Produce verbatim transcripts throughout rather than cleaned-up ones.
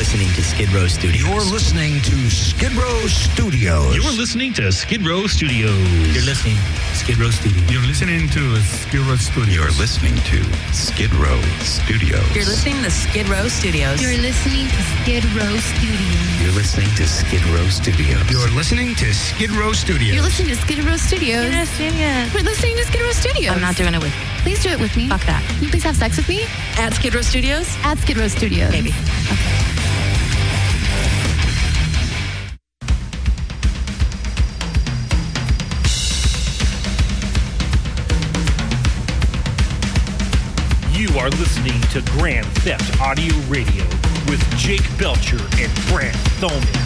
listening to Skid Row Studios. You're listening to Skid Row Studios. You're listening to Skid Row Studios. You're listening to Skid Row Studios. You're listening to Skid Row Studios. You're listening to Skid Row Studios. You're listening to Skid Row Studios. You're listening to Skid Row Studios. You're listening to Skid Row Studios. You're listening to Skid Row Studios. You're listening to Skid Row Studios. Skid Row Studios. We're listening to Skid Row Studios. I'm not doing it with you. Please do it with me. Fuck that. Can you please have sex with me? At Skid Row Studios? At Skid Row Studios. Maybe. Okay. You are listening to Grand Theft Audio Radio with Jake Belcher and Brant Thoman.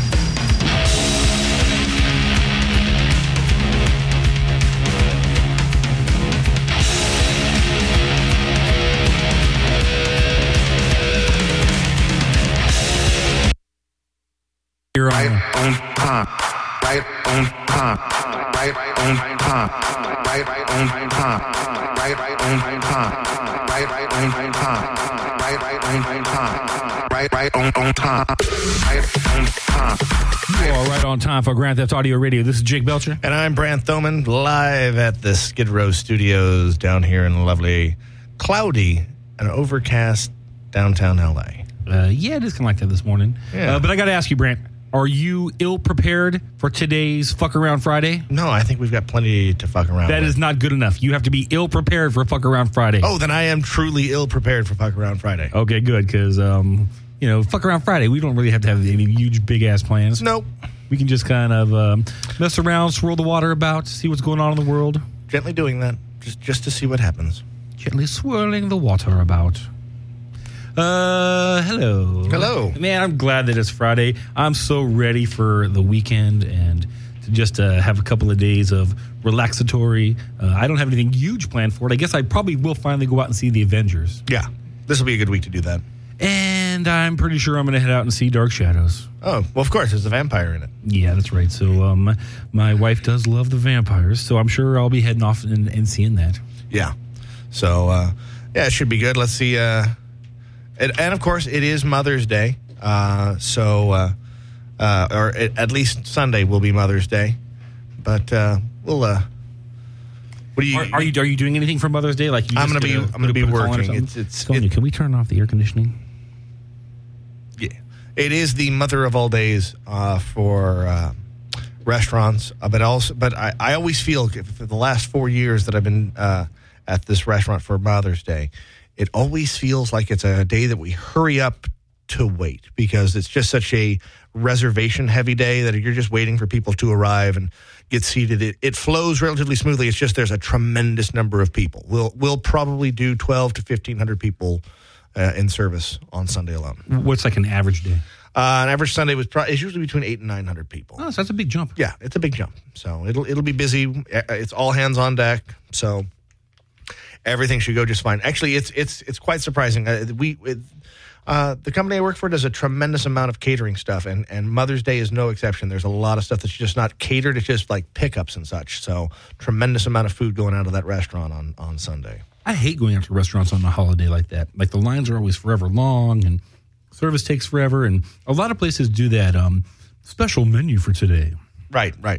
You're Right on. on time. Right on time. Right on time. Right on time. Right on time. Right on time. Right on time. Right right on on time. Right on time. You are right on time for Grand Theft Audio Radio. This is Jake Belcher. And I'm Brant Thoman, live at the Skid Row Studios down here in lovely, cloudy, and overcast downtown L A. Uh, yeah, it is kind of like that this morning. Yeah. Uh, but I got to ask you, Brant, are you ill-prepared for today's Fuck Around Friday? No, I think we've got plenty to fuck around That with. is not good enough. You have to be ill-prepared for Fuck Around Friday. Oh, then I am truly ill-prepared for Fuck Around Friday. Okay, good, because, um, you know, Fuck Around Friday, we don't really have to have any huge, big-ass plans. Nope. We can just kind of um, mess around, swirl the water about, see what's going on in the world. Gently doing that, just just to see what happens. Gently swirling the water about. Uh, hello. Hello. Man, I'm glad that it's Friday. I'm so ready for the weekend and to just uh, have a couple of days of relaxatory. Uh, I don't have anything huge planned for it. I guess I probably will finally go out and see the Avengers. Yeah, this will be a good week to do that. And I'm pretty sure I'm going to head out and see Dark Shadows. Oh, well, of course, there's a vampire in it. Yeah, that's right. So um, my wife does love the vampires, so I'm sure I'll be heading off and, and seeing that. Yeah. So, uh, yeah, it should be good. Let's see. Uh, it, and, of course, it is Mother's Day. Uh, so, uh, uh, or it, at least Sunday will be Mother's Day. But uh, we'll... Uh, what do you, Are, are you are you doing anything for Mother's Day? Like you I'm just gonna be gonna I'm gonna put be a call on or working. something? It's it's Tony, it, can we turn off the air conditioning? yeah. It is the mother of all days uh, for uh, restaurants, uh, but also but I, I always feel for the last four years that I've been uh, at this restaurant for Mother's Day, it always feels like it's a day that we hurry up to wait because it's just such a reservation heavy day that you're just waiting for people to arrive and get seated. It, it flows relatively smoothly. It's just there's a tremendous number of people. We'll we'll probably do twelve to fifteen hundred people uh, in service on Sunday alone. What's like an average day? Uh, an average Sunday was pro- is usually between eight and nine hundred people. Oh, so that's a big jump. Yeah, it's a big jump. So it'll it'll be busy. It's all hands on deck. So everything should go just fine. Actually, it's it's it's quite surprising. Uh, we. It, Uh, the company I work for does a tremendous amount of catering stuff, and, and Mother's Day is no exception. There's a lot of stuff that's just not catered. It's just like pickups and such. So tremendous amount of food going out of that restaurant on, on Sunday. I hate going out to restaurants on a holiday like that. Like the lines are always forever long and service takes forever. And a lot of places do that um, special menu for today. Right, right.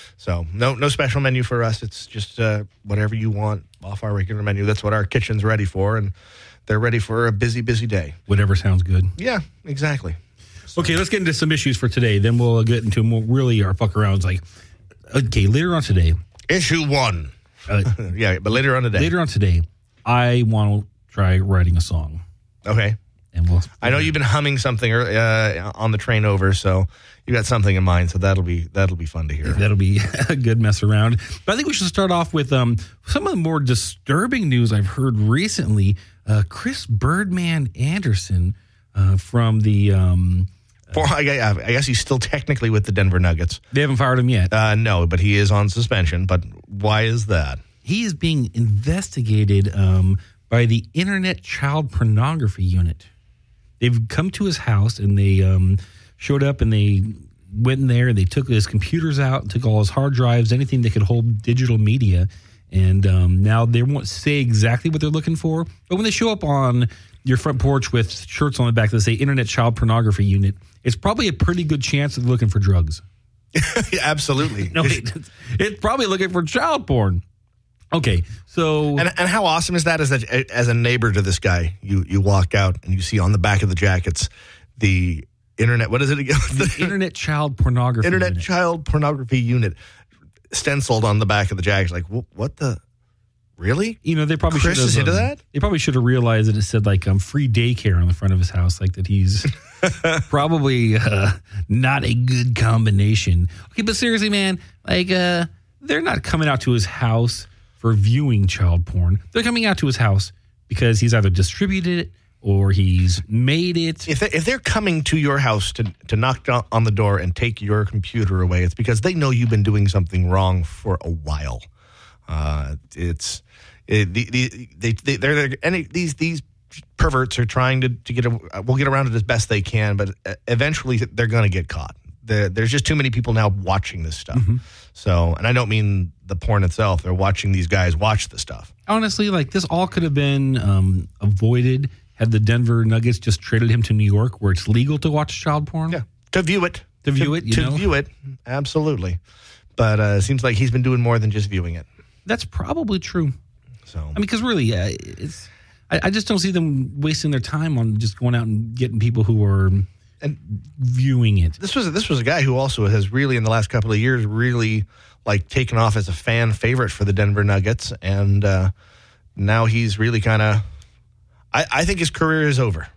So no no special menu for us. It's just uh, whatever you want off our regular menu. That's what our kitchen's ready for, and they're ready for a busy, busy day. Whatever sounds good. Yeah, exactly. So. Okay, let's get into some issues for today. Then we'll get into more really our fuck arounds. Like, okay, later on today. Issue one. Uh, yeah, but later on today. Later on today, I want to try writing a song. Okay. And we'll. I know you've been humming something uh, on the train over, so you got something in mind. So that'll be that'll be fun to hear. That'll be a good mess around. But I think we should start off with um, some of the more disturbing news I've heard recently. Uh, Chris Birdman Anderson uh, from the. Um, For, I, I guess he's still technically with the Denver Nuggets. They haven't fired him yet. Uh, no, but he is on suspension. But why is that? He is being investigated um, by the Internet Child Pornography Unit. They've come to his house and they um, showed up and they went in there and they took his computers out and took all his hard drives, anything that could hold digital media. And um, now they won't say exactly what they're looking for. But when they show up on your front porch with shirts on the back that say Internet Child Pornography Unit, it's probably a pretty good chance of looking for drugs. Yeah, absolutely. No, it, it's probably looking for child porn. Okay, so and and how awesome is that? Is that as a neighbor to this guy, you you walk out and you see on the back of the jackets the internet. What is it again? the Internet Child Pornography Internet Unit. Child Pornography Unit stenciled on the back of the jacket. Like wh- what the really? You know, they probably Chris should have is into um, that? They probably should have realized that it said like um, free daycare on the front of his house, like that he's probably uh, not a good combination. Okay, but seriously, man, like uh, they're not coming out to his house for viewing child porn. They're coming out to his house because he's either distributed it or he's made it. If they, if they're coming to your house to to knock do- on the door and take your computer away, it's because they know you've been doing something wrong for a while. Uh, it's it, the, the, they they they're, they're any these these perverts are trying to to get a, will get around it as best they can, but eventually they're going to get caught. There, there's just too many people now watching this stuff. Mm-hmm. So, and I don't mean the porn itself. They're watching these guys watch the stuff. Honestly, like this all could have been um, avoided had the Denver Nuggets just traded him to New York, where it's legal to watch child porn. Yeah, to view it, To view it, you to know? view it, absolutely. But uh, it seems like he's been doing more than just viewing it. That's probably true. So, I mean, because really, yeah, it's. I, I just don't see them wasting their time on just going out and getting people who are and viewing it. this was this was a guy who also has really in the last couple of years really like taken off as a fan favorite for the Denver Nuggets, and uh, now he's really kind of. I, I think his career is over.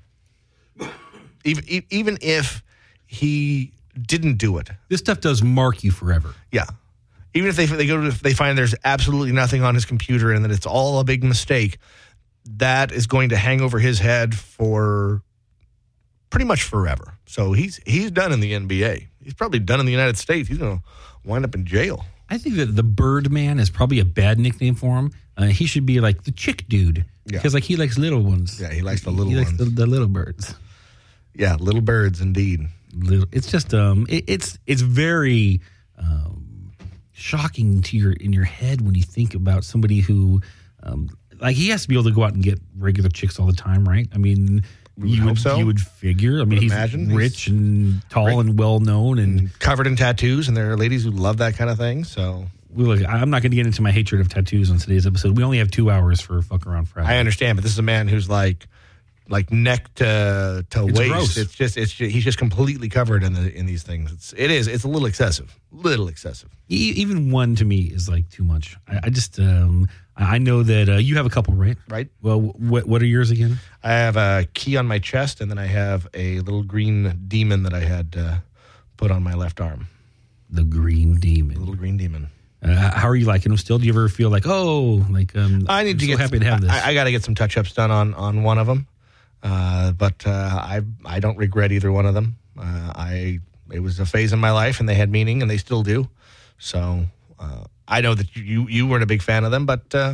Even even if he didn't do it, This stuff does mark you forever. yeah. Even if they they go to, if they find there's absolutely nothing on his computer and that it's all a big mistake, that is going to hang over his head for pretty much forever. So he's he's done in the N B A. He's probably done in the United States. He's going to wind up in jail. I think that the Birdman is probably a bad nickname for him. Uh, he should be like the chick dude Yeah. because like he likes little ones. Yeah, he likes the little he likes ones. the, the little birds. Yeah, little birds indeed. Little, it's just um, it, it's it's very um, shocking to your in your head when you think about somebody who um, like he has to be able to go out and get regular chicks all the time, right? I mean, would you hope would so. you would figure. I mean, Would he's imagine. He's rich and tall rich. and well known, and Covered in tattoos, and there are ladies who love that kind of thing. So we look. I'm not going to get into my hatred of tattoos on today's episode. We only have two hours for fuck around Friday. I understand, but this is a man who's like, like neck to to It's waist. gross. It's just it's just, he's just completely covered in the in these things. It's it is it's a little excessive, little excessive. E- Even one to me is like too much. I, I just um, I know that uh, you have a couple, right? Right. Well, what what are yours again? I have a key on my chest, and then I have a little green demon that I had uh, put on my left arm. The Green Demon. Little green demon. Uh, how are you liking them still? Do you ever feel like, oh, like um, I need I'm to so get happy to have this? I, I got to get some touch ups done on on one of them, uh, but uh, I I don't regret either one of them. Uh, I it was a phase in my life, and they had meaning, and they still do. So uh, I know that you you weren't a big fan of them, but uh,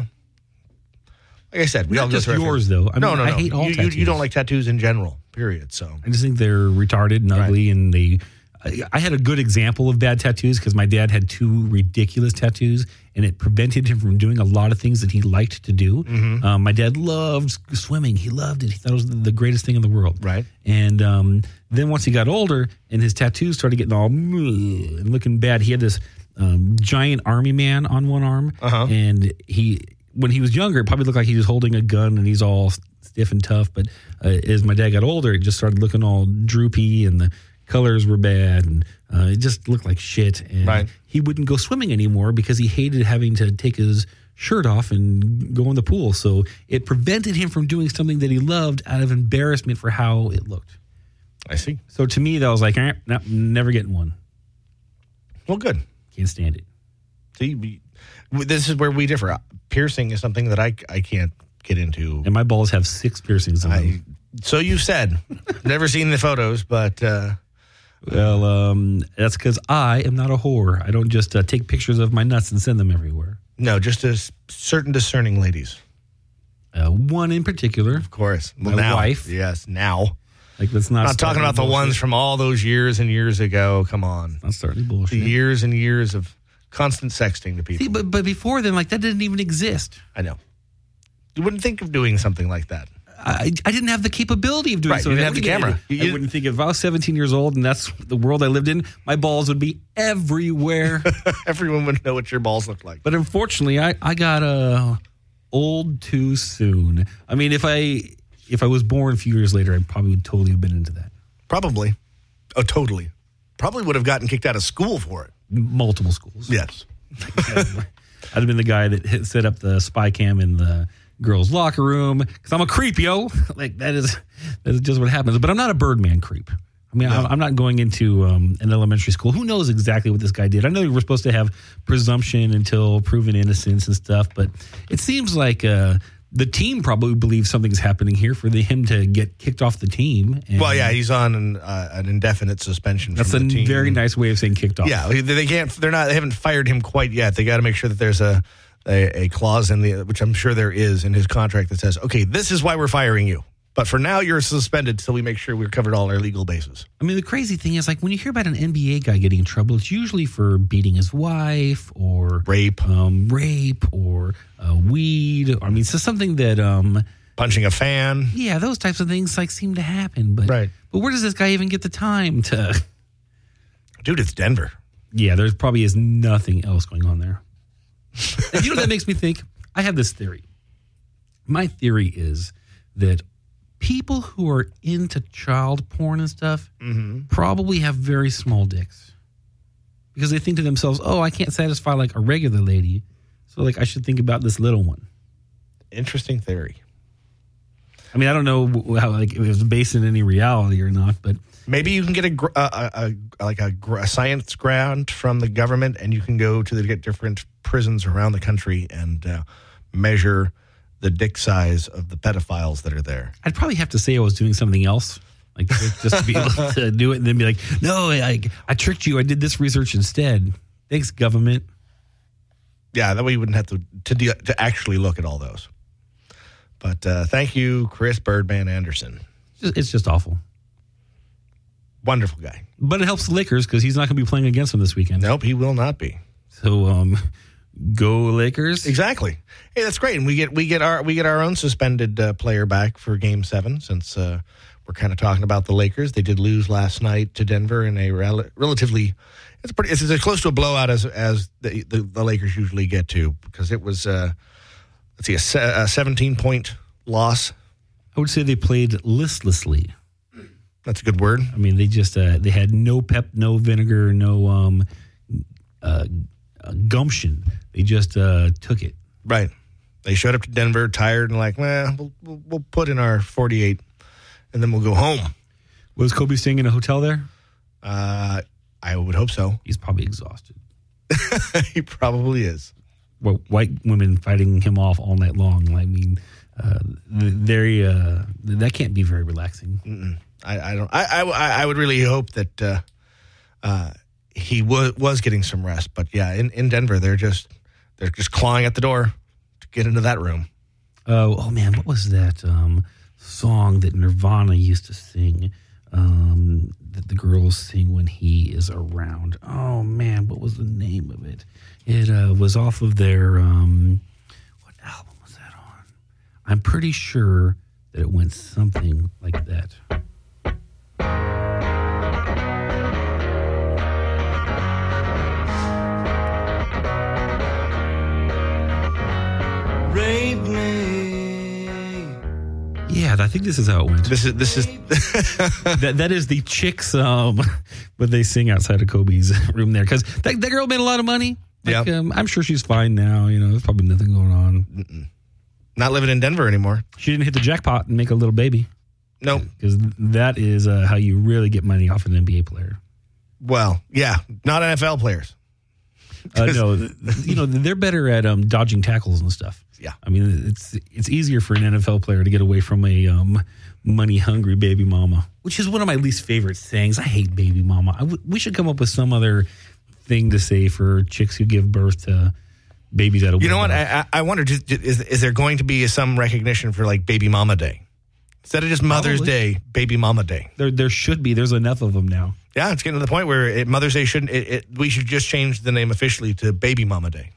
like I said, we Not all go just through our yours, phases. though. I no, mean, no, I no. hate all you, you, tattoos. you don't like tattoos in general. Period. So I just think they're retarded and ugly, and they. I, I had a good example of bad tattoos because my dad had two ridiculous tattoos, and it prevented him from doing a lot of things that he liked to do. Mm-hmm. Um, my dad loved swimming; he loved it. He thought it was the greatest thing in the world. Right. And um, then once he got older, and his tattoos started getting all and looking bad, he had this um, giant army man on one arm, Uh-huh. and he. When he was younger, it probably looked like he was holding a gun and he's all stiff and tough. But uh, as my dad got older, it just started looking all droopy and the colors were bad and uh, it just looked like shit. And Right. he wouldn't go swimming anymore because he hated having to take his shirt off and go in the pool. So it prevented him from doing something that he loved out of embarrassment for how it looked. I see. So to me, that was like, eh, no, never getting one. Well, good. Can't stand it. See, we, this is where we differ. Piercing is something that I, I can't get into. And my balls have six piercings in them. I, so you said. Never seen the photos, but uh, Well, um, that's because I am not a whore. I don't just uh, take pictures of my nuts and send them everywhere. no, just as certain discerning ladies. Uh, one in particular, Of course. My now, wife. Yes, now. like that's not. I'm not talking about the ones from all those years and years ago. Come on. Not starting The bullshit. years and years of constant sexting to people. See, but but before then, like that didn't even exist. I know. You wouldn't think of doing something like that. I, I didn't have the capability of doing Right, so. you didn't have What the are you gonna camera. do? You- I you- wouldn't think if I was seventeen years old and that's the world I lived in, my balls would be everywhere. Everyone would know what your balls look like. But unfortunately, I, I got uh, old too soon. I mean, if I if I was born a few years later, I probably would totally have been into that. Probably. Oh, totally. Probably would have gotten kicked out of school for it. Multiple schools. Yes. I'd have been the guy that hit, set up the spy cam in the girls' locker room because I'm a creep, yo. Like that is that is just what happens. But I'm not a Birdman creep. I mean, No. I'm, I'm not going into um, an elementary school. Who knows exactly what this guy did? I know we're supposed to have presumption until proven innocence and stuff, but it seems like uh, the team probably believes something's happening here for the, him to get kicked off the team. And Well, yeah, he's on an, uh, an indefinite suspension. that's a from the team. very nice way of saying kicked off. Yeah, they- they can't. They're not. They haven't fired him quite yet. They got to make sure that there's a, a a clause in the, which I'm sure there is in his contract that says, okay, this is why we're firing you. But for now, you're suspended till we make sure we've covered all our legal bases. I mean, the crazy thing is, like, when you hear about an N B A guy getting in trouble, it's usually for beating his wife or Rape, um, rape or uh, weed. Or, I mean, so something that, um, punching a fan. yeah, those types of things like seem to happen. But Right. but where does this guy even get the time to? Dude, it's Denver. Yeah, there probably is nothing else going on there. And you know what that makes me think? I have this theory. My theory is that people who are into child porn and stuff probably have very small dicks because they think to themselves, oh, I can't satisfy like a regular lady. So like I should think about this little one. Interesting theory. I mean, I don't know how like if it was based in any reality or not, but Maybe you can get a, gr- a, a, a like a, gr- a science grant from the government, and you can go to the get different prisons around the country and uh, measure the dick size of the pedophiles that are there. I'd probably have to say I was doing something else, like just to be able to do it, and then be like, no, I I tricked you. I did this research instead. Thanks, government. Yeah, that way you wouldn't have to to, de- to actually look at all those. But uh, thank you, Chris Birdman Anderson. It's just, it's just awful. Wonderful guy. But it helps the Lakers because he's not going to be playing against them this weekend. Nope, he will not be. So, um, go Lakers. Exactly. Hey, that's great, and we get we get our we get our own suspended uh, player back for Game Seven since uh, we're kind of talking about the Lakers. They did lose last night to Denver in a rel- relatively it's pretty it's as close to a blowout as as the the, the Lakers usually get to because it was uh, let's see a, se- a seventeen point loss. I would say they played listlessly. That's a good word. I mean, they just uh, they had no pep, no vinegar, no um, uh, uh, gumption. They just uh, took it. Right. They showed up to Denver tired and like, well, we'll, we'll, we'll put in our forty-eight and then we'll go home. Was Kobe staying in a hotel there? Uh, I would hope so. He's probably exhausted. He probably is. Well, white women fighting him off all night long. I mean, uh, they uh, that can't be very relaxing. Mm-mm. I, I don't. I, I I would really hope that uh, uh, he was was getting some rest. But yeah, in, in Denver, they're just they're just clawing at the door to get into that room. Oh, oh man, what was that um, song that Nirvana used to sing? Um, that the girls sing when he is around. Oh man, what was the name of it? It uh, was off of their um, what album was that on? I'm pretty sure that it went something like that. Rape me. Yeah, I think this is how it went. This is this is that that is the chicks um what they sing outside of Kobe's room there because that, that girl made a lot of money. Like, Yeah. um, I'm sure she's fine now. You know, there's probably nothing going on. not living in Denver anymore. She didn't hit the jackpot and make a little baby Nope. because that is uh, how you really get money off an N B A player. Well, yeah, not N F L players. Uh, no, th- you know they're better at um, dodging tackles and stuff. Yeah. I mean it's it's easier for an N F L player to get away from a um, money hungry baby mama, which is one of my least favorite sayings. I hate baby mama. I w- we should come up with some other thing to say for chicks who give birth to babies out of You know what? wedlock. I, I wonder, just- is is there going to be some recognition for like Baby Mama Day instead of just Mother's Probably. Day? Baby Mama Day. There there should be. There's enough of them now. Yeah, it's getting to the point where it, Mother's Day shouldn't. It, it, we should just change the name officially to Baby Mama Day.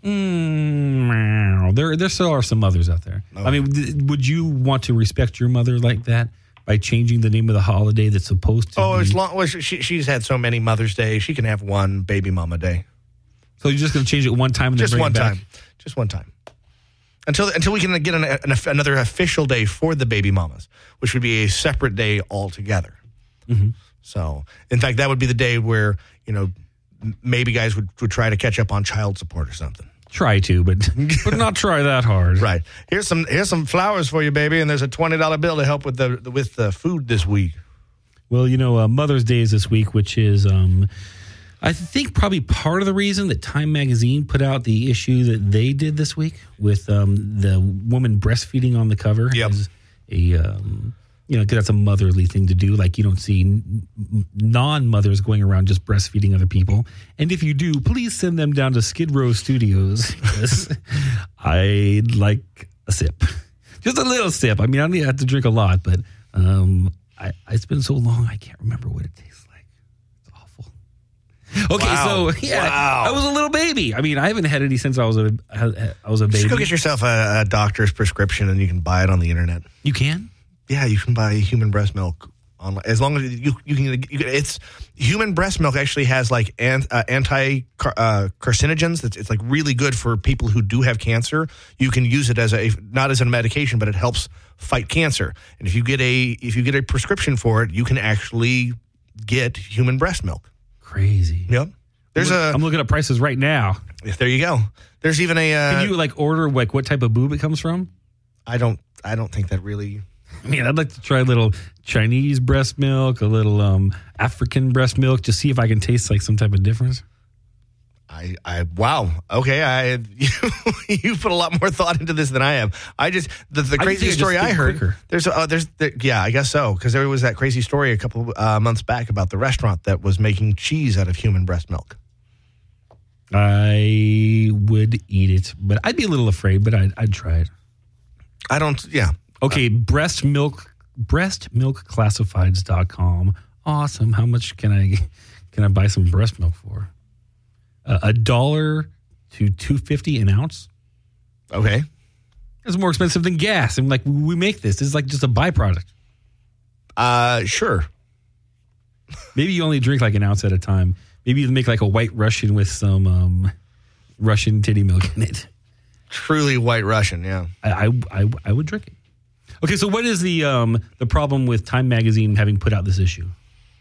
Mm, there, there still are some mothers out there. Oh. I mean, th- would you want to respect your mother like that by changing the name of the holiday that's supposed to? Oh, be... as long well, she, she's had so many Mother's Day, she can have one Baby Mama Day. So you're just going to change it one time and just then bring one it back? time, just one time, until until we can get an, an, another official day for the baby mamas, which would be a separate day altogether. Mm-hmm. So, in fact, that would be the day where you know m- maybe guys would, would try to catch up on child support or something. Try to, but but not try that hard. Right. Here's some here's some flowers for you, baby, and there's a twenty dollar bill to help with the, the with the food this week. Well, you know, uh, Mother's Day is this week, which is, um, I think, probably part of the reason that Time Magazine put out the issue that they did this week with um, the woman breastfeeding on the cover. Yep. As a, um, you know, because that's a motherly thing to do. Like, you don't see n- non-mothers going around just breastfeeding other people. And if you do, please send them down to Skid Row Studios. Yes. I'd like a sip. Just a little sip. I mean, I don't have to drink a lot, but um, I, it's been so long, I can't remember what it tastes like. It's awful. Okay, Wow. so yeah, Wow. I was a little baby. I mean, I haven't had any since I was a I was a baby. Just go get yourself a, a doctor's prescription, and you can buy it on the internet. You can? Yeah, you can buy human breast milk online as long as you you can. You can it's human breast milk actually has like an, uh, anti uh, carcinogens. It's, it's like really good for people who do have cancer. You can use it as a not as a medication, but it helps fight cancer. And if you get a if you get a prescription for it, you can actually get human breast milk. Crazy. Yep. There's a. I'm looking at prices right now. There you go. There's even a. Uh, Can you like order like what type of boob it comes from? I don't. I don't think that really. I mean, I'd like to try a little Chinese breast milk, a little um, African breast milk, to see if I can taste like some type of difference. I, I, wow. Okay. I, you, you put a lot more thought into this than I have. I just, the, the I crazy think I story just I think heard, quicker. there's, uh, there's, there, yeah, I guess so. Cause there was that crazy story a couple uh, months back about the restaurant that was making cheese out of human breast milk. I would eat it, but I'd be a little afraid, but I'd, I'd try it. I don't, yeah. Okay. Uh, breast milk, breast milk classifieds dot com. Awesome. How much can I, can I buy some breast milk for? Uh, a dollar to two fifty an ounce. Okay. It's more expensive than gas. And like, we make this. This is like just a byproduct. Uh, sure. Maybe you only drink like an ounce at a time. Maybe you make like a white Russian with some um, Russian titty milk in it. Truly white Russian. Yeah. I, I, I, I would drink it. Okay. So what is the, um, the problem with Time Magazine having put out this issue?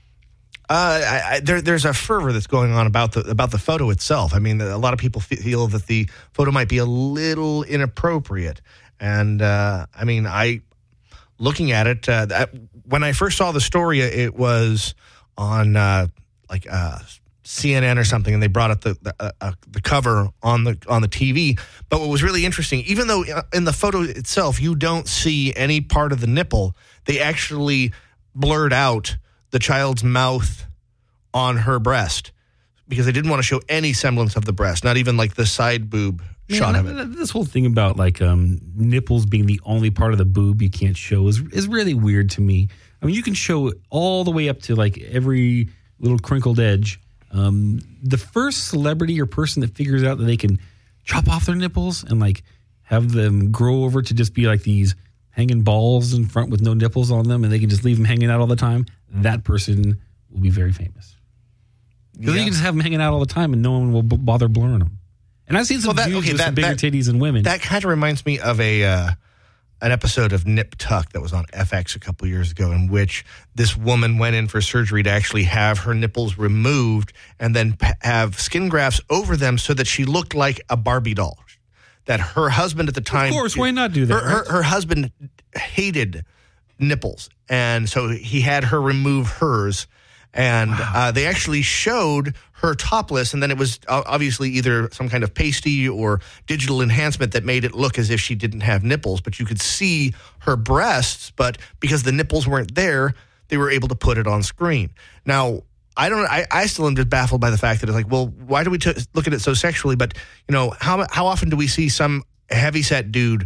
Uh, I, I, there, there's a fervor that's going on about the about the photo itself. I mean, a lot of people feel that the photo might be a little inappropriate, and uh, I mean, I looking at it uh, that, when I first saw the story, it was on uh, like uh, C N N or something, and they brought up the the, uh, uh, the cover on the on the T V. But what was really interesting, even though in the photo itself you don't see any part of the nipple, they actually blurred out the child's mouth on her breast because they didn't want to show any semblance of the breast, not even like the side boob Man, shot of it. This whole thing about like um, nipples being the only part of the boob you can't show is is really weird to me. I mean, you can show it all the way up to like every little crinkled edge. Um, the first celebrity or person that figures out that they can chop off their nipples and like have them grow over to just be like these hanging balls in front with no nipples on them, and they can just leave them hanging out all the time, that person will be very famous. Because Yeah. you can just have them hanging out all the time, and no one will b- bother blurring them. And I've seen some Well, that- dudes okay, with that- some bigger that- titties than women. That kind of reminds me of a uh, an episode of Nip Tuck that was on F X a couple years ago, in which this woman went in for surgery to actually have her nipples removed and then p- have skin grafts over them so that she looked like a Barbie doll. That her husband at the time, of course, why not do that? Her, her, right? her husband hated nipples, and so he had her remove hers. And Wow. uh, they actually showed her topless, and then it was uh, obviously either some kind of pasty or digital enhancement that made it look as if she didn't have nipples, but you could see her breasts, but because the nipples weren't there, they were able to put it on screen. Now, I don't. I, I still am just baffled by the fact that it's like, well, why do we t- look at it so sexually? But you know, how how often do we see some heavyset dude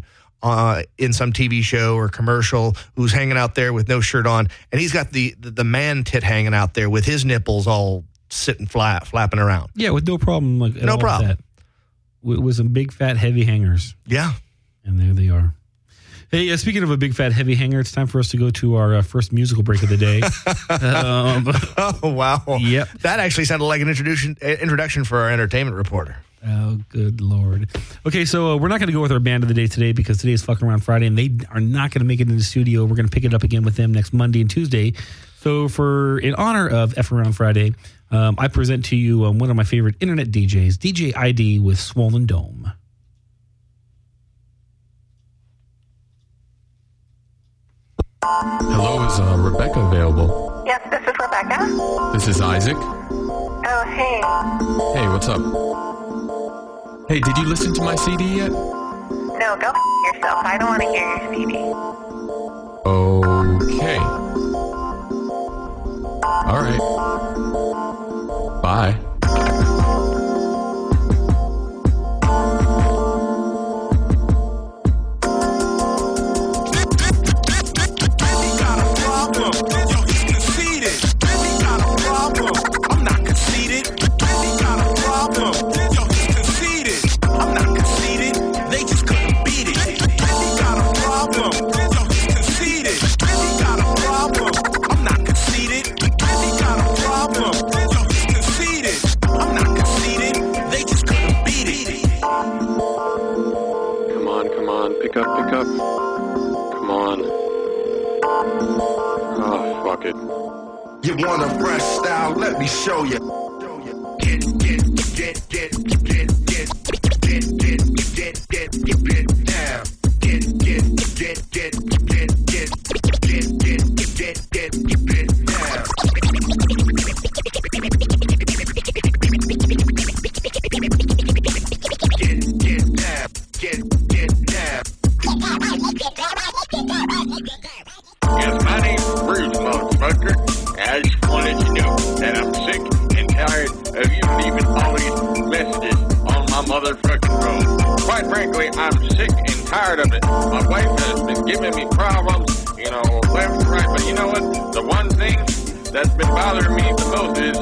uh, in some T V show or commercial who's hanging out there with no shirt on, and he's got the the, the man tit hanging out there with his nipples all sitting flat, flapping around. Yeah, with no problem. Like, at No all problem. With that. With, with some big, fat, heavy hangers. Yeah. And there they are. Hey, uh, speaking of a big, fat, heavy hanger, it's time for us to go to our uh, first musical break of the day. um, Oh, wow. Yep. That actually sounded like an introduction uh, introduction for our entertainment reporter. Oh, good Lord. Okay, so uh, we're not going to go with our band of the day today because today is Fucking Around Friday, and they are not going to make it in the studio. We're going to pick it up again with them next Monday and Tuesday. So for in honor of F Around Friday, um, I present to you um, one of my favorite internet D Js, D J I D with Swollen Dome. Hello, is uh, Rebecca available? Yes, this is Rebecca. This is Isaac. Oh, hey. Hey, what's up? Hey, did you listen to my C D yet? No, go f- yourself. I don't want to hear your C D. Okay. All right. Bye. Pick up, pick up. Come on. Oh, fuck it. You want a fresh style? Let me show you. Get, get, get, get, get, get, get, get, get, get, get, get down. Get, get, get, get, get, get, get, get, get, get, get down. Get, get down. Get, get down. Yes, my name's Bruce, motherfucker. I just want to let you know that I'm sick and tired of you leaving all these messages on my motherfucking phone. Quite frankly, I'm sick and tired of it. My wife has been giving me problems, you know, left and right. But you know what? The one thing that's been bothering me the most is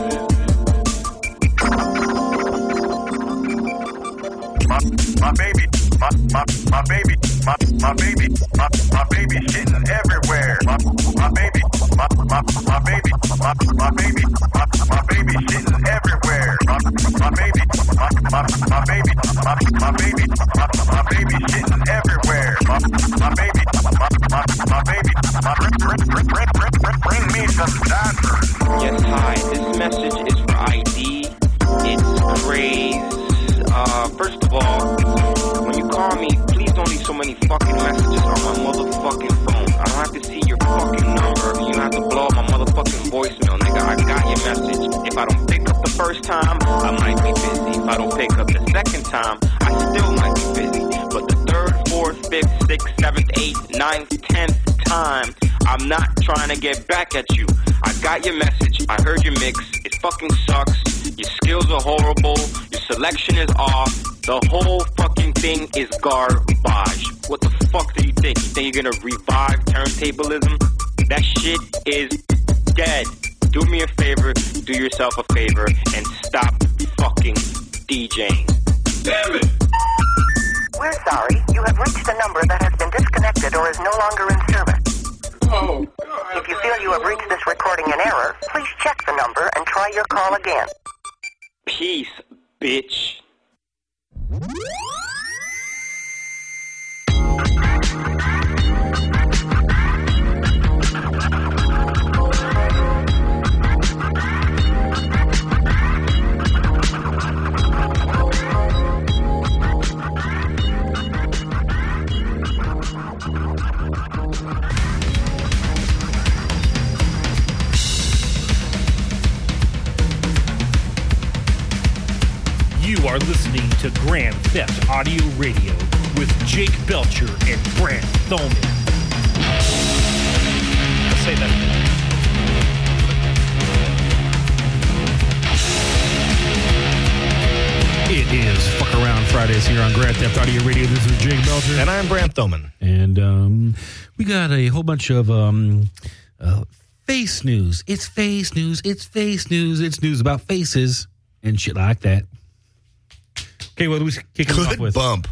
my, my baby. My, my, my baby, my, my baby, my, my baby shitting everywhere. My, my baby, my, my, my baby, my, my baby, my, my baby shitting everywhere. My, my baby, my, my, my baby, my, my baby, my, my baby shitting everywhere. My, my baby, my, my, my baby, my, bring, bring, bring, bring, bring me some diapers. Yes, hi. This message is for I D. It's Grace. Uh, first of all, when you call me, please don't leave so many fucking messages on my motherfucking phone. I don't have to see your fucking number. You don't have to blow up my motherfucking voicemail, nigga. I got your message. If I don't pick up the first time, I might be busy. If I don't pick up the second time, I still might be busy. But the third, fourth, fifth, sixth, seventh, eighth, ninth, tenth time, I'm not trying to get back at you. I got your message. I heard your mix. It fucking sucks. Your skills are horrible. Your selection is off. The whole fucking thing is garbage. What the fuck do you think? You think you're gonna revive turntablism? That shit is dead. Do me a favor, do yourself a favor, and stop fucking DJing. Damn it! We're sorry. You have reached a number that has been disconnected or is no longer in service. Oh, if you feel you have reached this recording in error, please check the number and try your call again. Peace, bitch. You are listening to Grand Theft Audio Radio with Jake Belcher and Brant Thoman. Let's say that. It is Fuck Around Friday, Studios here on Grand Theft Audio Radio. This is Jake Belcher. And I'm Brant Thoman. And um, we got a whole bunch of um, uh, face news. It's face news. It's face news. It's news about faces and shit like that. Okay, what do we kick them off Good with? bump.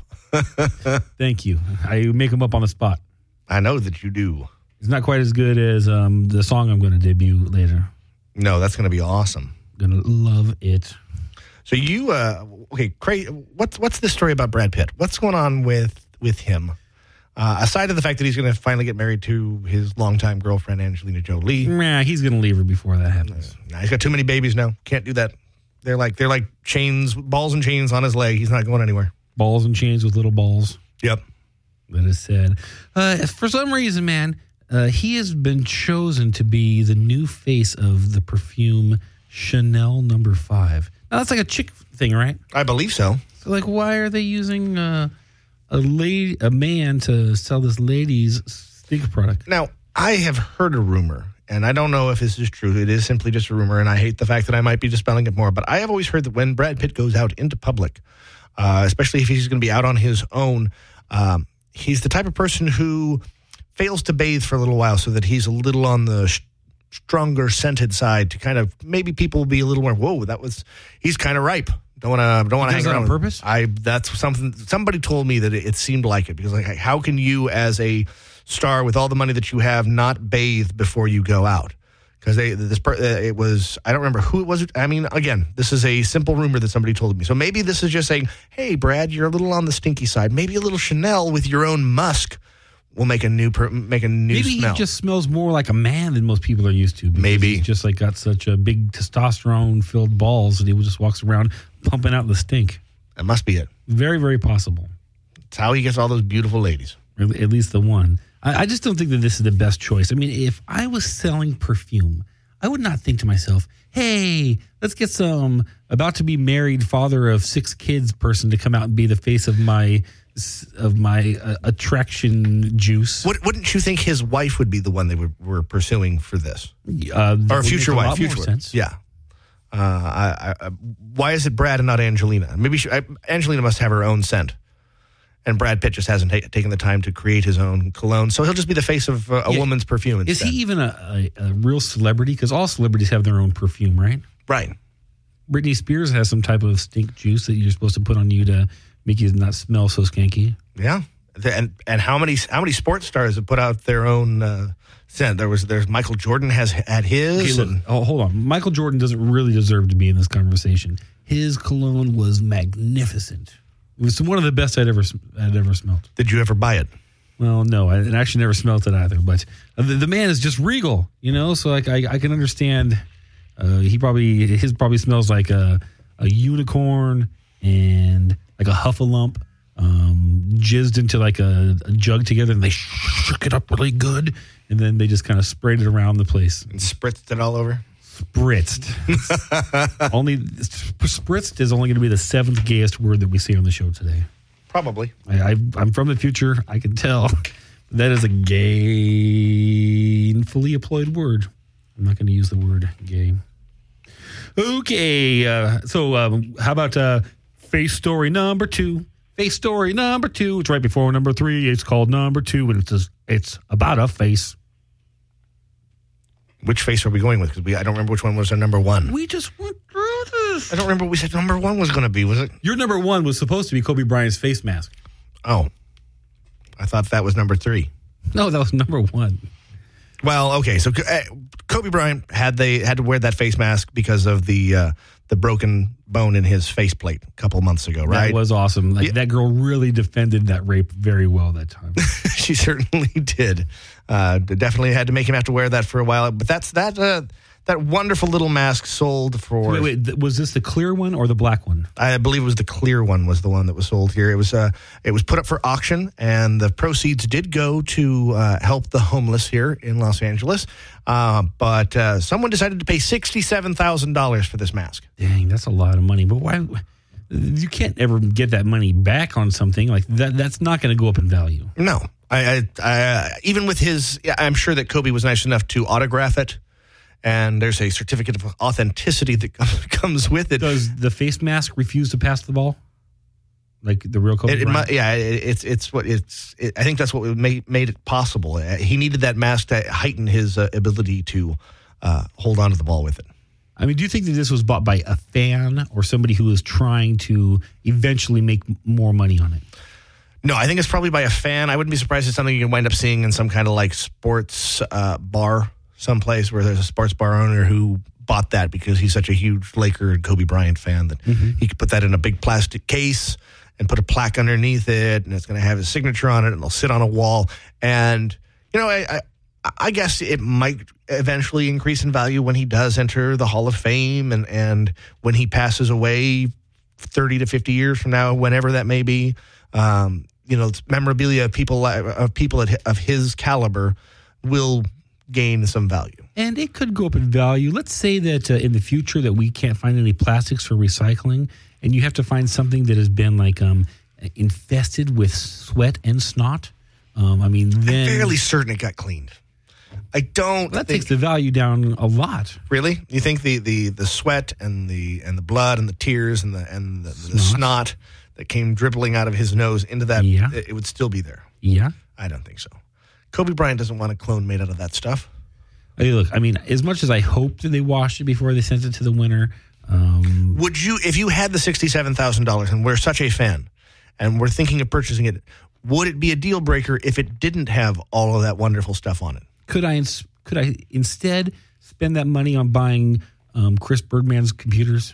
Thank you. I make them up on the spot. I know that you do. It's not quite as good as um, the song I'm going to debut later. No, that's going to be awesome. Going to love it. So you, uh, okay, Craig, what's what's the story about Brad Pitt? What's going on with with him? Uh, aside of the fact that he's going to finally get married to his longtime girlfriend Angelina Jolie. Nah, he's going to leave her before that happens. Nah, he's got too many babies now. Can't do that. They're like they're like chains, balls and chains on his leg. He's not going anywhere. Balls and chains with little balls. Yep. That is said. Uh, for some reason, man, uh, he has been chosen to be the new face of the perfume Chanel Number Five. Now that's like a chick thing, right? I believe so. So, like, why are they using uh, a lady, a man, to sell this lady's stink product? Now, I have heard a rumor, and I don't know if this is true. It is simply just a rumor, and I hate the fact that I might be dispelling it more. But I have always heard that when Brad Pitt goes out into public, uh, especially if he's going to be out on his own, um, he's the type of person who fails to bathe for a little while so that he's a little on the sh- stronger scented side to kind of maybe people will be a little more, whoa, that was, he's kind of ripe. Don't want to don't want to hang that around on with- purpose? I that's something somebody told me that it, it seemed like it because like how can you as a star with all the money that you have not bathe before you go out? Because they this per- uh, it was I don't remember who it was. I mean, again, this is a simple rumor that somebody told me. So maybe this is just saying, hey, Brad, you're a little on the stinky side. Maybe a little Chanel with your own musk will make a new per- make a new Maybe smell. he just smells more like a man than most people are used to. because Maybe. he's just like got such a big testosterone-filled balls that he just walks around pumping out the stink. That must be it. Very, very possible. It's how he gets all those beautiful ladies. Or at least the one. I, I just don't think that this is the best choice. I mean, if I was selling perfume, I would not think to myself, hey, let's get some about to be married father of six kids person to come out and be the face of my of my uh, attraction juice. What, wouldn't you think his wife would be the one they were, were pursuing for this? Uh, that or would future make a wife? lot Future more wife. sense. Yeah. Uh, I, I, why is it Brad and not Angelina? Maybe she, I, Angelina must have her own scent, and Brad Pitt just hasn't ta- taken the time to create his own cologne. So he'll just be the face of uh, a Yeah. woman's perfume instead. Is he even a, a, a real celebrity? Because all celebrities have their own perfume, right? Right. Britney Spears has some type of stink juice that you're supposed to put on you to make you not smell so skanky. Yeah. The- And and how many how many sports stars have put out their own uh, scent? There was there's Michael Jordan has had his. Okay, look, and- oh, hold on. Michael Jordan doesn't really deserve to be in this conversation. His cologne was magnificent. It was one of the best I'd ever I'd ever smelled. Did you ever buy it? Well, no, I, I actually never smelled it either. But the, the man is just regal, you know. So like I, I can understand. Uh, he probably his probably smells like a a unicorn and like a Huffalump, um, jizzed into like a, a jug together, and they shook it up really good, and then they just kind of sprayed it around the place. And spritzed it all over? Spritzed. only spritzed is only going to be the seventh gayest word that we say on the show today. Probably. I, I, I'm from the future. I can tell that is a gainfully employed word. I'm not going to use the word gay. Okay, uh, so um, how about uh, face story number two? Face story number two. It's right before number three. It's called number two, and it's just, it's about a face. Which face are we going with? Because we I don't remember which one was our number one. We just went through this. I don't remember what we said number one was going to be. Was it? Your number one was supposed to be Kobe Bryant's face mask. Oh, I thought that was number three. No, that was number one. Well, okay. So uh, Kobe Bryant had they had to wear that face mask because of the uh, the broken bone in his faceplate a couple months ago, right? That was awesome. Like Yeah. that girl really defended that rape very well that time. She certainly did. Uh, definitely had to make him have to wear that for a while. But that's that uh, that wonderful little mask sold for. Wait, wait, th- was this the clear one or the black one? I believe it was the clear one was the one that was sold here. It was uh, it was put up for auction, and the proceeds did go to uh, help the homeless here in Los Angeles. Uh, but uh, someone decided to pay sixty-seven thousand dollars for this mask. Dang, that's a lot of money. But why? You can't ever get that money back on something like that. That's not going to go up in value. No, I, I, I uh, even with his, I'm sure that Kobe was nice enough to autograph it. And there's a certificate of authenticity that comes with it. Does the face mask refuse to pass the ball? like the real Kobe It, it Bryant? mu- yeah, it, it's it's what it's. It, I think that's what made made it possible. Uh, He needed that mask to heighten his uh, ability to uh, hold on to the ball with it. I mean, do you think that this was bought by a fan or somebody who was trying to eventually make more money on it? No, I think it's probably by a fan. I wouldn't be surprised if it's something you can wind up seeing in some kind of like sports uh, bar, someplace where there's a sports bar owner who bought that because he's such a huge Laker and Kobe Bryant fan that Mm-hmm. he could put that in a big plastic case and put a plaque underneath it, and it's going to have his signature on it, and it'll sit on a wall. And, you know, I, I, I guess it might eventually increase in value when he does enter the Hall of Fame and, and when he passes away thirty to fifty years from now, whenever that may be. Um, you know, memorabilia of people, of people at, of his caliber will gain some value. And it could go up in value. Let's say that uh, in the future that we can't find any plastics for recycling, and you have to find something that has been like um, infested with sweat and snot. Um, I mean, then I'm fairly certain it got cleaned. I don't. that think, takes the value down a lot. Really? You think the, the, the sweat and the and the blood and the tears and the and the, the snot that came dribbling out of his nose into that, Yeah. it, it would still be there? Yeah. I don't think so. Kobe Bryant doesn't want a clone made out of that stuff. Hey, look, I mean, as much as I hope that they washed it before they sent it to the winner, um, Would you, if you had the sixty-seven thousand dollars and we're such a fan and we're thinking of purchasing it, would it be a deal breaker if it didn't have all of that wonderful stuff on it? could I ins- could I instead spend that money on buying um, Chris Birdman's computers?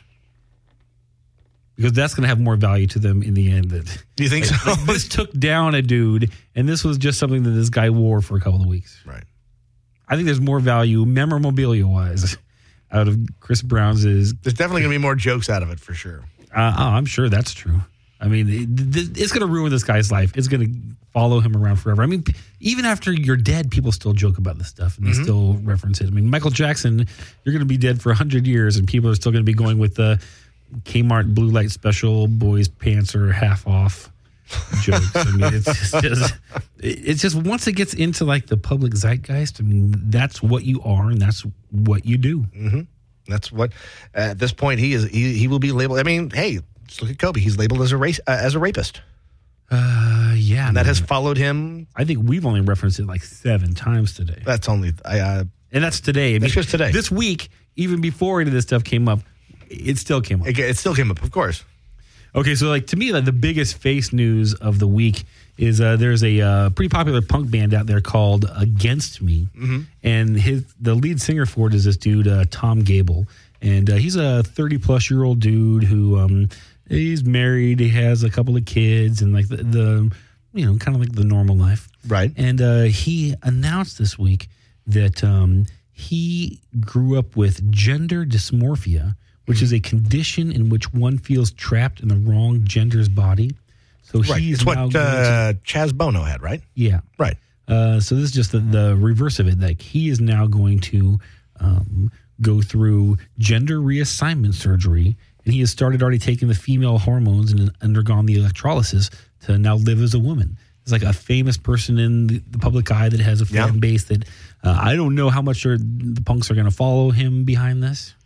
Because that's going to have more value to them in the end. That Do you think like, so? like, this took down a dude, and this was just something that this guy wore for a couple of weeks. Right. I think there's more value, memorabilia wise, out of Chris Brown's. Is There's definitely going to be more jokes out of it for sure. Uh, oh, I'm sure that's true. I mean, it, it's going to ruin this guy's life. It's going to follow him around forever. I mean, p- even after you're dead, people still joke about this stuff and they Mhm. still reference it. I mean, Michael Jackson, you're going to be dead for one hundred years and people are still going to be going with the Kmart blue light special, boys' pants are half off jokes. I mean, it's just, it's just once it gets into like the public zeitgeist, I mean, that's what you are and that's what you do. Mm-hmm. That's what, at this point, he is. He, he will be labeled. I mean, hey, just look at Kobe. He's labeled as a race, uh, as a rapist. Uh, yeah. And that man. has followed him. I think we've only referenced it like seven times today. That's only, I, uh, And that's today. I mean, That's just today. This week, even before any of this stuff came up, it still came up. it, it still came up, of course. Okay, so like to me, like the biggest face news of the week is uh, there's a uh, pretty popular punk band out there called Against Me, Mm-hmm. and his the lead singer for it is this dude uh, Tom Gable, and uh, he's a thirty plus year old dude who um, he's married, he has a couple of kids, and like the, the you know kind of like the normal life, Right. And uh, he announced this week that um, he grew up with gender dysmorphia, which is a condition in which one feels trapped in the wrong gender's body. So Right. he's It's what now going to- uh, Chaz Bono had, right? yeah. Right. Uh, so this is just the, the reverse of it. Like he is now going to um, go through gender reassignment surgery, and he has started already taking the female hormones and undergone the electrolysis to now live as a woman. It's like a famous person in the, the public eye that has a fan Yeah. base that uh, I don't know how much are, the punks are going to follow him behind this.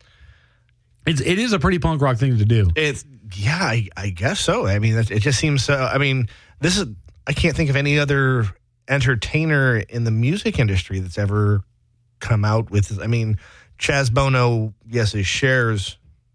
It's, it is a pretty punk rock thing to do. It's yeah, I, I guess so. I mean, it, it just seems so. I mean, this is I can't think of any other entertainer in the music industry that's ever come out with this. I mean, Chaz Bono, yes, is Cher's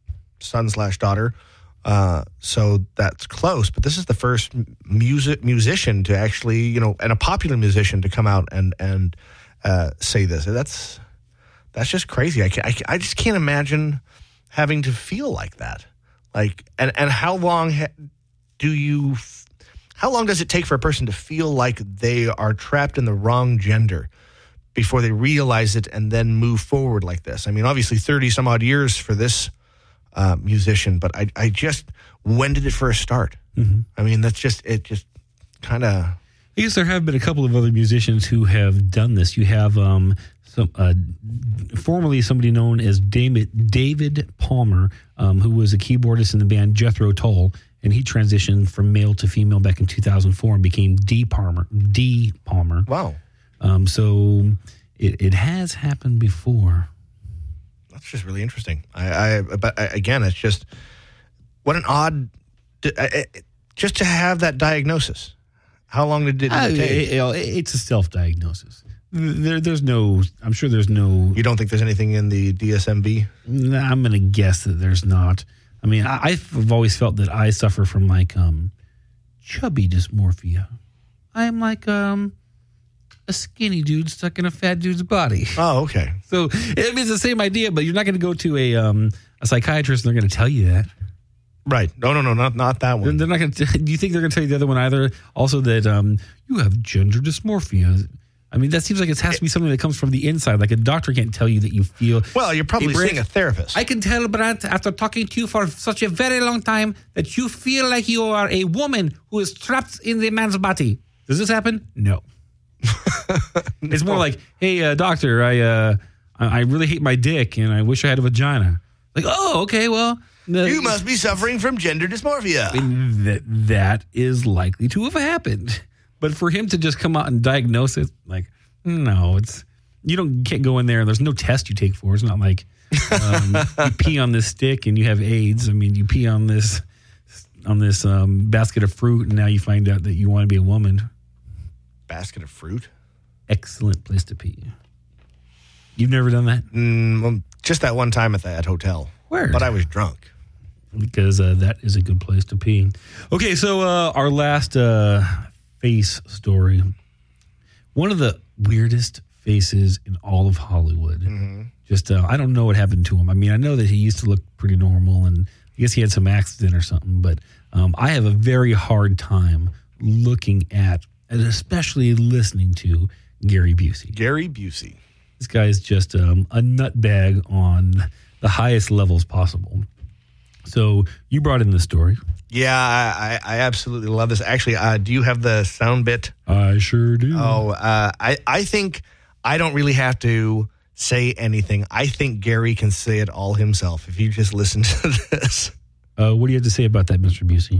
son slash daughter, uh, so that's close. But this is the first music musician to actually, you know, and a popular musician to come out and and uh, say this. That's that's just crazy. I, can, I I just can't imagine having to feel like that. Like, and, and how long ha- do you, how long does it take for a person to feel like they are trapped in the wrong gender before they realize it and then move forward like this? I mean, obviously thirty some odd years for this uh, musician, but I, I just, when did it first start? Mm-hmm. I mean, that's just, it just kind of. I guess there have been a couple of other musicians who have done this. You have um, some uh, formerly somebody known as David, David Palmer, um, who was a keyboardist in the band Jethro Tull, and he transitioned from male to female back in two thousand four and became D. Palmer. D. Palmer. Wow. Um, so it, it has happened before. That's just really interesting. I, I but I, again, it's just what an odd. I, I, just to have that diagnosis? How long did it Uh, take? it- it- it's a self-diagnosis. There, there's no. I'm sure there's no. You don't think there's anything in the D S M B? Nah, I'm going to guess that there's not. I mean, I, I've always felt that I suffer from like um, chubby dysmorphia. I am like um, a skinny dude stuck in a fat dude's body. Oh, okay. So I mean, it's the same idea, but you're not going to go to a um, a psychiatrist and they're going to tell you that. Right. No, no, no, not not that one. They're not going to. Do you think they're going to tell you the other one either? Also, that um, you have gender dysmorphia. I mean, that seems like it has to be something that comes from the inside. Like a doctor can't tell you that you feel. Well, you're probably Hey, Brent, seeing a therapist. I can tell, Brant, after talking to you for such a very long time, that you feel like you are a woman who is trapped in the man's body. Does this happen? No. It's more like, hey, uh, doctor, I uh, I I really hate my dick and I wish I had a vagina. Like, oh, okay, well. the- You must be suffering from gender dysmorphia. I mean, that, that is likely to have happened. But for him to just come out and diagnose it, like, no, it's, you don't can't go in there. There's no test you take for. It's not like um, you pee on this stick and you have AIDS. I mean, you pee on this on this um, basket of fruit and now you find out that you want to be a woman. Basket of fruit? Excellent place to pee. You've never done that? Mm, well, just that one time at that hotel. Where? But I was drunk. Because uh, that is a good place to pee. Okay, so uh, our last uh, face story. One of the weirdest faces in all of Hollywood. Mm-hmm. Just, uh, I don't know what happened to him. I mean, I know that he used to look pretty normal, and I guess he had some accident or something, but um, I have a very hard time looking at, and especially listening to, Gary Busey. Gary Busey. This guy is just um, a nutbag on the highest levels possible. So you brought in the story. Yeah, I, I absolutely love this. Actually, uh, do you have the sound bit? I sure do. Oh, uh, I, I think I don't really have to say anything. I think Gary can say it all himself if you just listen to this. Uh, what do you have to say about that, Mister Busey?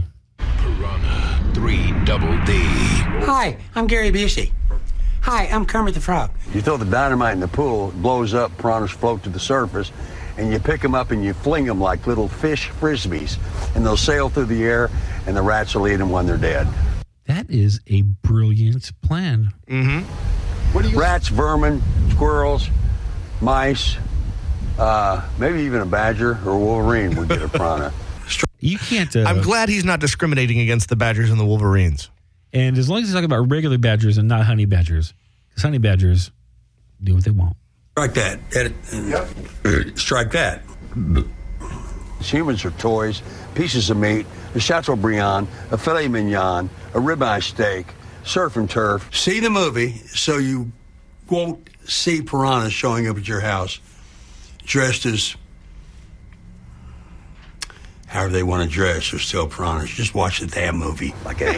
Piranha three Double D. Hi, I'm Gary Busey. Hi, I'm Kermit the Frog. You throw the dynamite in the pool, it blows up, piranhas float to the surface, and you pick them up and you fling them like little fish frisbees, and they'll sail through the air, and the rats will eat them when they're dead. That is a brilliant plan. Mm-hmm. What do you? Rats, vermin, squirrels, mice, uh, maybe even a badger or a wolverine would get a piranha. You can't. Uh, I'm glad he's not discriminating against the badgers and the wolverines. And as long as he's talking about regular badgers and not honey badgers, because honey badgers do what they want. Strike that. Yep. Strike that. Humans are toys, pieces of meat, a Chateaubriand, a filet mignon, a ribeye steak, surf and turf. See the movie so you won't see piranhas showing up at your house dressed as however they want to dress. They're still piranhas. Just watch the damn movie. Like a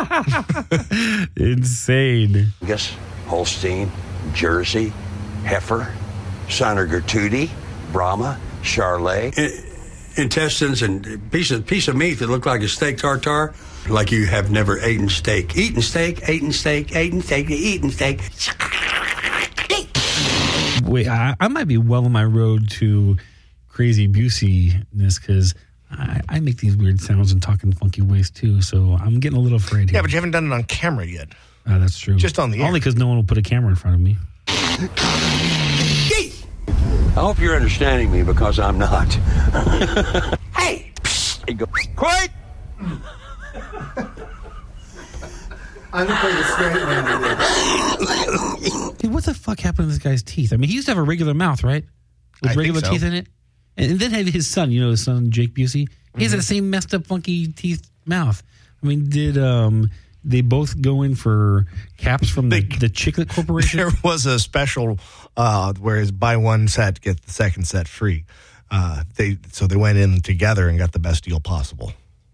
Insane. Angus, Holstein, Jersey, Heifer, Sonner Gertrude, Brahma, Charlet. Intestines and piece of piece of meat that look like a steak tartare, like you have never eaten steak. Eaten steak, eaten steak, eaten steak, eaten steak. Wait, I, I might be well on my road to crazy Busey-ness because I, I make these weird sounds and talk in funky ways too. So I'm getting a little afraid here. Yeah, but you haven't done it on camera yet. Uh, that's true. Just on the air. Only because no one will put a camera in front of me. I hope you're understanding me because I'm not. Hey! Hey, go, quiet! I'm going to play the straight man. Dude, what the fuck happened to this guy's teeth? I mean, he used to have a regular mouth, right? With I think regular so. teeth in it. And, and then had his son, you know, his son, Jake Busey. He has Mm-hmm. that same messed up, funky teeth mouth. I mean, did um, they both go in for caps from the, the Chiclet Corporation? There was a special uh, where it's buy one set, get the second set free. Uh, they So they went in together and got the best deal possible.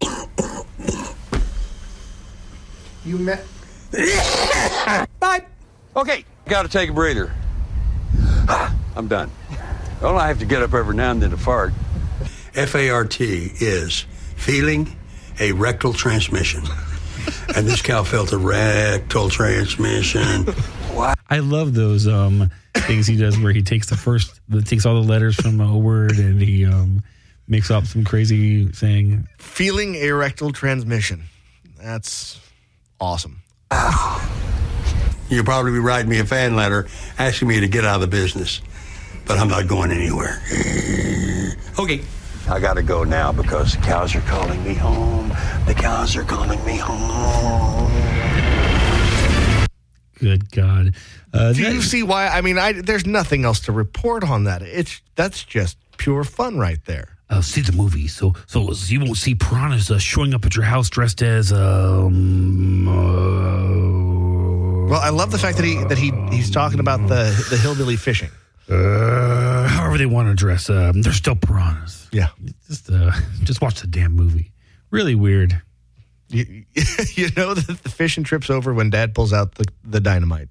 You met. Bye. Okay, got to take a breather. I'm done. Don't I have to get up every now and then to fart? F A R T is feeling a rectal transmission. And this cow felt a rectal transmission. I love those um, things he does where he takes the first, the, takes all the letters from a word and he um, makes up some crazy saying. Feeling erectile transmission. That's awesome. You'll probably be writing me a fan letter asking me to get out of the business, but I'm not going anywhere. Okay. I gotta go now because the cows are calling me home. The cows are calling me home. Good God. Uh, Do that- you see why? I mean, I, there's nothing else to report on that. It's That's just pure fun right there. Uh, see the movie, so so you won't see piranhas uh, showing up at your house dressed as um. Uh, Well, I love the fact that he that he he's talking about the the hillbilly fishing. Uh, however they want to dress, um, they're still piranhas. Yeah, just uh, just watch the damn movie. Really weird. You, you know that the fishing trip's over when Dad pulls out the, the dynamite.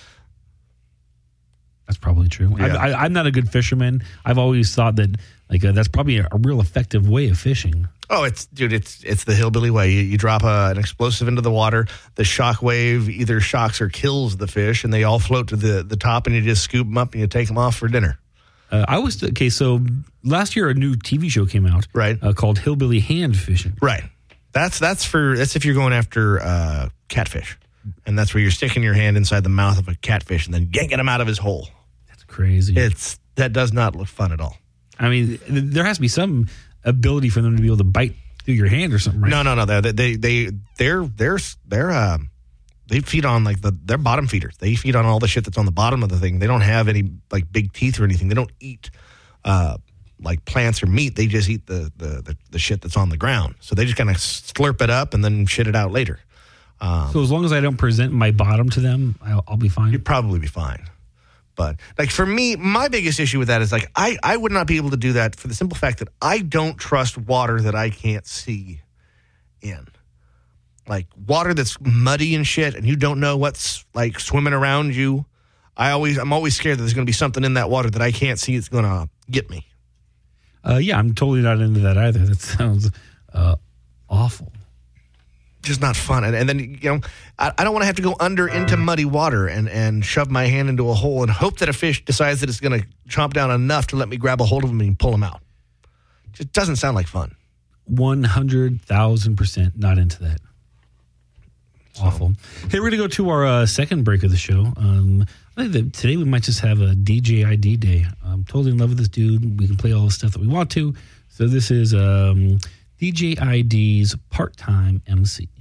That's probably true. Yeah. I, I, I'm not a good fisherman. I've always thought that like uh, that's probably a, a real effective way of fishing. Oh, it's dude, it's it's the hillbilly way. You, you drop a, an explosive into the water, the shock wave either shocks or kills the fish, and they all float to the, the top, and you just scoop them up and you take them off for dinner. Uh, I was okay. So last year, a new T V show came out, right? Uh, called Hillbilly Hand Fishing. Right. That's that's for that's if you're going after uh, catfish, and that's where you're sticking your hand inside the mouth of a catfish and then yanking him out of his hole. That's crazy. It's that does not look fun at all. I mean, th- there has to be some ability for them to be able to bite through your hand or something, right? No, no, no. They they they they're they're they're um they feed on like the they're bottom feeders. They feed on all the shit that's on the bottom of the thing. They don't have any like big teeth or anything. They don't eat uh like plants or meat. They just eat the the the, the shit that's on the ground. So they just kind of slurp it up and then shit it out later. Um, So as long as I don't present my bottom to them, I'll, I'll be fine. You'd probably be fine. But like for me, my biggest issue with that is like I, I would not be able to do that for the simple fact that I don't trust water that I can't see in. Like water that's muddy and shit and you don't know what's like swimming around you. I always I'm always scared that there's gonna be something in that water that I can't see that's gonna get me. Uh, yeah, I'm totally not into that either. That sounds uh, awful. Just not fun. And, and then, you know, I, I don't want to have to go under into muddy water and, and shove my hand into a hole and hope that a fish decides that it's going to chomp down enough to let me grab a hold of him and pull him out. It doesn't sound like fun. one hundred thousand percent not into that. Awful. Hey, we're going to go to our uh, second break of the show. Um, I think that today we might just have a D J I D day. I'm totally in love with this dude. We can play all the stuff that we want to. So this is um, D J I D's part-time M C.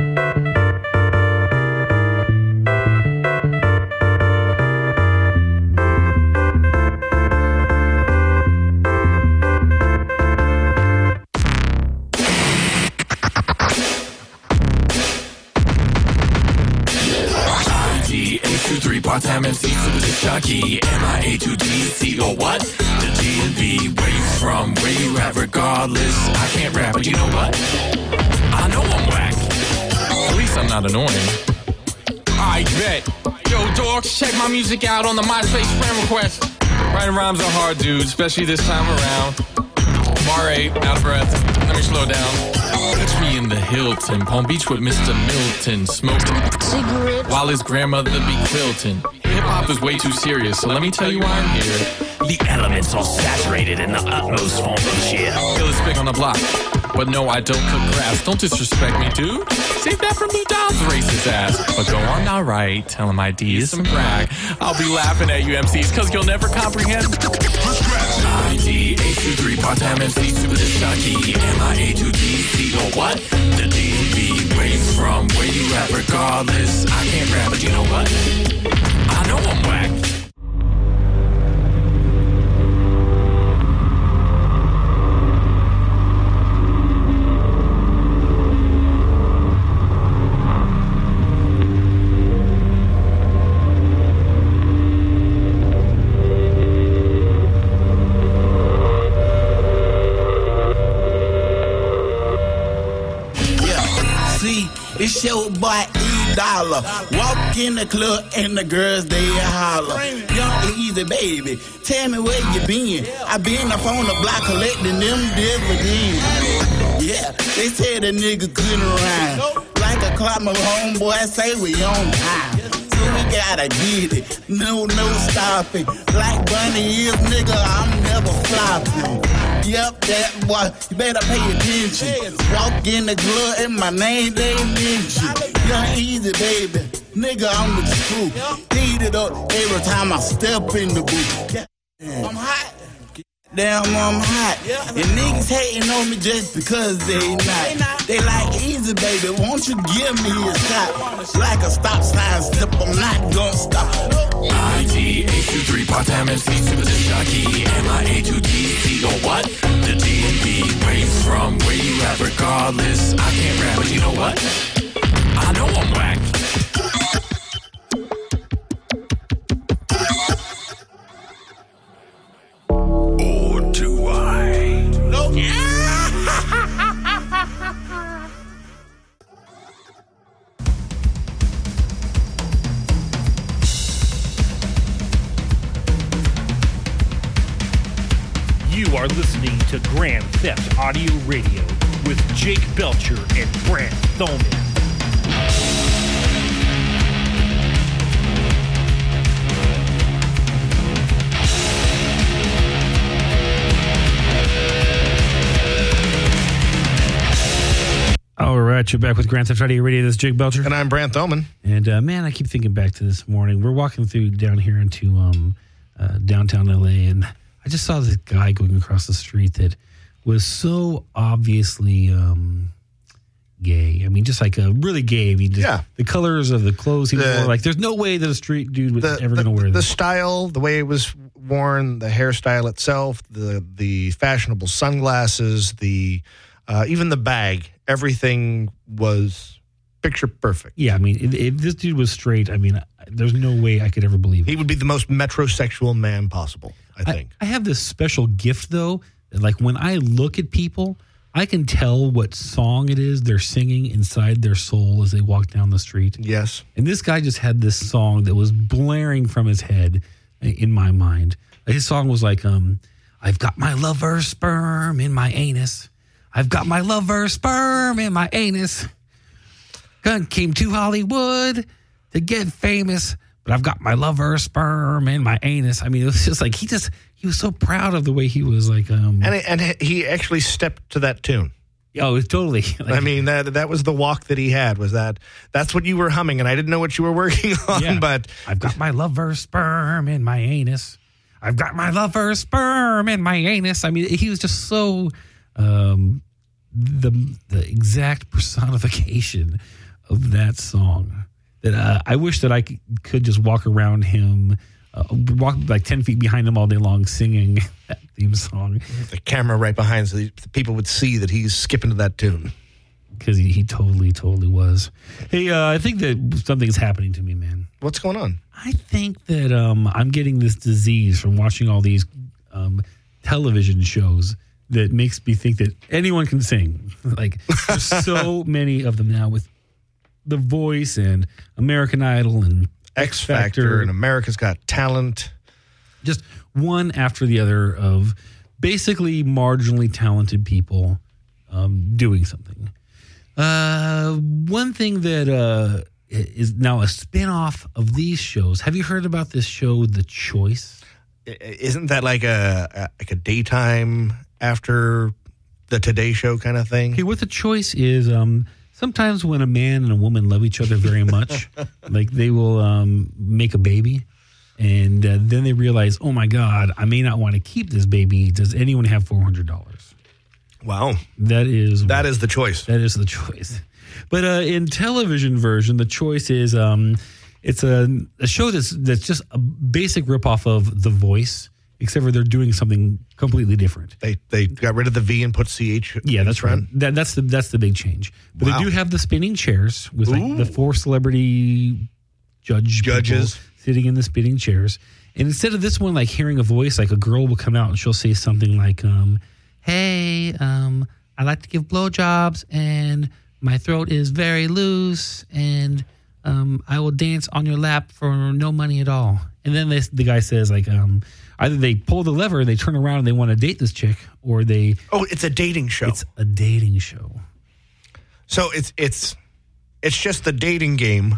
Part-time M C, super the jockey, M I A two D C or what? The D and B, where you from, where you at, regardless. I can't rap, but you know what? I know I'm whack. At least I'm not annoying. I bet. Yo, dorks, check my music out on the MySpace friend request. Writing rhymes are hard, dude, especially this time around. Bar eight, out of breath. Let me slow down. Catch me in the Hilton, Palm Beach with Mister Milton, smoking cigarette while his grandmother be quilting. Hip hop is way too serious, so let me tell you why I'm here. The elements are saturated in the utmost form of cheer. Illest pick on the block, but no, I don't cook grass. Don't disrespect me, dude. Save that for Lou Don's racist ass. But go on, alright, tell him I D is some brag. I'll be laughing at you M Cs, cause you'll never comprehend. I D eight two three, part-time M C, super disc jockey, M I A two D C or what? The D and B, where you from, where you at, regardless. I can't rap, but you know what? I know I'm whack. It's your boy E Dollar. Walk in the club and the girls they holler. Young Easy baby, tell me where you been. I been up on the block collecting them dividends. Yeah, they said a nigga couldn't rhyme. Like a clock, my homeboy say we on time. So we gotta get it, no no stopping. Like Bunny is nigga, I'm never flopping. Yep, that boy. You better pay attention. Walk in the club and my name they mention. Young Easy, baby. Nigga, I'm the truth. Heat it up every time I step in the booth. I'm hot. Damn, I'm hot. And niggas hating on me just because they not. They like Easy, baby. Won't you give me a shot? Like a stop sign step, I'm not gonna stop. I T H two three part-time M C, super disc jockey. M I A two D C or what? The D and B. Where you from? Where you at? Regardless, I can't rap, but you know what? I know I'm whack. Or do I? No. You are listening to Grand Theft Audio Radio with Jake Belcher and Brant Thoman. All right, you're back with Grand Theft Audio Radio. This is Jake Belcher. And I'm Brant Thoman. And, uh, man, I keep thinking back to this morning. We're walking through down here into um, uh, downtown L A, and I just saw this guy going across the street that was so obviously um, gay. I mean, just like a really gay. I mean, just Yeah. the colors of the clothes he The- wore. Like, there's no way that a street dude was The, ever the, going to wear the this. style, the way it was worn, the hairstyle itself, the the fashionable sunglasses, the uh, even the bag, everything was picture perfect. Yeah, I mean, if, if this dude was straight, I mean, there's no way I could ever believe it. He would be the most metrosexual man possible, I think. I, I have this special gift, though. That, like, when I look at people, I can tell what song it is they're singing inside their soul as they walk down the street. Yes. And this guy just had this song that was blaring from his head in my mind. His song was like, um, I've got my lover's sperm in my anus. I've got my lover's sperm in my anus. Gun came to Hollywood to get famous, but I've got my lover's sperm in my anus. I mean, it was just like, he just, he was so proud of the way he was like, um, And and he actually stepped to that tune. oh, totally. Like, I mean, that that was the walk that he had, was that that's what you were humming, and I didn't know what you were working on, Yeah. but I've got my lover's sperm in my anus. I've got my lover's sperm in my anus. I mean, he was just so um, the the exact personification of that song that uh, I wish that I could, could just walk around him, uh, walk like ten feet behind him all day long singing that theme song. the camera right behind, so the people would see that he's skipping to that tune. Because he, he totally, totally was. Hey, uh, I think that something's happening to me, man. What's going on? I think that um, I'm getting this disease from watching all these um, television shows that makes me think that anyone can sing. Like, there's so many of them now with The Voice and American Idol and X Factor and America's Got Talent. Just one after the other of basically marginally talented people um, doing something. Uh, one thing that uh, is now a spin-off of these shows. Have you heard about this show, The Choice? Isn't that like a, a like a daytime after the Today Show kind of thing? Okay, what The Choice is, um, sometimes when a man and a woman love each other very much, like they will um, make a baby, and uh, then they realize, oh my God, I may not want to keep this baby. Does anyone have four hundred dollars? Wow. That is that is the choice. That is the choice. But uh, in television version, The Choice is um, it's a, a show that's that's just a basic ripoff of The Voice, except for they're doing something completely different. They they got rid of the V and put C H. Yeah, that's right. That, that's the that's the big change. But Wow. they do have the spinning chairs with like the four celebrity judge Judges. people sitting in the spinning chairs. And instead of this one, like hearing a voice, like a girl will come out and she'll say something like, um, "Hey, um, I like to give blowjobs, and my throat is very loose, and um, I will dance on your lap for no money at all." And then this, the guy says, like, um, either they pull the lever and they turn around and they want to date this chick, or they Oh, it's a dating show. it's a dating show. So it's it's it's just the dating game,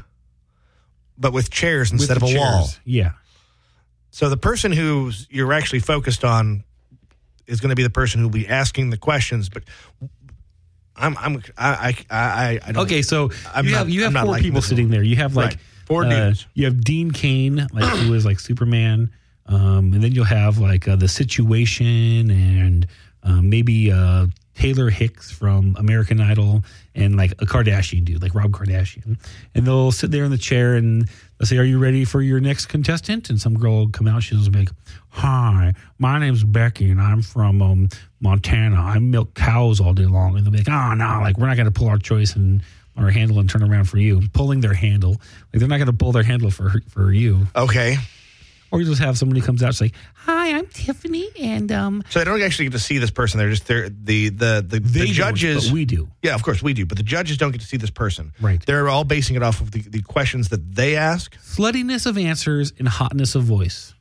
but with chairs instead With of the a wall. chairs. Yeah. So the person who you're actually focused on is going to be the person who will be asking the questions. But I'm I'm I I I, I don't, Okay, so I'm you not, have you have I'm not four liking people this sitting one. there. You have like Right. four uh, dudes. You have Dean Cain, like who is like Superman, um, and then you'll have like uh, the Situation and um, maybe uh, Taylor Hicks from American Idol, and like a Kardashian dude, like Rob Kardashian, and they'll sit there in the chair and they'll say, "Are you ready for your next contestant?" And some girl will come out. She'll be like, "Hi, my name's Becky, and I'm from um, Montana. I milk cows all day long." And they'll be like, "Oh no, like we're not going to pull our choice and our handle and turn around for you." Pulling their handle, like they're not going to pull their handle for for you. Okay. Or you just have somebody comes out, and say, "Hi, I'm Tiffany," and um, So they don't actually get to see this person. They're just they're, the the the, They the don't, judges. but we do. Yeah, of course we do. But the judges don't get to see this person. Right. They're all basing it off of the, the questions that they ask. sluttiness of answers and hotness of voice.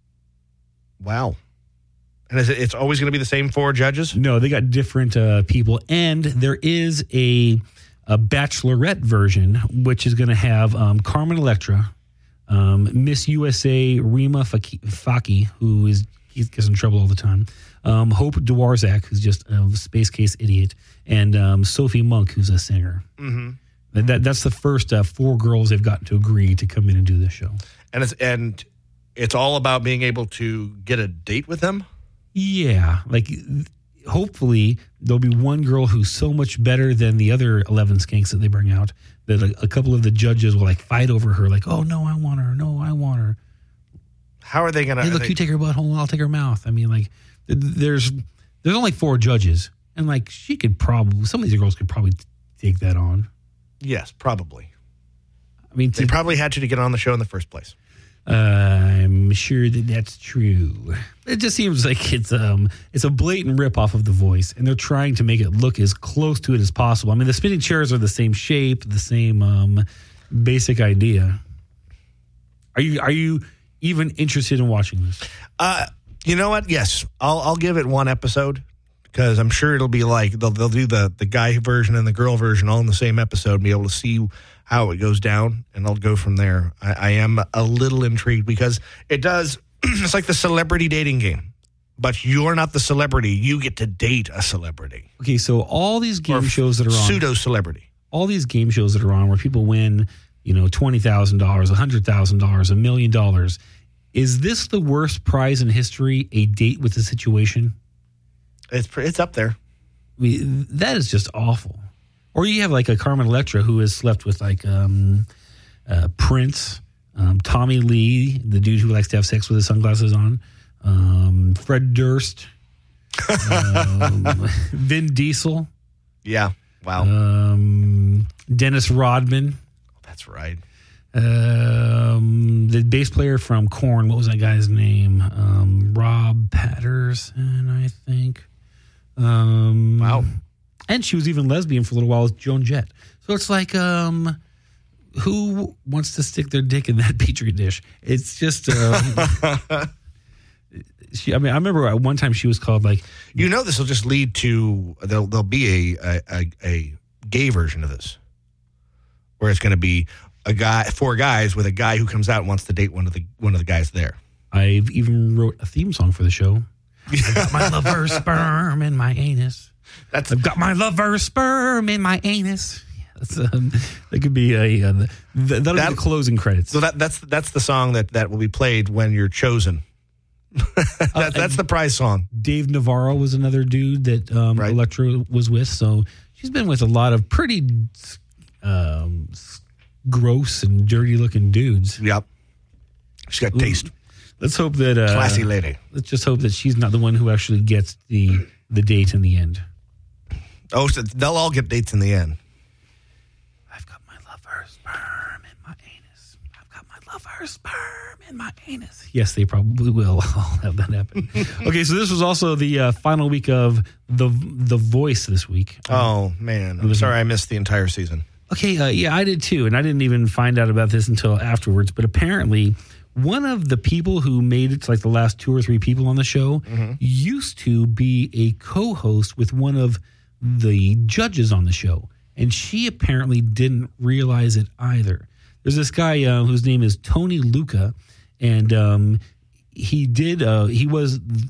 Wow. And is it, it's always going to be the same four judges? No, they got different uh, people, and there is a a bachelorette version, which is going to have um, Carmen Electra, um, Miss U S A Rima Faki, Faki, who is he gets in trouble all the time, um, Hope Dwarzak, who's just a space case idiot, and um, Sophie Monk, who's a singer. Mm-hmm. That, that that's the first uh, four girls they've gotten to agree to come in and do this show. And it's and it's all about being able to get a date with them. Yeah, like hopefully there'll be one girl who's so much better than the other eleven skanks that they bring out that a, a couple of the judges will like fight over her, like, "Oh no, I want her. No, I want her." How are they going to? Hey, look, they, you take her butthole, I'll take her mouth. I mean, like, th- there's there's only four judges, and like she could probably some of these girls could probably take that on. Yes, probably. I mean, they to, probably had you to get on the show in the first place. Uh, I'm sure that that's true. It just seems like it's um it's a blatant ripoff of The Voice, and they're trying to make it look as close to it as possible. I mean, the spinning chairs are the same shape, the same um basic idea. Are you are you even interested in watching this? Uh, you know what? Yes, I'll I'll give it one episode because I'm sure it'll be like they'll they'll do the the guy version and the girl version all in the same episode and be able to see how it goes down, and I'll go from there. I, I am a little intrigued because it does. It's like the celebrity dating game, but you're not the celebrity. You get to date a celebrity. Okay, so all these game Or shows that are on pseudo celebrity. all these game shows that are on where people win, you know, twenty thousand dollars, one hundred thousand dollars, a million dollars. Is this the worst prize in history, a date with a situation? It's it's up there. I mean, that is just awful. Or you have like a Carmen Electra who has slept with like um, uh, Prince, um, Tommy Lee, the dude who likes to have sex with his sunglasses on, um, Fred Durst, um, Vin Diesel. Yeah. Wow. Um, Dennis Rodman. That's right. Um, the bass player from Korn. What was that guy's name? Um, Rob Patterson, I think. Um, wow. And she was even lesbian for a little while with Joan Jett. So it's like, um, who wants to stick their dick in that petri dish? It's just, um, she. I mean, I remember at one time she was called like, you know, this will just lead to there'll there'll be a a, a gay version of this, where it's going to be a guy, four guys with a guy who comes out and wants to date one of the one of the guys there. I've even wrote a theme song for the show. I got my lover's sperm in my anus. That's I've got my lover's sperm in my anus. Yeah, that's, um, that could be a uh, th- that'll that, be the closing credits. So that that's that's the song that, that will be played when you're chosen. that, uh, that's the prize song. Dave Navarro was another dude that um, Right. Electra was with. So she's been with a lot of pretty um, gross and dirty looking dudes. Yep. She's got taste. Let's hope that uh, Classy lady. Let's just hope that she's not the one who actually gets the the date in the end. Oh, so they'll all get dates in the end. I've got my lover's sperm in my anus. I've got my lover's sperm in my anus. Yes, they probably will. I'll have that happen. Okay, so this was also the uh, final week of the the Voice this week. Oh man, I'm sorry I missed the entire season. Okay, uh, yeah, I did too, and I didn't even find out about this until afterwards. But apparently, one of the people who made it to like the last two or three people on the show Mm-hmm. used to be a co-host with one of the judges on the show, and she apparently didn't realize it either. There's this guy uh, whose name is Tony Luca, and um, he did uh, he was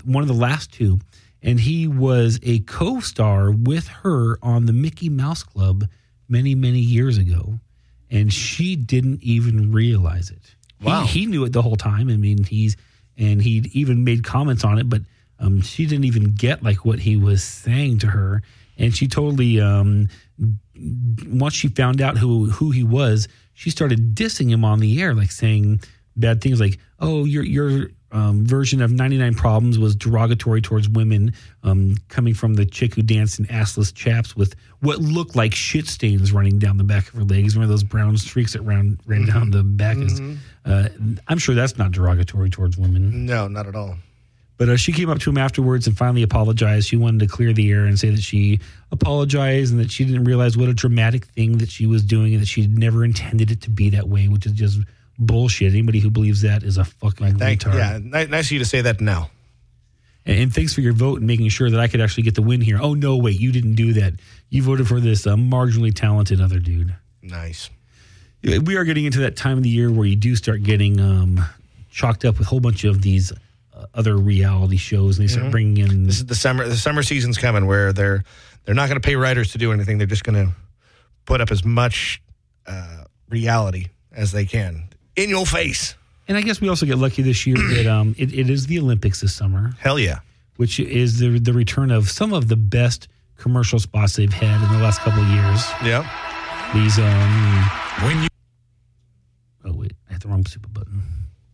one of the last two, and he was a co-star with her on the Mickey Mouse Club many, many years ago, and she didn't even realize it. Wow. He, he knew it the whole time. I mean, he's and he even made comments on it, but um, she didn't even get like what he was saying to her, and she totally um, once she found out who who he was, she started dissing him on the air, like saying bad things like, "Oh, your your um, version of ninety-nine Problems was derogatory towards women, um, coming from the chick who danced in assless chaps with what looked like shit stains running down the back of her legs, one of those brown streaks that ran ran Mm-hmm. down the back." Mhm. Uh, I'm sure that's not derogatory towards women. No, not at all. But uh, she came up to him afterwards and finally apologized. She wanted to clear the air and say that she apologized and that she didn't realize what a dramatic thing that she was doing and that she never intended it to be that way, which is just bullshit. Anybody who believes that is a fucking Thank, retard. yeah, ni- nice of you to say that now. And, and thanks for your vote and making sure that I could actually get the win here. Oh, no, wait, you didn't do that. You voted for this uh, marginally talented other dude. Nice. We are getting into that time of the year where you do start getting um, chalked up with a whole bunch of these uh, other reality shows, and they start Mhm. bringing in. This is the summer. The summer season's coming where they're they're not going to pay writers to do anything. They're just going to put up as much uh, reality as they can in your face. And I guess we also get lucky this year that um, it, it is the Olympics this summer. Hell yeah. Which is the the return of some of the best commercial spots they've had in the last couple of years. Yeah. These um when you oh wait, I hit the wrong stupid button.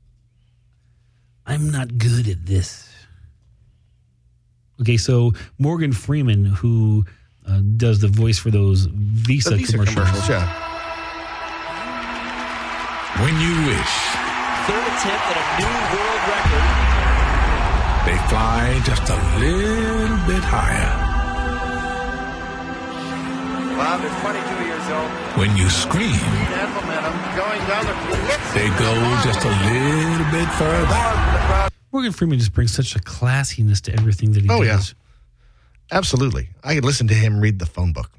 I'm not good at this. Okay, so Morgan Freeman, who uh, does the voice for those Visa, The Visa commercials, commercials, yeah. when you wish Third attempt at a new world record. they fly just a little bit higher. Bob is twenty-two years old. When you scream, And momentum going down the. they go just a little bit further. Morgan Freeman just brings such a classiness to everything that he Oh, does. yeah. Absolutely. I could listen to him read the phone book.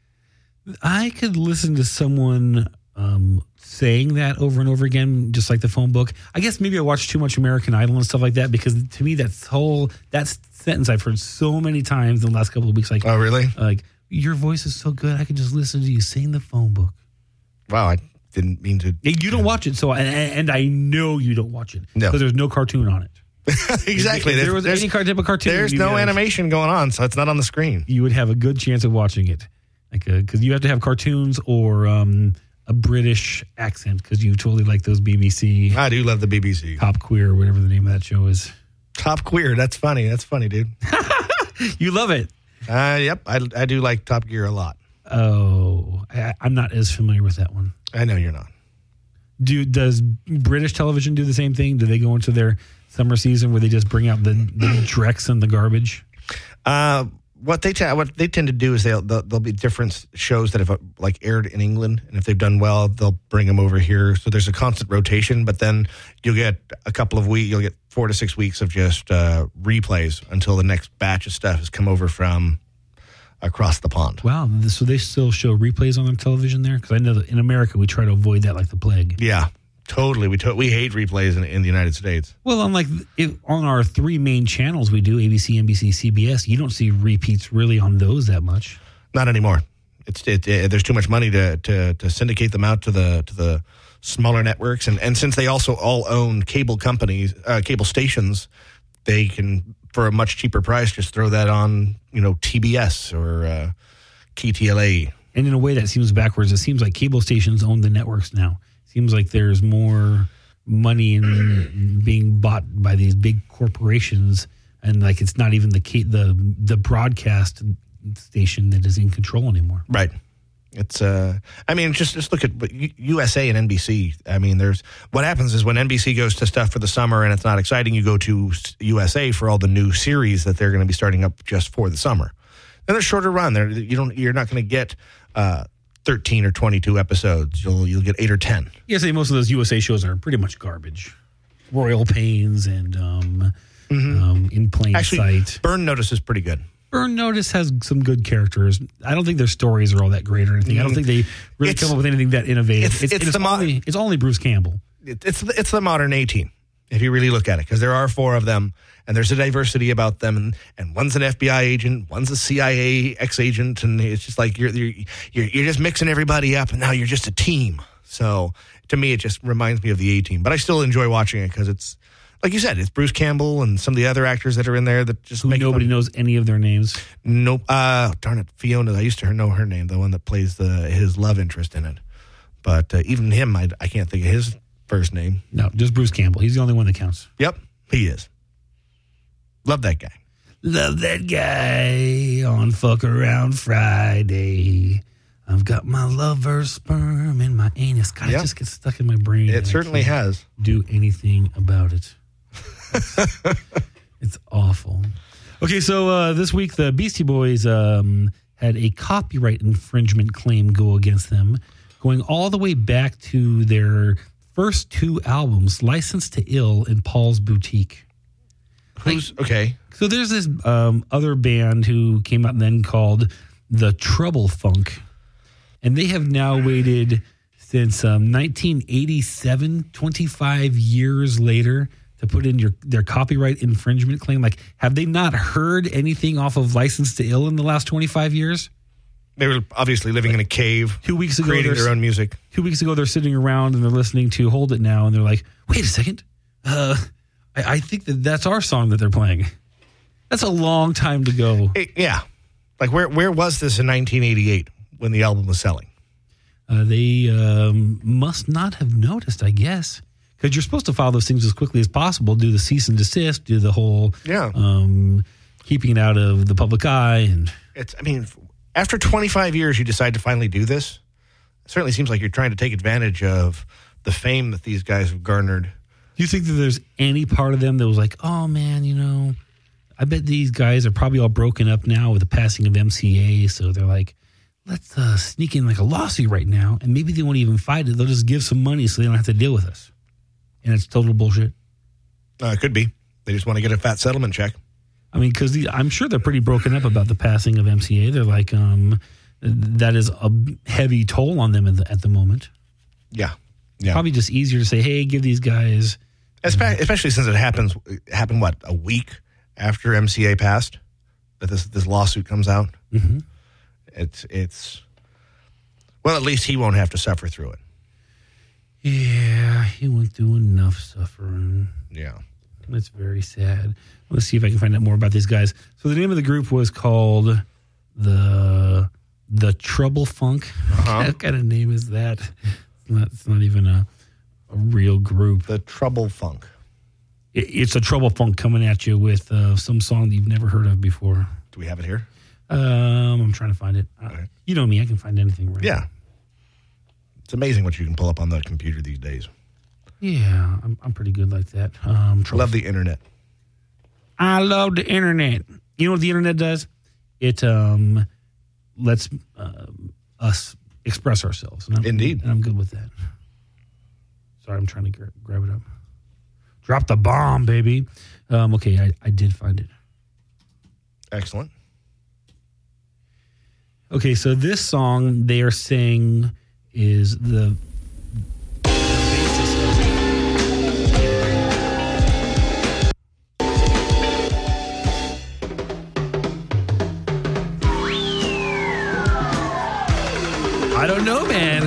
I could listen to someone um, saying that over and over again, just like the phone book. I guess maybe I watch too much American Idol and stuff like that, because to me, that's whole that sentence I've heard so many times in the last couple of weeks. Like, oh, really? Like, your voice is so good, I could just listen to you sing the phone book. Wow, I didn't mean to. You don't watch it, so and, and I know you don't watch it No. because there's no cartoon on it. Exactly. If there was There's- any type of cartoon, There's you'd no have- animation going on, so it's not on the screen. You would have a good chance of watching it, like because you have to have cartoons or um, a British accent, because you totally like those B B C. I do love the B B C. Top Queer, whatever the name of that show is. Top Queer. That's funny. That's funny, dude. You love it. Uh, yep. I, I do like Top Gear a lot. Oh, I, I'm not as familiar with that one. I know you're not. Do does British television do the same thing? Do they go into their summer season where they just bring out the, the dregs and the garbage? Uh, what they t- what they tend to do is they'll, they'll there'll be different shows that have uh, like aired in England, and if they've done well, they'll bring them over here. So there's a constant rotation, but then you'll get a couple of weeks, you'll get four to six weeks of just uh, replays until the next batch of stuff has come over from across the pond. Wow, so they still show replays on their television there? Because I know that in America we try to avoid that like the plague. Yeah, totally. We to- we hate replays in, in the United States. Well, on like it, on our three main channels we do, A B C, N B C, C B S, you don't see repeats really on those that much. Not anymore. It's it, it, there's too much money to, to to syndicate them out to the to the smaller networks, and and since they also all own cable companies, uh, cable stations, they can, for a much cheaper price, just throw that on, you know, T B S or uh, K T L A. And in a way that seems backwards. It seems like cable stations own the networks now. Seems like there's more money in being bought by these big corporations, and like it's not even the the the broadcast station that is in control anymore. Right. It's uh I mean, just just look at U S A and N B C. I mean, there's what happens is when N B C goes to stuff for the summer and it's not exciting, you go to U S A for all the new series that they're going to be starting up just for the summer. And they're shorter run. They're, you don't you're not going to get uh thirteen or twenty-two episodes. You'll you'll get eight or ten. Yes, I say most of those U S A shows are pretty much garbage. Royal Pains and um, Mm-hmm. um In Plain Actually, Sight. Burn Notice is pretty good. Burn Notice has some good characters. I don't think their stories are all that great or anything. I don't think they really It's- come up with anything that innovative. it's- it's it's the mo- only it's only Bruce Campbell. It, it's the- it's the modern A-Team. if you really look at it, because there are four of them, and there's a diversity about them, and, and one's an F B I agent, one's a C I A ex-agent, and it's just like you're, you're you're you're just mixing everybody up, and now you're just a team. So to me, it just reminds me of the A-Team. But I still enjoy watching it because it's, like you said, it's Bruce Campbell and some of the other actors that are in there that just Who make nobody fun. knows any of their names. Nope. Uh, darn it, Fiona. I used to know her name, the one that plays the his love interest in it. But uh, even him, I, I can't think of his first name. No, just Bruce Campbell. He's the only one that counts. Yep, he is. Love that guy. Love that guy on Fuck Around Friday. I've got my lover's sperm in my anus. God, Yeah. it just gets stuck in my brain. It and I certainly can't has. Do anything about it. It's, it's awful. Okay, so uh, this week the Beastie Boys um, had a copyright infringement claim go against them, going all the way back to their first two albums, Licensed to Ill and Paul's Boutique. Who's okay? So there's this um, other band who came out then called the Trouble Funk, and they have now waited since um, nineteen eighty-seven, twenty-five years later, to put in your their copyright infringement claim. Like, have they not heard anything off of License to Ill in the last twenty-five years? They were obviously living in a cave, Two weeks ago, creating they're- their own music. Two weeks ago, they're sitting around and they're listening to Hold It Now, and they're like, wait a second. Uh, I, I think that that's our song that they're playing. That's a long time to go. It- yeah. Like, where where was this in nineteen eighty-eight when the album was selling? Uh, they um, must not have noticed, I guess, because you're supposed to file those things as quickly as possible, do the cease and desist, do the whole Yeah. um, keeping it out of the public eye. And It's. I mean, after twenty-five years, you decide to finally do this. It certainly seems like you're trying to take advantage of the fame that these guys have garnered. do you think that there's any part of them that was like, oh, man, you know, I bet these guys are probably all broken up now with the passing of M C A, so they're like, let's uh, sneak in like a lawsuit right now, and maybe they won't even fight it. They'll just give some money so they don't have to deal with us. And it's total bullshit. Uh, it could be. They just want to get a fat settlement check. I mean, because I'm sure they're pretty broken up about the passing of M C A. They're like, um, that is a heavy toll on them at the, at the moment. Yeah. Yeah. Probably just easier to say, hey, give these guys. Espe- Especially since it happens, it happened, what, a week after M C A passed? That this this lawsuit comes out? Mm-hmm. It's, it's, well, at least he won't have to suffer through it. Yeah, he went through enough suffering. Yeah. That's very sad. Let's see if I can find out more about these guys. So the name of the group was called the the Trouble Funk. Uh-huh. What kind of name is that? It's not, it's not even a, a real group. The Trouble Funk. It, it's a Trouble Funk coming at you with uh, some song that you've never heard of before. Do we have it here? Um, I'm trying to find it. Uh, right. You know me, I can find anything. Right? Yeah. It's amazing what you can pull up on the computer these days. Yeah, I'm, I'm pretty good like that. Um, Trouble Love the internet. I love the internet. You know what the internet does? It um, lets uh, us express ourselves. And I'm, Indeed. And I'm good with that. Sorry, I'm trying to gra- grab it up. Drop the bomb, baby. Um, okay, I, I did find it. Excellent. Okay, so this song they are saying is the... I don't know, man.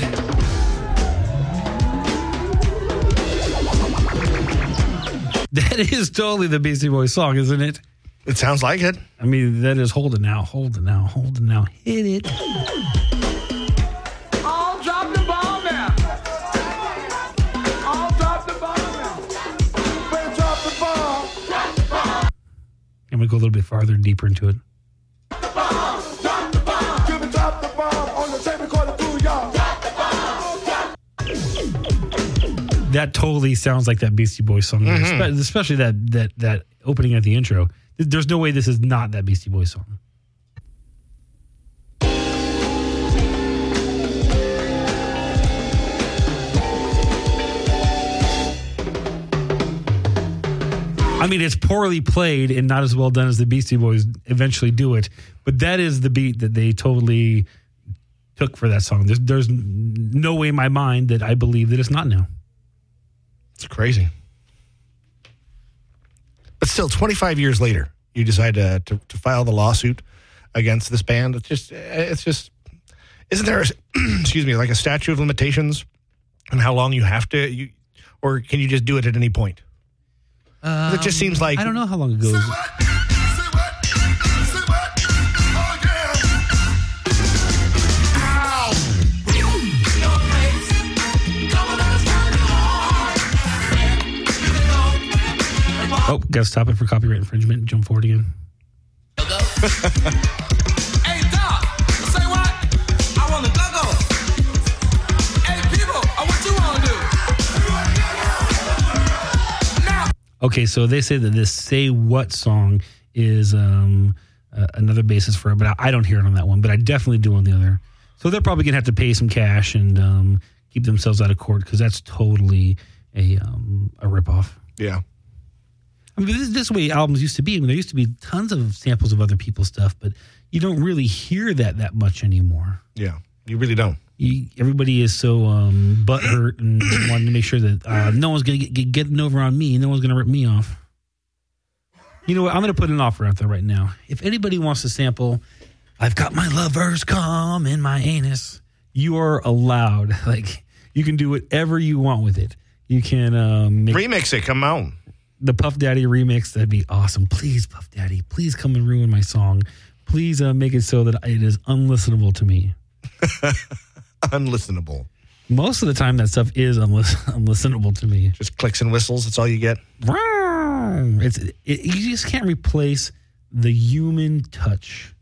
That is totally the Beastie Boys song, isn't it? It sounds like it. I mean, that is Hold It Now, Hold It Now, Hold It Now, hit it. I'll drop the bomb now. I'll drop the bomb now. Better drop the bomb. Drop the bomb. I'm going to go a little bit farther, deeper into it. Drop the bomb. Give it, drop the bomb on the tape recorder through y'all. Drop the bomb. Drop. That totally sounds like that Beastie Boys song, Mm-hmm. Espe- especially that that that opening at the intro. There's no way this is not that Beastie Boys song. I mean, it's poorly played and not as well done as the Beastie Boys eventually do it, but that is the beat that they totally took for that song. There's, there's no way in my mind that I believe that it's not now. It's crazy. But still, twenty-five years later, you decide to, to, to file the lawsuit against this band. It's just, it's just, isn't there, a, excuse me, like a statute of limitations on how long you have to, you, or can you just do it at any point? Um, it just seems like I don't know how long ago. Is Oh, got to stop it for copyright infringement and jump forward again. Hey, Doc, say what? I want to go-go. Hey, people, what you want to do? Now. Okay, so they say that this Say What song is um, uh, another basis for it, but I, I don't hear it on that one, but I definitely do on the other. So they're probably going to have to pay some cash and um, keep themselves out of court because that's totally a, um, a ripoff. Yeah. I mean, this is this way albums used to be. I mean, there used to be tons of samples of other people's stuff, but you don't really hear that that much anymore. Yeah, you really don't. You, everybody is so um, butthurt and wanting to make sure that uh, no one's going to get, get getting over on me. No one's going to rip me off. You know what? I'm going to put an offer out there right now. If anybody wants to sample, I've got my lovers come in my anus, you are allowed. Like, you can do whatever you want with it. You can um, make remix it. Come on. The Puff Daddy remix, that'd be awesome. Please, Puff Daddy, please come and ruin my song. Please uh, make it so that it is unlistenable to me. Unlistenable. Most of the time, that stuff is unlis- unlistenable to me. Just clicks and whistles. That's all you get. It's it, you just can't replace the human touch.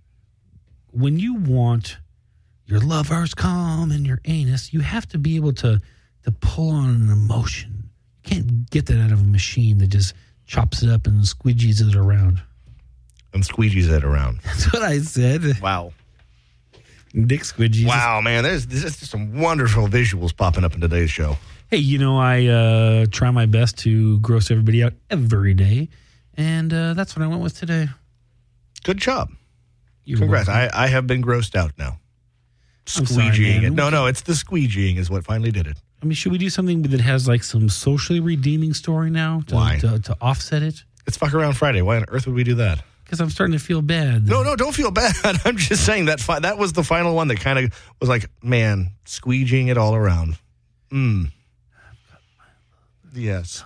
When you want your lovers come in your anus, you have to be able to to pull on an emotion. Can't get that out of a machine that just chops it up and squeegees it around. And squeegees it around. That's what I said. Wow. Dick squeegees. Wow, man. There's, there's just some wonderful visuals popping up in today's show. Hey, you know, I uh, try my best to gross everybody out every day. And uh, that's what I went with today. Good job. You're Congrats. I, welcome. I have been grossed out now. I'm sorry, Squeegeeing man. it. No, no, it's the squeegeeing is what finally did it. I mean, should we do something that has like some socially redeeming story now to, Why? to, to offset it? It's Fuck Around Friday. Why on earth would we do that? Because I'm starting to feel bad. No, no, don't feel bad. I'm just saying that fi- that was the final one that kind of was like, man, squeegeeing it all around. Mm. Yes.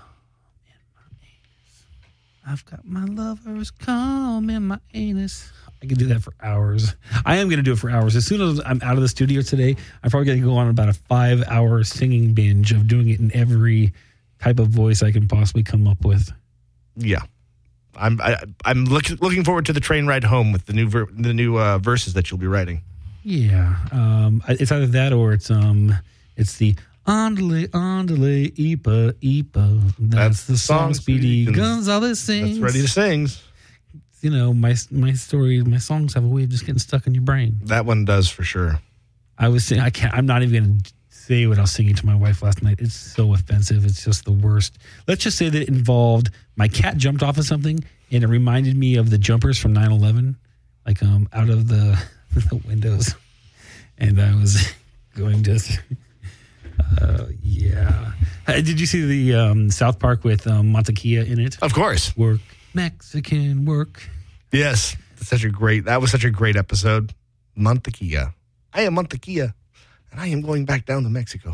I've got my lovers come in my anus. I can do that for hours. I am going to do it for hours. As soon as I'm out of the studio today, I'm probably going to go on about a five-hour singing binge of doing it in every type of voice I can possibly come up with. Yeah. I'm I, I'm look, looking forward to the train ride home with the new ver- the new uh, verses that you'll be writing. Yeah. Um, it's either that or it's um it's the Andale, andale, Ipa, Ipa. That's, That's the song Speedy Gonzalez sings. That's ready to sing. You know, my my story, my songs have a way of just getting stuck in your brain. That one does for sure. I was saying, I can't, I'm not even going to say what I was singing to my wife last night. It's so offensive. It's just the worst. Let's just say that it involved my cat jumped off of something and it reminded me of the jumpers from nine eleven, like um out of the, the windows. And I was going just, uh, yeah. Uh, Did you see the um, South Park with um, Montequilla in it? Of course. Work, Mexican work. Yes. That's such a great, that was such a great episode. Montequilla. I am Montequilla, and I am going back down to Mexico.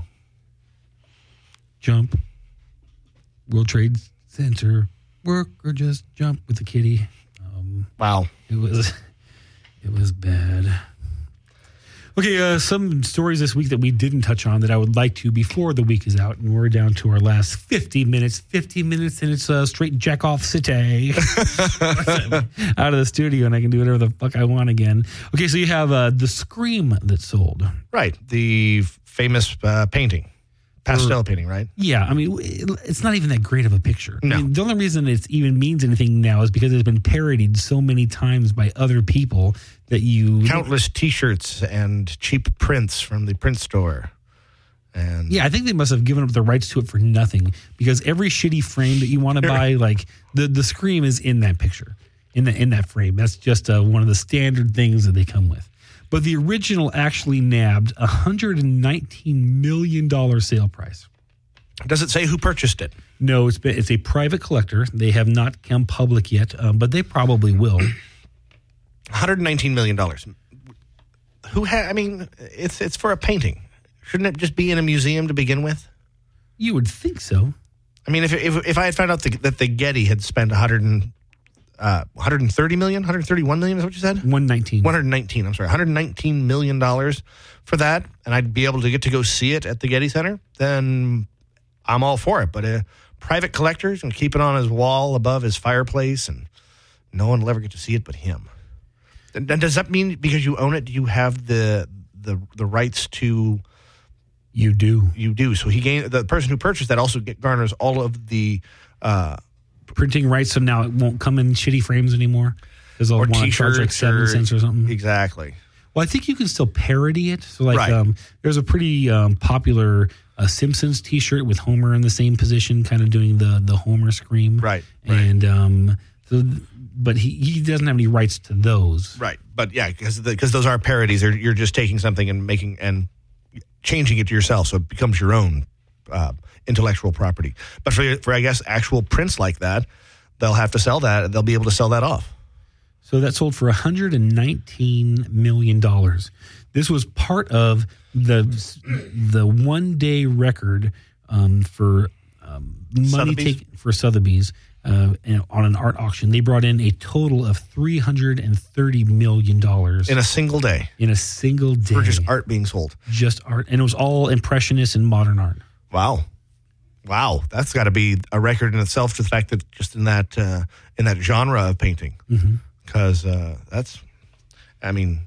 Jump. World Trade Center. Work or just jump with the kitty. Um, wow. It was, it was bad. Okay, uh, some stories this week that we didn't touch on that I would like to before the week is out, and we're down to our last fifty minutes. fifty minutes, and it's uh, straight jack off city out of the studio, and I can do whatever the fuck I want again. Okay, so you have uh, the Scream that sold. Right, the f- famous uh, painting, pastel or, painting, right? Yeah, I mean, it's not even that great of a picture. No. I mean, the only reason it even means anything now is because it's been parodied so many times by other people that you... Countless T-shirts and cheap prints from the print store. And yeah, I think they must have given up the rights to it for nothing because every shitty frame that you want to buy, like the, the Scream is in that picture, in, the, in that frame. That's just uh, one of the standard things that they come with. But the original actually nabbed a one hundred nineteen million dollars sale price. Does it say who purchased it? No, it's been, it's a private collector. They have not come public yet, um, but they probably will. one hundred nineteen million dollars. Who ha- I mean, it's it's for a painting. Shouldn't it just be in a museum to begin with? You would think so. I mean, if if, if I had found out the, that the Getty had spent one hundred and, uh, one hundred thirty million dollars, one hundred thirty-one million dollars is what you said? one hundred nineteen. one hundred nineteen, I'm sorry. one hundred nineteen million dollars for that, and I'd be able to get to go see it at the Getty Center, then I'm all for it. But uh, private collectors and keep it on his wall above his fireplace, and no one will ever get to see it but him. And, and does that mean because you own it, do you have the the the rights to... You do. You do. So he gained, the person who purchased that also get, garners all of the... Uh, printing rights, so now it won't come in shitty frames anymore? Because they'll or want to t-shirts charge like seven or, cents or something? Exactly. Well, I think you can still parody it. So, like, Right. um, there's a pretty um, popular uh, Simpsons T-shirt with Homer in the same position, kind of doing the the Homer scream. Right. And um, so, but he, he doesn't have any rights to those. Right. But yeah, because because those are parodies. They're, you're just taking something and making and changing it to yourself, so it becomes your own uh, intellectual property. But for for I guess actual prints like that, they'll have to sell that. They'll be able to sell that off. So that sold for one hundred nineteen million dollars. This was part of the the one day record um, for um, money Sotheby's? taken for Sotheby's uh, and on an art auction. They brought in a total of three hundred thirty million dollars In a single day. in a single day For just art being sold. Just art, and it was all impressionist and modern art. Wow. Wow. That's got to be a record in itself, to the fact that just in that uh, in that genre of painting. Because uh, that's, I mean,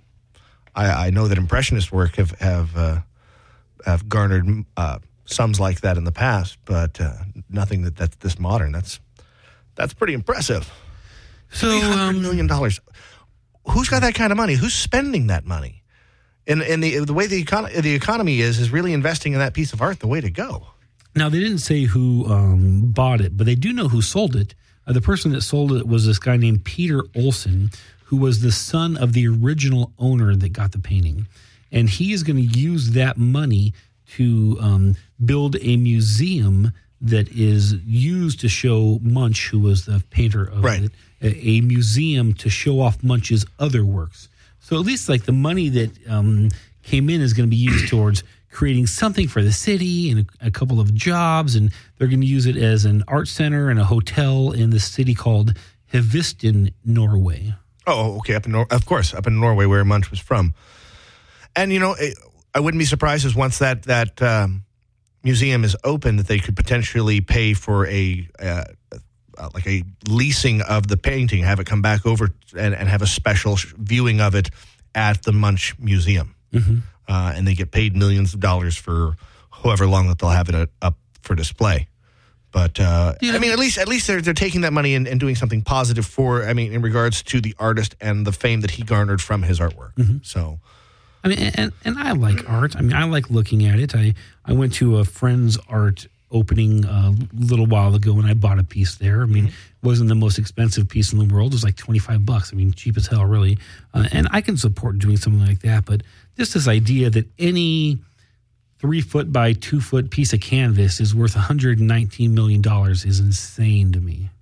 I, I know that impressionist work have have uh, have garnered uh, sums like that in the past, but uh, nothing that that's this modern. That's that's pretty impressive. So, three hundred um, million dollars. Who's got that kind of money? Who's spending that money? And and the the way the economy the economy is is really investing in that piece of art. The way to go. Now, they didn't say who um, bought it, but they do know who sold it. Uh, the person that sold it was this guy named Peter Olson, who was the son of the original owner that got the painting. And he is going to use that money to um, build a museum that is used to show Munch, who was the painter of Right. it, a, a museum to show off Munch's other works. So at least like the money that um, came in is going to be used towards creating something for the city and a, a couple of jobs, and they're going to use it as an art center and a hotel in the city called Hviston, Norway. Oh, okay. Up in Nor- of course, up in Norway, where Munch was from. And you know, it, I wouldn't be surprised as once that that um, museum is open, that they could potentially pay for a uh, uh, like a leasing of the painting, have it come back over, and, and have a special sh- viewing of it at the Munch Museum. Mm-hmm. Uh, and they get paid millions of dollars for however long that they'll have it uh, up for display. But uh, Yeah. I mean, at least at least they're they're taking that money and, and doing something positive for. I mean, in regards to the artist and the fame that he garnered from his artwork. Mm-hmm. So, I mean, and, and I like art. I mean, I like looking at it. I, I went to a friend's art opening a little while ago, and I bought a piece there. I mean, it wasn't the most expensive piece in the world. It was like twenty-five bucks. I mean, cheap as hell, really. Uh, and I can support doing something like that. But just this idea that any three foot by two foot piece of canvas is worth one hundred nineteen million dollars is insane to me.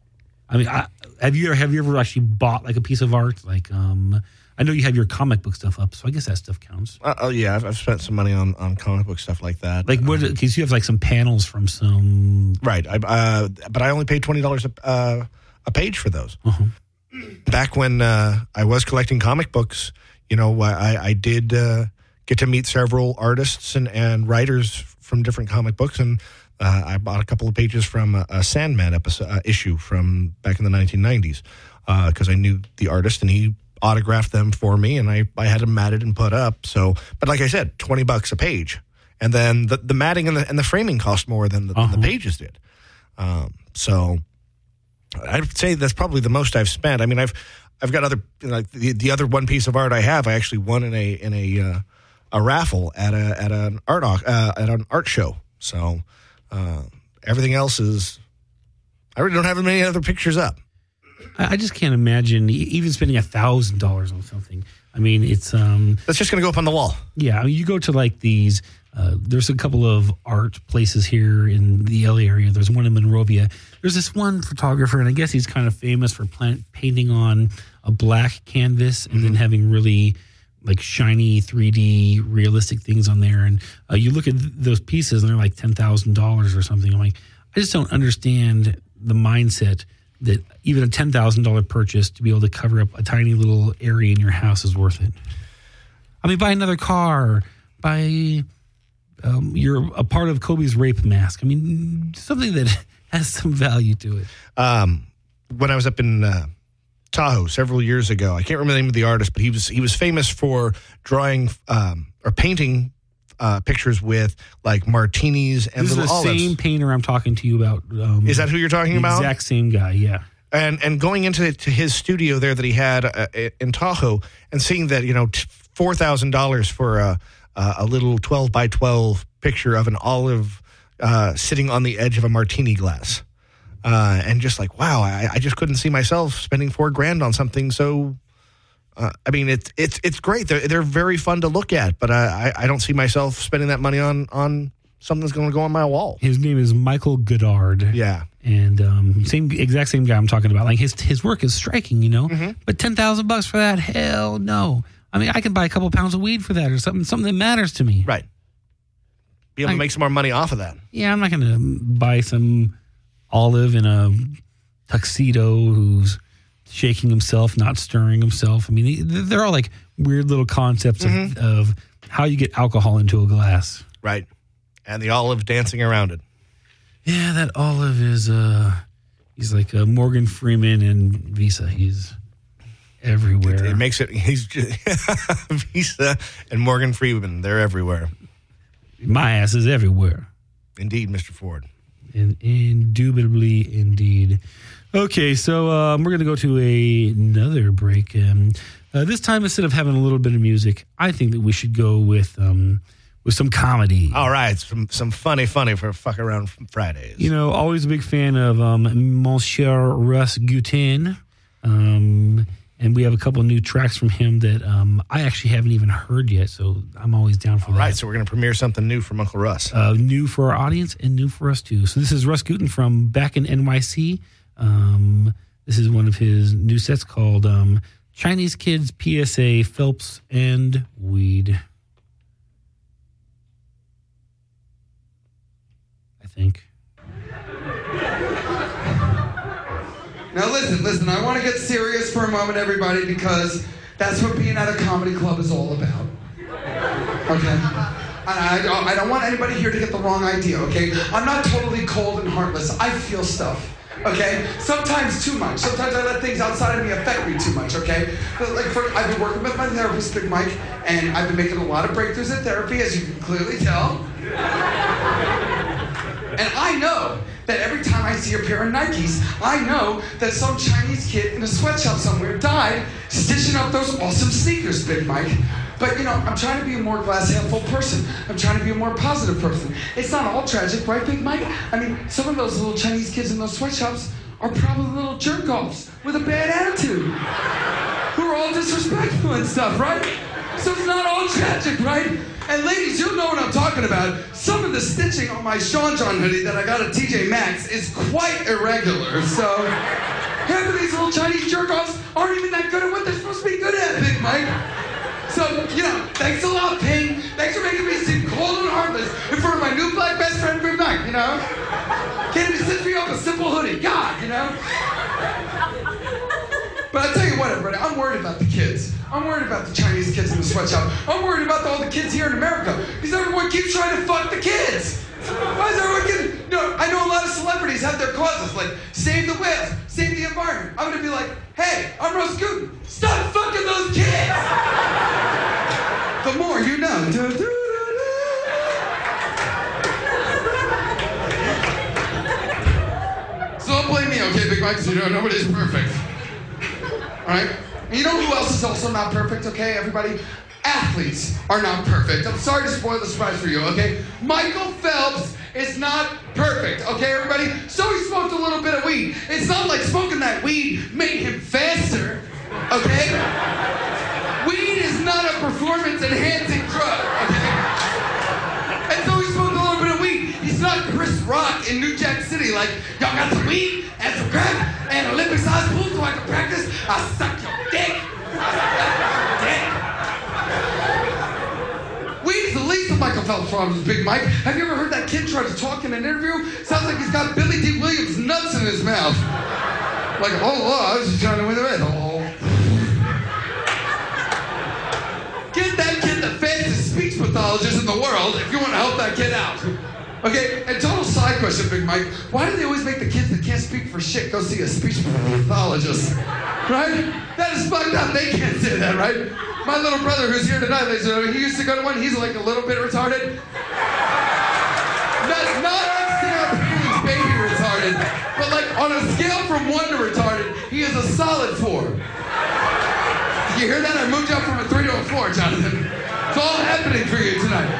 I mean, I, have you ever have you ever actually bought like a piece of art? Like, um, I know you have your comic book stuff up, so I guess that stuff counts. uh, oh yeah, I've, I've spent some money on, on comic book stuff like that. Like what? Because you have like some panels from some. Right. I, uh, but I only paid twenty dollars a, uh, a page for those. Uh-huh. Back when uh, I was collecting comic books, you know, I, I did uh, get to meet several artists and, and writers from different comic books, and uh, I bought a couple of pages from a, a Sandman episode, uh, issue from back in the nineteen nineties because uh, I knew the artist, and he autographed them for me, and I, I had them matted and put up. So, but like I said, twenty bucks a page, and then the, the matting and the, and the framing cost more than the, Uh-huh. than the pages did. Um, so I'd say that's probably the most I've spent. I mean, I've I've got other, like the, the other one piece of art I have, I actually won in a in a uh, a raffle at a at an art au- uh, at an art show. So uh, everything else is, I really don't have many other pictures up. I, I just can't imagine e- even spending a thousand dollars on something. I mean, it's um, that's just going to go up on the wall. Yeah, I mean, you go to like these. Uh, there's a couple of art places here in the L A area. There's one in Monrovia. There's this one photographer, and I guess he's kind of famous for plant, painting on a black canvas and mm-hmm. then having really like shiny three D realistic things on there. And uh, you look at th- those pieces, and they're like ten thousand dollars or something. I'm like, I just don't understand the mindset that even a ten thousand dollars purchase to be able to cover up a tiny little area in your house is worth it. I mean, buy another car, buy... Um, you're a part of Kobe's rape mask. I mean, something that has some value to it. Um, when I was up in uh, Tahoe several years ago, I can't remember the name of the artist, but he was he was famous for drawing um, or painting uh, pictures with like martinis and this little is the olives. same painter I'm talking to you about. Um, is that who you're talking the about? Exact same guy, yeah. And and going into to his studio there that he had uh, in Tahoe and seeing that, you know, four thousand dollars for a Uh, a little twelve by twelve picture of an olive uh, sitting on the edge of a martini glass. Uh, and just like, wow, I, I just couldn't see myself spending four grand on something. So, uh, I mean, it's it's it's great. They're, they're very fun to look at, but I, I don't see myself spending that money on, on something that's going to go on my wall. His name is Michael Goddard. Yeah. And um, same exact same guy I'm talking about. Like his his work is striking, you know, mm-hmm. but ten thousand bucks for that? Hell no. I mean, I can buy a couple pounds of weed for that or something, something that matters to me. Right. Be able I, to make some more money off of that. Yeah, I'm not going to buy some olive in a tuxedo who's shaking himself, not stirring himself. I mean, they're all like weird little concepts mm-hmm. of, of how you get alcohol into a glass. Right. And the olive dancing around it. Yeah, that olive is, uh, he's like uh, Morgan Freeman and Visa. He's... everywhere. It, it makes it. He's just, Visa and Morgan Freeman. They're everywhere. My ass is everywhere. Indeed, Mister Ford. In, indubitably, indeed. Okay, so um, we're going to go to a, another break. Um, uh, this time, instead of having a little bit of music, I think that we should go with um, with some comedy. All right, some some funny, funny for fuck around Fridays. You know, always a big fan of um, Monsieur Russ Gutin. Um, And we have a couple of new tracks from him that um, I actually haven't even heard yet, so I'm always down for All that. right, so we're going to premiere something new from Uncle Russ. Uh, new for our audience and new for us, too. So this is Russ Gutin from back in N Y C. Um, this is one of his new sets called um, Chinese Kids, P S A, Phelps, and Weed. I think. Now listen, listen, I want to get serious for a moment, everybody, because that's what being at a comedy club is all about. Okay? I, I, I don't want anybody here to get the wrong idea, okay? I'm not totally cold and heartless. I feel stuff, okay? Sometimes too much. Sometimes I let things outside of me affect me too much, okay? But like for, I've been working with my therapist, Big Mike, and I've been making a lot of breakthroughs in therapy, as you can clearly tell. And I know that every time I see a pair of Nikes, I know that some Chinese kid in a sweatshop somewhere died stitching up those awesome sneakers, Big Mike. But, you know, I'm trying to be a more glass half full person. I'm trying to be a more positive person. It's not all tragic, right, Big Mike? I mean, some of those little Chinese kids in those sweatshops are probably little jerk-offs with a bad attitude who are all disrespectful and stuff, right? So it's not all tragic, right? And ladies, you'll know what I'm talking about. Some of the stitching on my Sean John hoodie that I got at T J Maxx is quite irregular. So half of these little Chinese jerk-offs aren't even that good at what they're supposed to be good at, Big Mike. So, you know, thanks a lot, Ping. Thanks for making me seem cold and heartless in front of my new black best friend, Big Mike, you know? Can't even stitch me up a simple hoodie. God, you know? But I tell you what, everybody, I'm worried about the kids. I'm worried about the Chinese kids in the sweatshop. I'm worried about all the kids here in America because everyone keeps trying to fuck the kids. Why is everyone getting... You know, I know a lot of celebrities have their causes, like save the whales, save the environment. I'm going to be like, hey, I'm Russ Gutin. Stop fucking those kids! The more you know. Do, do, do, do. So don't blame me, okay, Big Mike, because you know nobody's perfect. All right? And you know who else is also not perfect, okay, everybody? athletes are not perfect. I'm sorry to spoil the surprise for you, okay? Michael Phelps is not perfect, okay, everybody? So he smoked a little bit of weed. It's not like smoking that weed made him faster, okay? Weed is not a performance-enhancing drug, okay? And so he smoked a little bit of weed. He's not Chris Rock in New Jack City, like, y'all got some weed and some crack and Olympic-sized pool so I can practice. I'll suck your dick. I'll suck your dick. Weed's the least of Michael Phelps' problems, Big Mike. Have you ever heard that kid try to talk in an interview? Sounds like he's got Billy D. Williams nuts in his mouth. Like, oh, oh I was just trying to win the race. Oh. Get that kid the fastest speech pathologist in the world if you want to help that kid out. Okay, and total side question, Big Mike. Why do they always make the kids that can't speak for shit go see a speech pathologist? Right? That is fucked up. They can't say that, right? My little brother who's here tonight, ladies and gentlemen, he used to go to one. He's like a little bit retarded. Not, not like Sarah Palin's baby retarded, but like on a scale from one to retarded, he is a solid four. Did you hear that? I moved up from a three to a four, Jonathan. It's all happening for you tonight.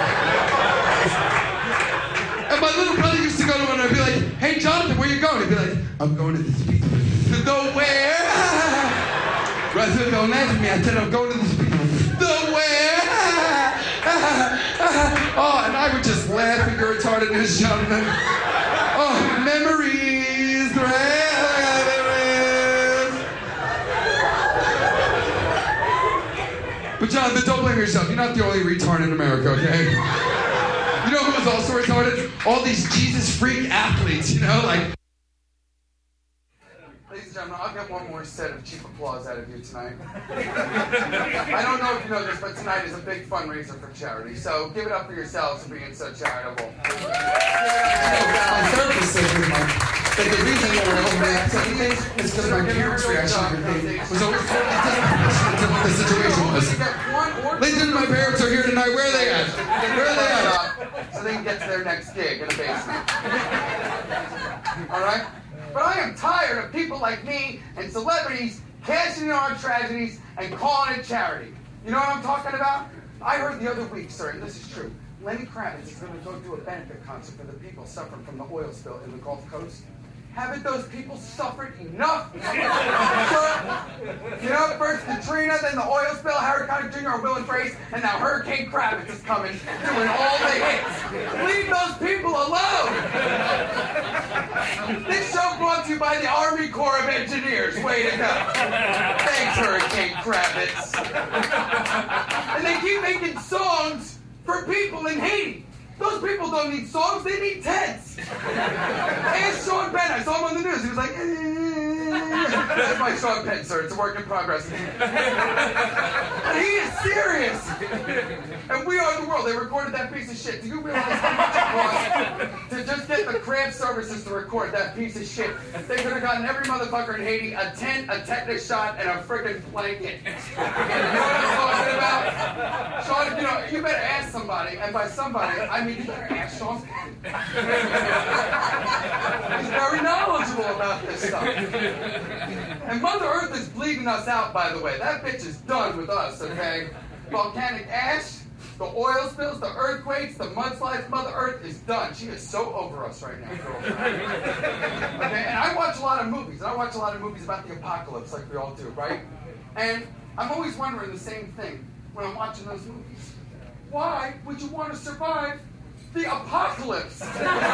And my little brother used to go to one and I'd be like, hey, Jonathan, where you going? He'd be like, I'm going to the speech. To go where? Brother, don't ask me. I said, I'm going to the speech. The where? Oh, and I would just laugh at your retardedness, Jonathan. Oh, memories, memories. But Jonathan, don't blame yourself. You're not the only retard in America, okay? You know who was also retarded? All these Jesus freak athletes, you know, like. Ladies and gentlemen, I'll get one more set of cheap applause out of you tonight. I don't know if you know this, but tonight is a big fundraiser for charity, so give it up for yourselves for being so charitable. My therapist said that the reason that we're holding that activity is because my parents' reaction to everything was always totally disproportionate to what the situation was. Ladies and gentlemen, my parents are here tonight. Where are they at? Where are they at? So they can get to their next gig in a basement. All right? But I am tired of people like me and celebrities cashing in on tragedies and calling it charity. You know what I'm talking about? I heard the other week, sir, and this is true, Lenny Kravitz is going to go do a benefit concert for the people suffering from the oil spill in the Gulf Coast. Haven't those people suffered enough? You know, first Katrina, then the oil spill, Harry Connick Junior or Will and Grace, and now Hurricane Kravitz is coming, doing all the hits. Leave those people alone! This show brought to you by the Army Corps of Engineers. Way to go. Thanks, Hurricane Kravitz. And they keep making songs for people in Haiti. Those people don't need songs, they need tents. Ask Sean Penn, I saw him on the news, he was like, eh. That's my Sean Penn, sir, it's a work in progress. But he is serious. And We Are the World, they recorded that piece of shit. Do you realize how much it cost to just get the craft services to record that piece of shit? They could have gotten every motherfucker in Haiti a tent, a tetanus shot, and a friggin' blanket. You know what I'm talking about? Sean, you know, you better ask somebody, and by somebody, I mean, you better ask Sean Penn. He's very knowledgeable about this stuff. And Mother Earth is bleeding us out, by the way. That bitch is done with us, okay? Volcanic ash, the oil spills, the earthquakes, the mudslides, Mother Earth is done. She is so over us right now, girlfriend. Okay, and I watch a lot of movies, and I watch a lot of movies about the apocalypse, like we all do, right? And I'm always wondering the same thing when I'm watching those movies. Why would you want to survive the apocalypse? So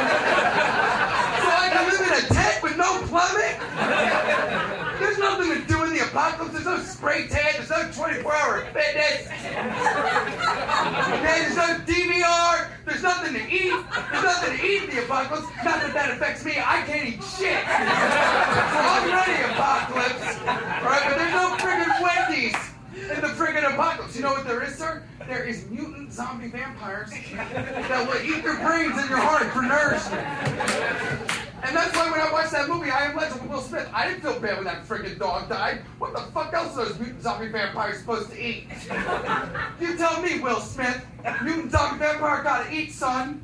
I can live in a tent with no plumbing? There's nothing to do in the apocalypse. There's no spray tan. There's no twenty-four hour fitness. Okay, there's no D V R. There's nothing to eat. There's nothing to eat in the apocalypse. Not that that affects me. I can't eat shit. So I'm ready, apocalypse. All right, but there's no friggin' Wendy's in the friggin' apocalypse. You know what there is, sir? There is mutant zombie vampires that will eat your brains and your heart for nourishment. And that's why when I watched that movie, I Am Legend with Will Smith, I didn't feel bad when that friggin' dog died. What the fuck else are those mutant zombie vampires supposed to eat? You tell me, Will Smith. Mutant zombie vampire gotta eat, son.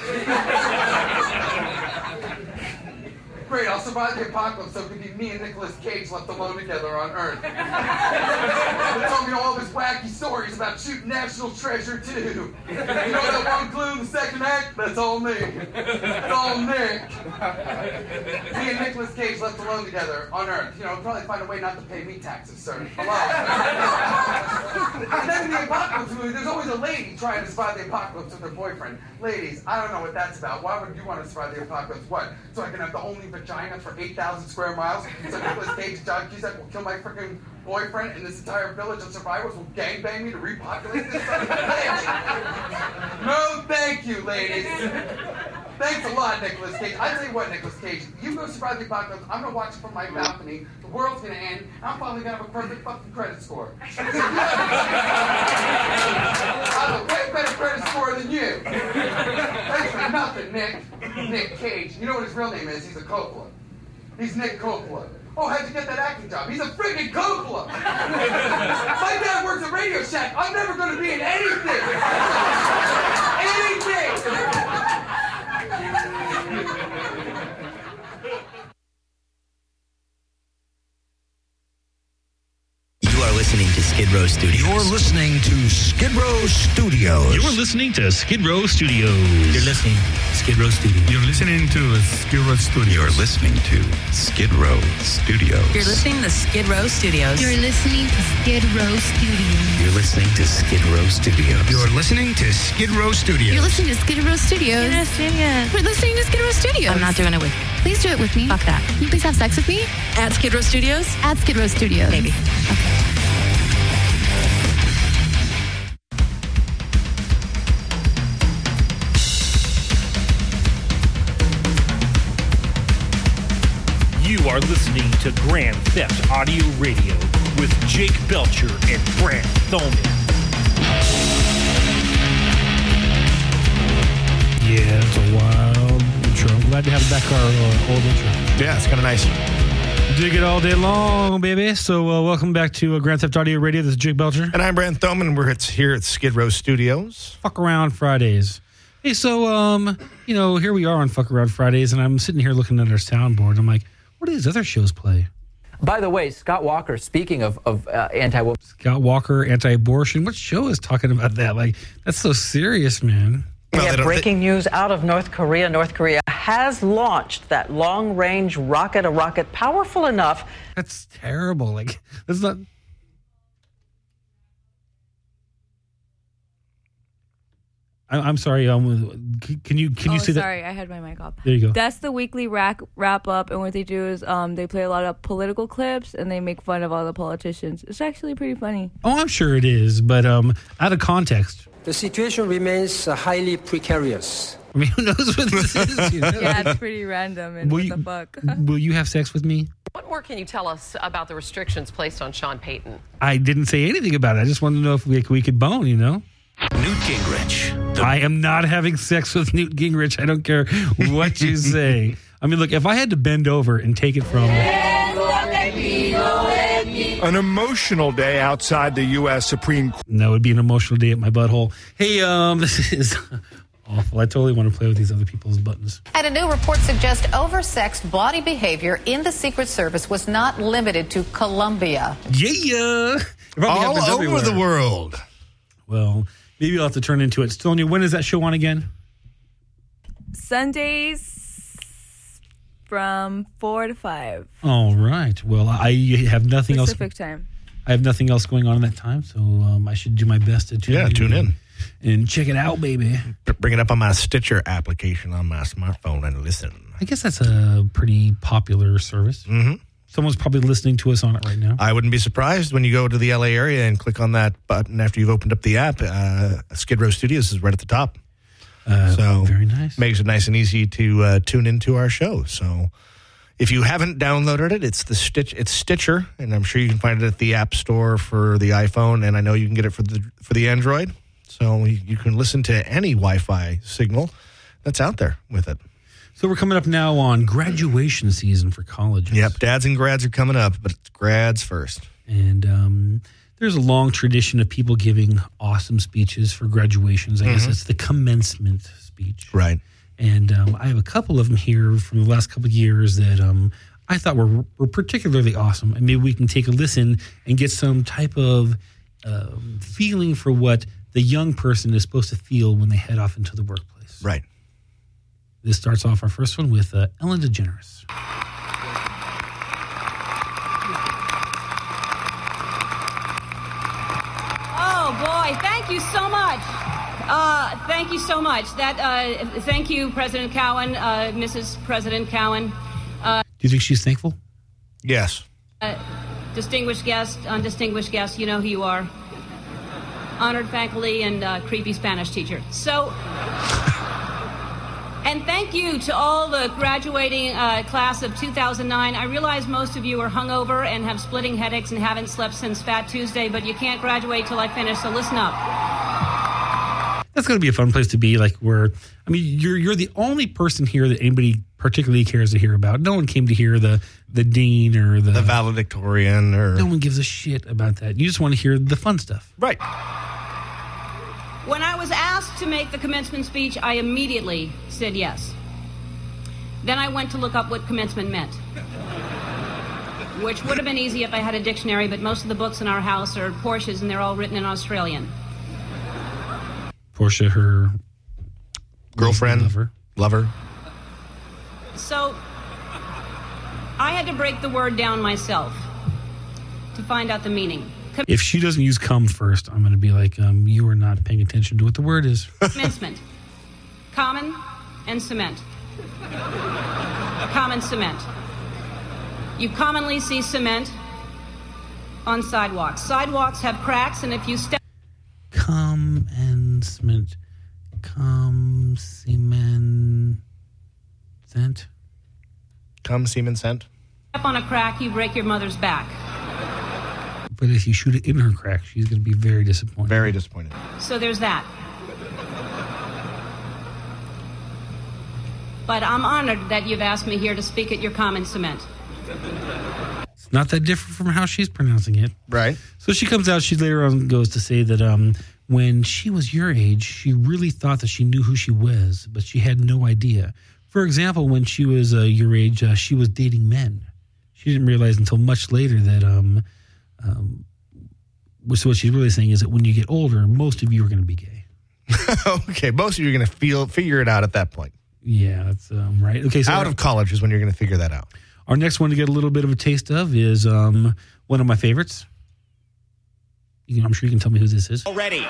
Great, I'll survive the apocalypse so it could be me and Nicolas Cage left alone together on Earth. But tell me know, all his wacky stories about shooting national treasure, too. You know that one clue in the second act? That's all me. It's all Nick. Me and Nicolas Cage left alone together on Earth. You know, probably find a way not to pay me taxes, sir. Hello. And then in the apocalypse movie, there's always a lady trying to survive the apocalypse with her boyfriend. Ladies, I don't know what that's about. Why would you want to survive the apocalypse? What? So I can have the only vagina for eight thousand square miles? So Nicolas Cage and John Cusack will kill my freaking boyfriend and this entire village of survivors will gangbang me to repopulate this son of a bitch? No, thank you, ladies. Thanks a lot, Nicolas Cage. I tell you what, Nicolas Cage, you go survive the apocalypse, I'm gonna watch it from my balcony, the world's gonna end, and I'm finally gonna have a perfect fucking credit score. I have a way better credit score than you. Thanks for nothing, Nick. Nick Cage. You know what his real name is? He's a Coppola. He's Nick Coppola. Oh, how'd you get that acting job? He's a freaking Coppola! My dad works at Radio Shack. I'm never gonna be in anything! You are listening to Skid Row Studios. You're listening to Skid Row Studios. You're listening to Skid Row Studios. You're listening to Skid Row Studios. You're listening to Skid Row Studios. You're listening to Skid Row Studios. You're listening to Skid Row Studios. You're listening to Skid Row Studios. You're listening to Skid Row Studios. You're listening to Skid Row Studios. You're listening to Skid Row Studios. Yes, yes. We're listening to Skid Row Studios. I'm not doing it with you. Please do it with me. Fuck that. Can you please have sex with me? At Skid Row Studios? At Skid Row Studios. Maybe. Okay. You are listening to Grand Theft Audio Radio with Jake Belcher and Brant Thoman. Yeah, it's a wild intro. I'm glad to have back our uh, old intro. Yeah, it's kind of nice. Dig it all day long, baby. So uh, welcome back to uh, Grand Theft Audio Radio. This is Jake Belcher. And I'm Brant Thoman. We're it's here at Skid Row Studios. Fuck Around Fridays. Hey, so, um, you know, here we are on Fuck Around Fridays, and I'm sitting here looking at our soundboard. I'm like, what do these other shows play? By the way, Scott Walker, speaking of, of uh, anti-woman. Scott Walker, anti-abortion. What show is talking about that? Like, that's so serious, man. No, yeah, breaking they... news out of North Korea. North Korea has launched that long-range rocket, a rocket powerful enough. That's terrible. Like, that's not... I'm sorry. Um, can you can you oh, say that? Sorry, I had my mic off. There you go. That's the weekly rack, wrap up, and what they do is um, they play a lot of political clips and they make fun of all the politicians. It's actually pretty funny. Oh, I'm sure it is, but um, out of context. The situation remains uh, highly precarious. I mean, who knows what this is? You know? Yeah, it's pretty random. And will what you, the fuck? Will you have sex with me? What more can you tell us about the restrictions placed on Sean Payton? I didn't say anything about it. I just wanted to know if we, we could bone, you know? Newt Gingrich. I am not having sex with Newt Gingrich. I don't care what you say. I mean, look, if I had to bend over and take it from... An emotional day outside the U S Supreme Court. No, it would be an emotional day at my butthole. Hey, um, this is awful. I totally want to play with these other people's buttons. And a new report suggests oversexed body behavior in the Secret Service was not limited to Colombia. Yeah! All over everywhere. The world. Well... Maybe I'll have to turn into it. Sonia, when is that show on again? Sundays from four to five. All right. Well, I have nothing Pacific else. Pacific time. I have nothing else going on at that time, so um, I should do my best to tune yeah, in. tune in. And check it out, baby. Bring it up on my Stitcher application on my smartphone and listen. I guess that's a pretty popular service. Mm-hmm. Someone's probably listening to us on it right now. I wouldn't be surprised when you go to the L A area and click on that button after you've opened up the app. Uh, Skid Row Studios is right at the top. Uh, so very nice. Makes it nice and easy to uh, tune into our show. So if you haven't downloaded it, it's the Stitch. It's Stitcher, and I'm sure you can find it at the App Store for the iPhone, and I know you can get it for the for the Android. So you can listen to any Wi-Fi signal that's out there with it. So we're coming up now on graduation season for colleges. Yep, dads and grads are coming up, but it's grads first. And um, there's a long tradition of people giving awesome speeches for graduations. I mm-hmm. guess it's the commencement speech. Right. And um, I have a couple of them here from the last couple of years that um, I thought were, were particularly awesome. And maybe we can take a listen and get some type of uh, feeling for what the young person is supposed to feel when they head off into the workplace. Right. This starts off our first one with uh, Ellen DeGeneres. Oh, boy. Thank you so much. Uh, thank you so much. That. Uh, thank you, President Cowan, uh, Missus President Cowan. Uh, Do you think she's thankful? Yes. uh, distinguished guest, undistinguished guest, you know who you are. Honored faculty and uh, creepy Spanish teacher. So, and thank you to all the graduating uh, class of two thousand nine. I realize most of you are hungover and have splitting headaches and haven't slept since Fat Tuesday, but you can't graduate till I finish, so listen up. That's going to be a fun place to be. Like where, I mean, you're you're the only person here that anybody particularly cares to hear about. No one came to hear the the dean or the, the valedictorian, or no one gives a shit about that. You just want to hear the fun stuff, right? When I was asked to make the commencement speech, I immediately said yes. Then I went to look up what commencement meant, which would have been easy if I had a dictionary, but most of the books in our house are Porsche's, and they're all written in Australian. Portia, her girlfriend, lover. lover. So I had to break the word down myself to find out the meaning. If she doesn't use come first, I'm going to be like, um, you are not paying attention to what the word is. Commencement. Common and cement. Common cement. You commonly see cement on sidewalks. Sidewalks have cracks, and if you step... Come and cement. Come cement. Cent. Come semen scent. Step on a crack, you break your mother's back. But if you shoot it in her crack, she's going to be very disappointed. Very disappointed. So there's that. But I'm honored that you've asked me here to speak at your common cement. It's not that different from how she's pronouncing it. Right. So she comes out, she later on goes to say that um, when she was your age, she really thought that she knew who she was, but she had no idea. For example, when she was uh, your age, uh, she was dating men. She didn't realize until much later that... Um, Um, so what she's really saying is that when you get older, most of you are going to be gay. Okay, most of you are going to feel figure it out at that point. Yeah, that's um, right. Okay, so out of college is when you're going to figure that out. Our next one to get a little bit of a taste of is um, one of my favorites. You can, I'm sure you can tell me who this is. Already,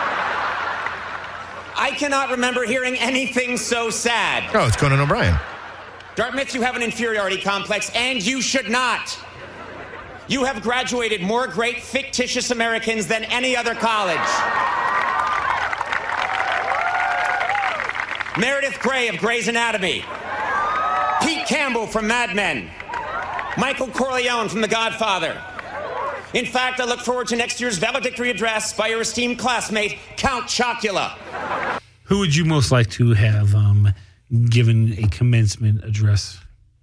I cannot remember hearing anything so sad. Oh, it's Conan O'Brien. Dartmouth, you have an inferiority complex, and you should not. You have graduated more great fictitious Americans than any other college. Meredith Grey of Grey's Anatomy. Pete Campbell from Mad Men. Michael Corleone from The Godfather. In fact, I look forward to next year's valedictory address by your esteemed classmate, Count Chocula. Who would you most like to have um, given a commencement address?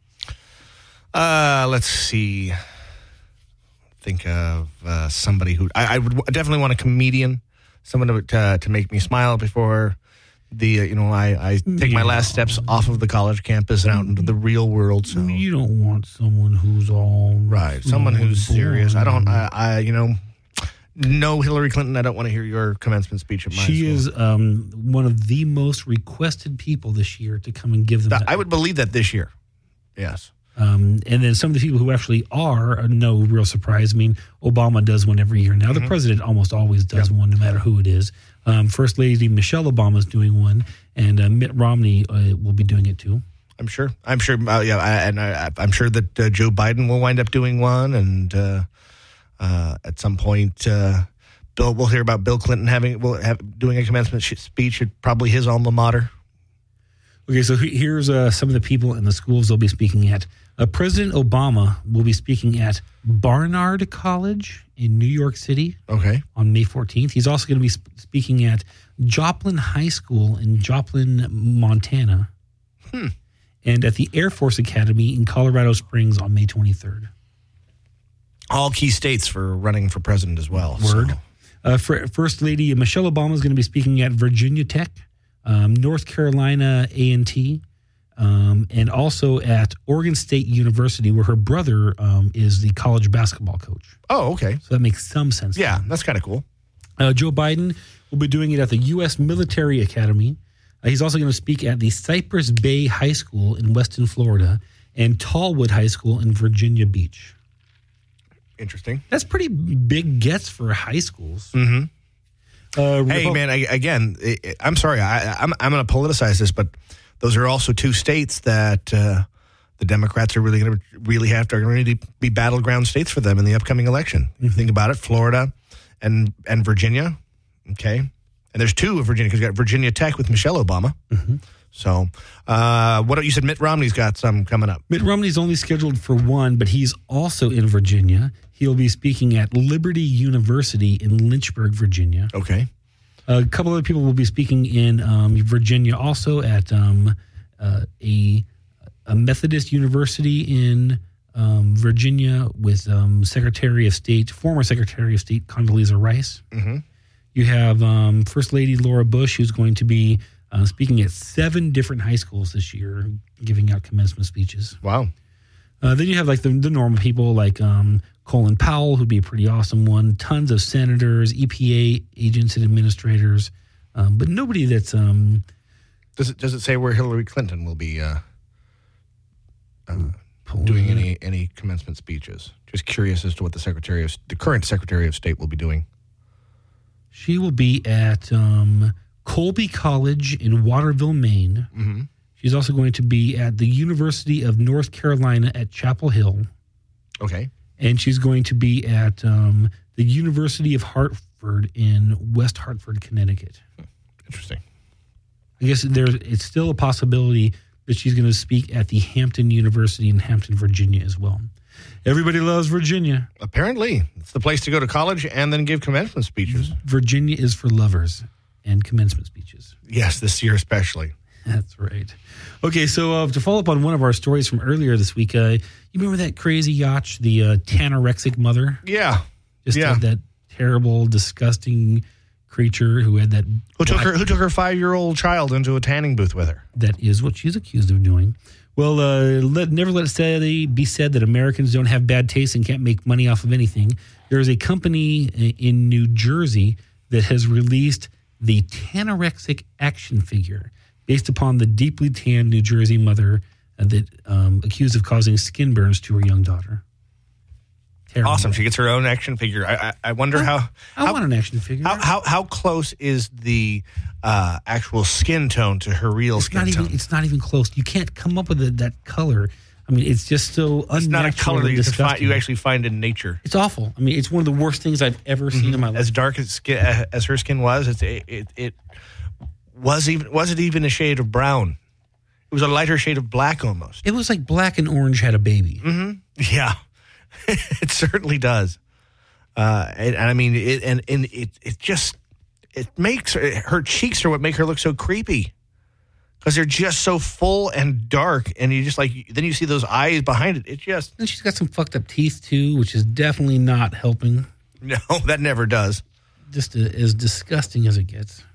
Uh, let's see. Think of uh, somebody who I, I would definitely want a comedian, someone to to, to make me smile before the uh, you know I, I take yeah. my last steps off of the college campus and out into the real world. So you don't want someone who's all right, someone who's boring. Serious. I don't. I, I you know. No, Hillary Clinton, I don't want to hear your commencement speech at my She school. is um, one of the most requested people this year to come and give them that. I would believe that this year. Yes. Um, and then some of the people who actually are, are no real surprise. I mean, Obama does one every year. Now, mm-hmm. the president almost always does yep. one, no matter who it is. Um, First Lady Michelle Obama is doing one, and uh, Mitt Romney uh, will be doing it too. I'm sure. I'm sure. Uh, yeah, I, and I, I'm sure that uh, Joe Biden will wind up doing one, and uh, uh, at some point, uh, Bill. We'll hear about Bill Clinton having will have doing a commencement speech at probably his alma mater. Okay, so here's uh, some of the people in the schools they'll be speaking at. Uh, President Obama will be speaking at Barnard College in New York City. Okay. On May fourteenth. He's also going to be sp- speaking at Joplin High School in Joplin, Montana. Hmm. And at the Air Force Academy in Colorado Springs on May twenty-third. All key states for running for president as well. Word. So. Uh, for, First Lady Michelle Obama is going to be speaking at Virginia Tech, um, North Carolina A and T, um, and also at Oregon State University, where her brother um, is the college basketball coach. Oh, okay. So that makes some sense. Yeah, that's kind of cool. Uh, Joe Biden will be doing it at the U S Military Academy. Uh, he's also going to speak at the Cypress Bay High School in Weston, Florida, and Tallwood High School in Virginia Beach. Interesting. That's pretty big gets for high schools. Mm-hmm. Uh, hey, man, I, again, I, I'm sorry. I, I'm, I'm going to politicize this, but those are also two states that uh, the Democrats are really going to really have to, are going to be battleground states for them in the upcoming election. Mm-hmm. Think about it, Florida and and Virginia, okay? And there's two of Virginia, because you got Virginia Tech with Michelle Obama. Mm-hmm. So, uh, what you said, Mitt Romney's got some coming up. Mitt Romney's only scheduled for one, but he's also in Virginia. He'll be speaking at Liberty University in Lynchburg, Virginia. Okay. A couple other people will be speaking in um, Virginia, also at um, uh, a, a Methodist University in um, Virginia with um, Secretary of State, former Secretary of State Condoleezza Rice. Mm-hmm. You have um, First Lady Laura Bush, who's going to be uh, speaking at seven different high schools this year, giving out commencement speeches. Wow. Uh, then you have like the, the normal people like um, Colin Powell, who'd be a pretty awesome one. Tons of senators, E P A agents and administrators, um, but nobody that's. Um, does it does it say where Hillary Clinton will be uh, uh, doing any any commencement speeches? Just curious as to what the secretary of the current Secretary of State will be doing. She will be at um, Colby College in Waterville, Maine. Mm-hmm. She's also going to be at the University of North Carolina at Chapel Hill. Okay. And she's going to be at um, the University of Hartford in West Hartford, Connecticut. Interesting. I guess there's it's still a possibility that she's going to speak at the Hampton University in Hampton, Virginia as well. Everybody loves Virginia. Apparently. It's the place to go to college and then give commencement speeches. Virginia is for lovers and commencement speeches. Yes, this year especially. That's right. Okay, so uh, to follow up on one of our stories from earlier this week, uh, you remember that crazy yacht, the uh, tanorexic mother? Yeah. Just yeah. had that terrible, disgusting creature who had that... Who took her Who took her five-year-old child into a tanning booth with her. That is what she's accused of doing. Well, uh, let, never let it say, be said that Americans don't have bad taste and can't make money off of anything. There is a company in New Jersey that has released the tanorexic action figure based upon the deeply tanned New Jersey mother that um, accused of causing skin burns to her young daughter. Terrible. Awesome. She gets her own action figure. I, I, I wonder I, how, I how... want an action figure. How how, how close is the uh, actual skin tone to her real it's skin not tone? Even, it's not even close. You can't come up with a, that color. I mean, it's just so unnatural. It's not a color that you, find, you actually find in nature. It's awful. I mean, it's one of the worst things I've ever seen mm-hmm. in my life. As dark as, skin, uh, as her skin was, it's, it, it, it was even wasn't even a shade of brown. It was a lighter shade of black almost. It was like black and orange had a baby. Mm-hmm. Yeah, it certainly does. Uh, and, and I mean, it, and and it it just it makes her, her cheeks are what make her look so creepy because they're just so full and dark, and you just like then you see those eyes behind it. It just and she's got some fucked up teeth too, which is definitely not helping. No, that never does. Just a, as disgusting as it gets.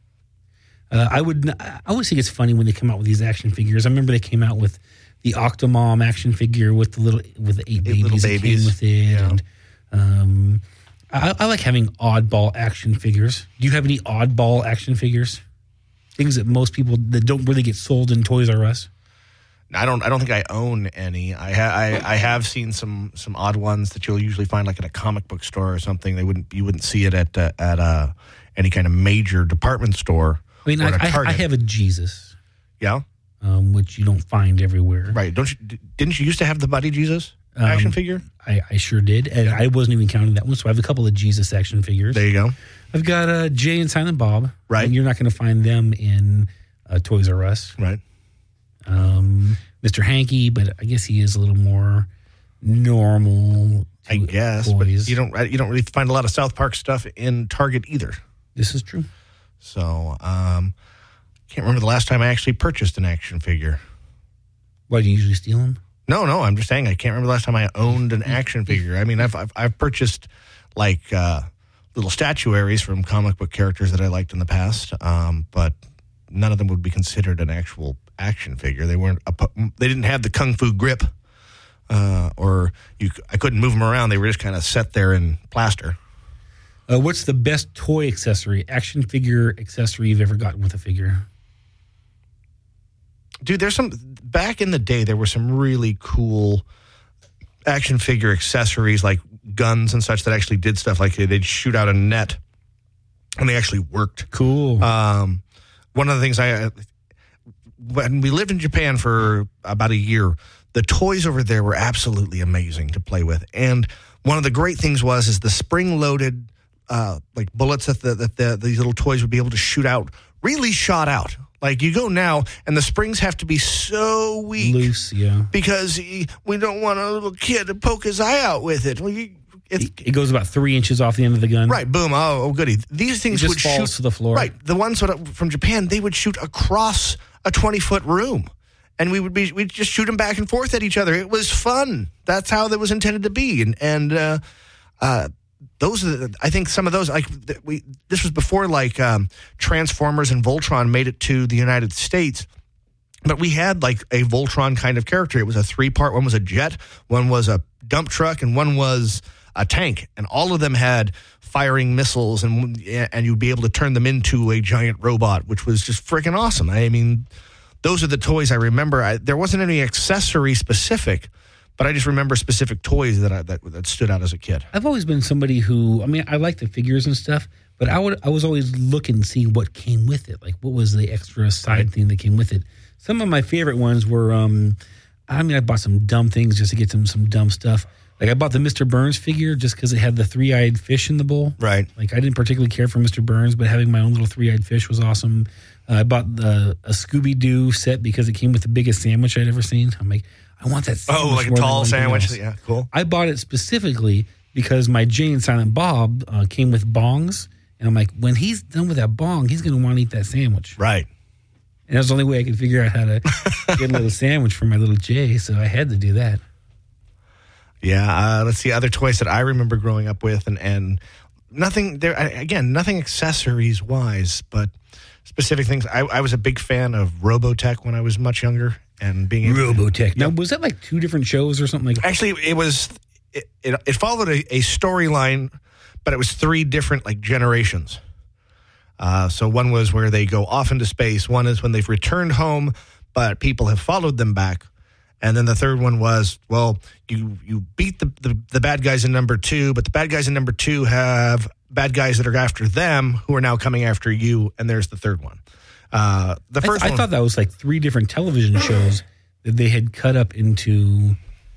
Uh, I would. I always think it's funny when they come out with these action figures. I remember they came out with the Octomom action figure with the little with the eight, eight babies, little babies that came with it. Yeah. And um, I, I like having oddball action figures. Do you have any oddball action figures? Things that most people that don't really get sold in Toys R Us. I don't. I don't think I own any. I ha, I, I have seen some some odd ones that you'll usually find like in a comic book store or something. They wouldn't. You wouldn't see it at uh, at uh, any kind of major department store. I mean, I, I, I have a Jesus. Yeah, um, which you don't find everywhere. Right? Don't you? Didn't you used to have the Buddy Jesus um, action figure? I, I sure did, and I wasn't even counting that one. So I have a couple of Jesus action figures. There you go. I've got uh, Jay and Silent Bob. Right. And you're not going to find them in uh, Toys R Us. Right. Um, Mister Hanky, but I guess he is a little more normal. I guess, toys. but you don't. You don't really find a lot of South Park stuff in Target either. This is true. So, um, can't remember the last time I actually purchased an action figure. Why, do you usually steal them? No, no, I'm just saying I can't remember the last time I owned an action figure. I mean, I've I've, I've purchased like uh, little statuaries from comic book characters that I liked in the past, um, but none of them would be considered an actual action figure. They weren't. A, they didn't have the kung fu grip, uh, or you. I couldn't move them around. They were just kind of set there in plaster. Uh, what's the best toy accessory, action figure accessory you've ever gotten with a figure? Dude, there's some, back in the day, there were some really cool action figure accessories like guns and such that actually did stuff like they'd shoot out a net and they actually worked. Cool. Um, one of the things I, when we lived in Japan for about a year, the toys over there were absolutely amazing to play with. And one of the great things was, is the spring-loaded Uh, like bullets that, the, that the, these little toys would be able to shoot out really shot out. Like you go now and the springs have to be so weak. Loose, yeah. Because he, we don't want a little kid to poke his eye out with it. Well, you, it, it goes about three inches off the end of the gun. Right, boom, oh, oh goody. These things it just would falls shoot to the floor. Right, the ones from Japan, they would shoot across a twenty-foot room. And we would be we'd just shoot them back and forth at each other. It was fun. That's how that was intended to be. And, and uh, uh, Those are, the, I think, some of those. Like we, this was before like um, Transformers and Voltron made it to the United States, but we had like a Voltron kind of character. It was a three part. One was a jet, one was a dump truck, and one was a tank. And all of them had firing missiles, and and you'd be able to turn them into a giant robot, which was just freaking awesome. I mean, those are the toys I remember. I, there wasn't any accessory specific. But I just remember specific toys that I, that that stood out as a kid. I've always been somebody who, I mean, I like the figures and stuff, but I would I was always looking to see what came with it. Like, what was the extra side right. thing that came with it? Some of my favorite ones were, um, I mean, I bought some dumb things just to get some some dumb stuff. Like, I bought the Mister Burns figure just because it had the three-eyed fish in the bowl. Right. Like, I didn't particularly care for Mister Burns, but having my own little three-eyed fish was awesome. Uh, I bought the, a Scooby-Doo set because it came with the biggest sandwich I'd ever seen. I'm like, I want that sandwich. Oh, like a tall sandwich. Else. Yeah, cool. I bought it specifically because my Jay and Silent Bob uh, came with bongs. And I'm like, when he's done with that bong, he's going to want to eat that sandwich. Right. And that was the only way I could figure out how to get a little sandwich for my little Jay. So I had to do that. Yeah. Uh, let's see. Other toys that I remember growing up with. And, and nothing there. Again, nothing accessories wise, but specific things. I, I was a big fan of Robotech when I was much younger. And being able Robotech. To, now, was that like two different shows or something like that? Actually, it was, it, it, it followed a, a storyline, but it was three different like generations. Uh, so one was where they go off into space. One is when they've returned home, but people have followed them back. And then the third one was, well, you, you beat the, the, the bad guys in number two, but the bad guys in number two have bad guys that are after them who are now coming after you. And there's the third one. Uh, the first I, th- I thought that was like three different television shows that they had cut up into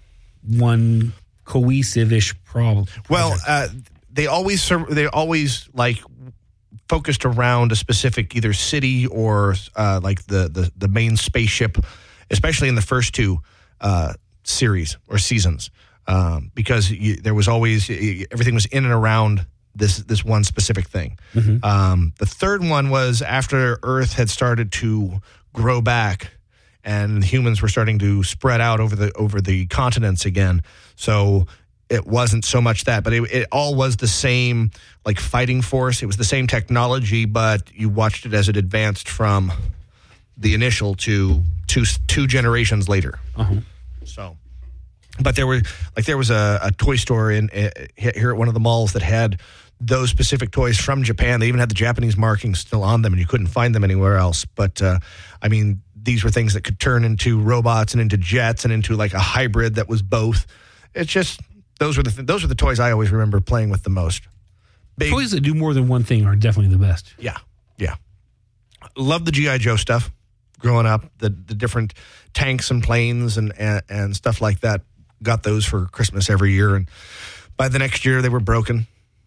one cohesive-ish problem. Well, uh, they always they always like focused around a specific either city or uh, like the, the the main spaceship, especially in the first two uh, series or seasons, um, because you, there was always everything was in and around this this one specific thing. Mm-hmm. Um, the third one was after Earth had started to grow back and humans were starting to spread out over the over the continents again. So it wasn't so much that, but it, it all was the same like fighting force. It was the same technology, but you watched it as it advanced from the initial to two two generations later. Uh-huh. So, but there were like there was a, a toy store in uh, here at one of the malls that had those specific toys from Japan. They even had the Japanese markings still on them, and you couldn't find them anywhere else. But uh, I mean, these were things that could turn into robots and into jets and into like a hybrid that was both. It's just those were the th- those are the toys I always remember playing with the most. Big, toys that do more than one thing are definitely the best. Yeah, yeah. Love the G I. Joe stuff. Growing up, the the different tanks and planes and, and and stuff like that. Got those for Christmas every year, and by the next year they were broken.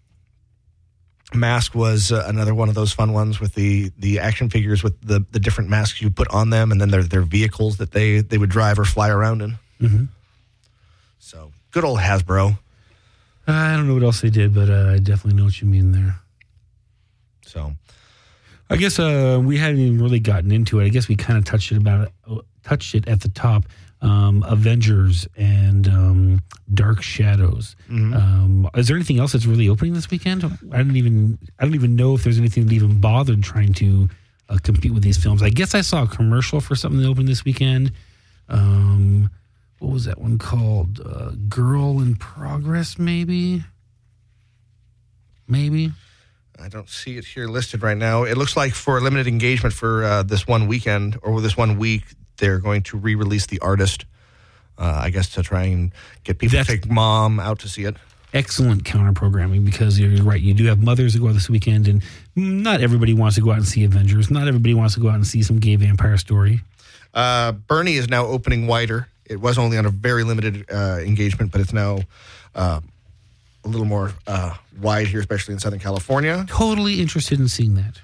Mask was uh, another one of those fun ones with the, the action figures with the, the different masks you put on them, and then their their vehicles that they, they would drive or fly around in. Mm-hmm. So good old Hasbro. I don't know what else they did, but uh, I definitely know what you mean there. So, I guess uh, we hadn't even really gotten into it. I guess we kind of touched it about it, touched it at the top. Um, Avengers and um, Dark Shadows. Mm-hmm. Um, is there anything else that's really opening this weekend? I don't even I don't even know if there's anything that even bothered trying to uh, compete with these films. I guess I saw a commercial for something that opened this weekend. Um, what was that one called? Uh, Girl in Progress, maybe? Maybe? I don't see it here listed right now. It looks like for a limited engagement for uh, this one weekend or this one week, they're going to re-release The Artist, uh, I guess to try and get people That's- to take mom out to see it. Excellent counter programming, because you're right. You do have mothers that go out this weekend, and not everybody wants to go out and see Avengers. Not everybody wants to go out and see some gay vampire story. Uh, Bernie is now opening wider. It was only on a very limited uh, engagement, but it's now uh, a little more uh, wide here, especially in Southern California. Totally interested in seeing that.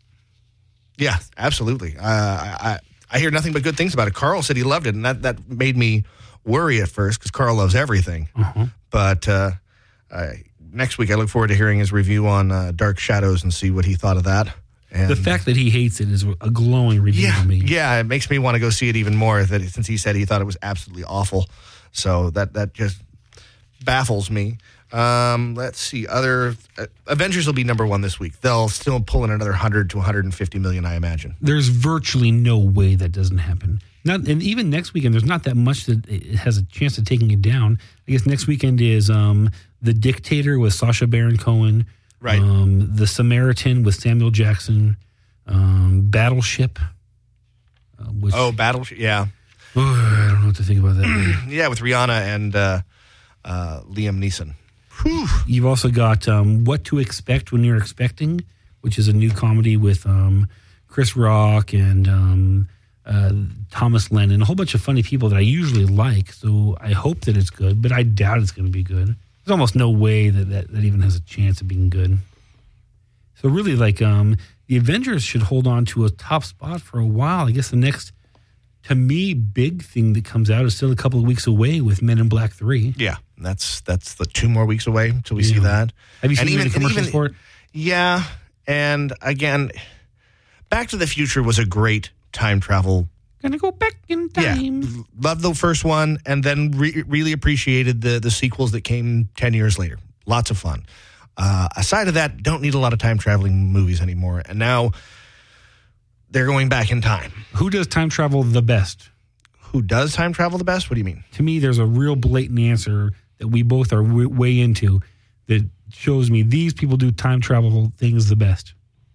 Yeah, absolutely. Uh, I, I I hear nothing but good things about it. Carl said he loved it, and that, that made me worry at first because Carl loves everything. Uh-huh. But uh, I, next week, I look forward to hearing his review on uh, Dark Shadows and see what he thought of that. And The fact that he hates it is a glowing review yeah, to me. yeah, it makes me want to go see it even more. That since he said he thought it was absolutely awful, so that that just baffles me. Um, let's see. Other uh, Avengers will be number one this week. They'll still pull in another hundred to one hundred and fifty million, I imagine. There's virtually no way that doesn't happen. Not, and even next weekend, there's not that much that it has a chance of taking it down. I guess next weekend is um, The Dictator with Sacha Baron Cohen. Right. Um, The Samaritan with Samuel Jackson. Um, Battleship. Uh, which, Oh, Battleship. Yeah, oh, I don't know what to think about that. yeah, with Rihanna and uh, uh, Liam Neeson. Whew. You've also got um, What to Expect When You're Expecting, which is a new comedy with um, Chris Rock and um, uh, Thomas Lennon, a whole bunch of funny people that I usually like. So I hope that it's good, but I doubt it's going to be good. There's almost no way that, that that even has a chance of being good. So really, like, um, the Avengers should hold on to a top spot for a while. I guess the next, to me, big thing that comes out is still a couple of weeks away with Men in Black three. Yeah, that's that's the two more weeks away until we Yeah. see that. Have you And seen any commercials even- for it? Yeah, and again, Back to the Future was a great time travel. Gonna go back in time. Yeah, loved the first one, and then re- really appreciated the the sequels that came ten years later. Lots of fun. Uh, aside of that, don't need a lot of time traveling movies anymore. And now they're going back in time. Who does time travel the best? Who does time travel the best? What do you mean? To me, there's a real blatant answer that we both are w- way into that shows me these people do time travel things the best.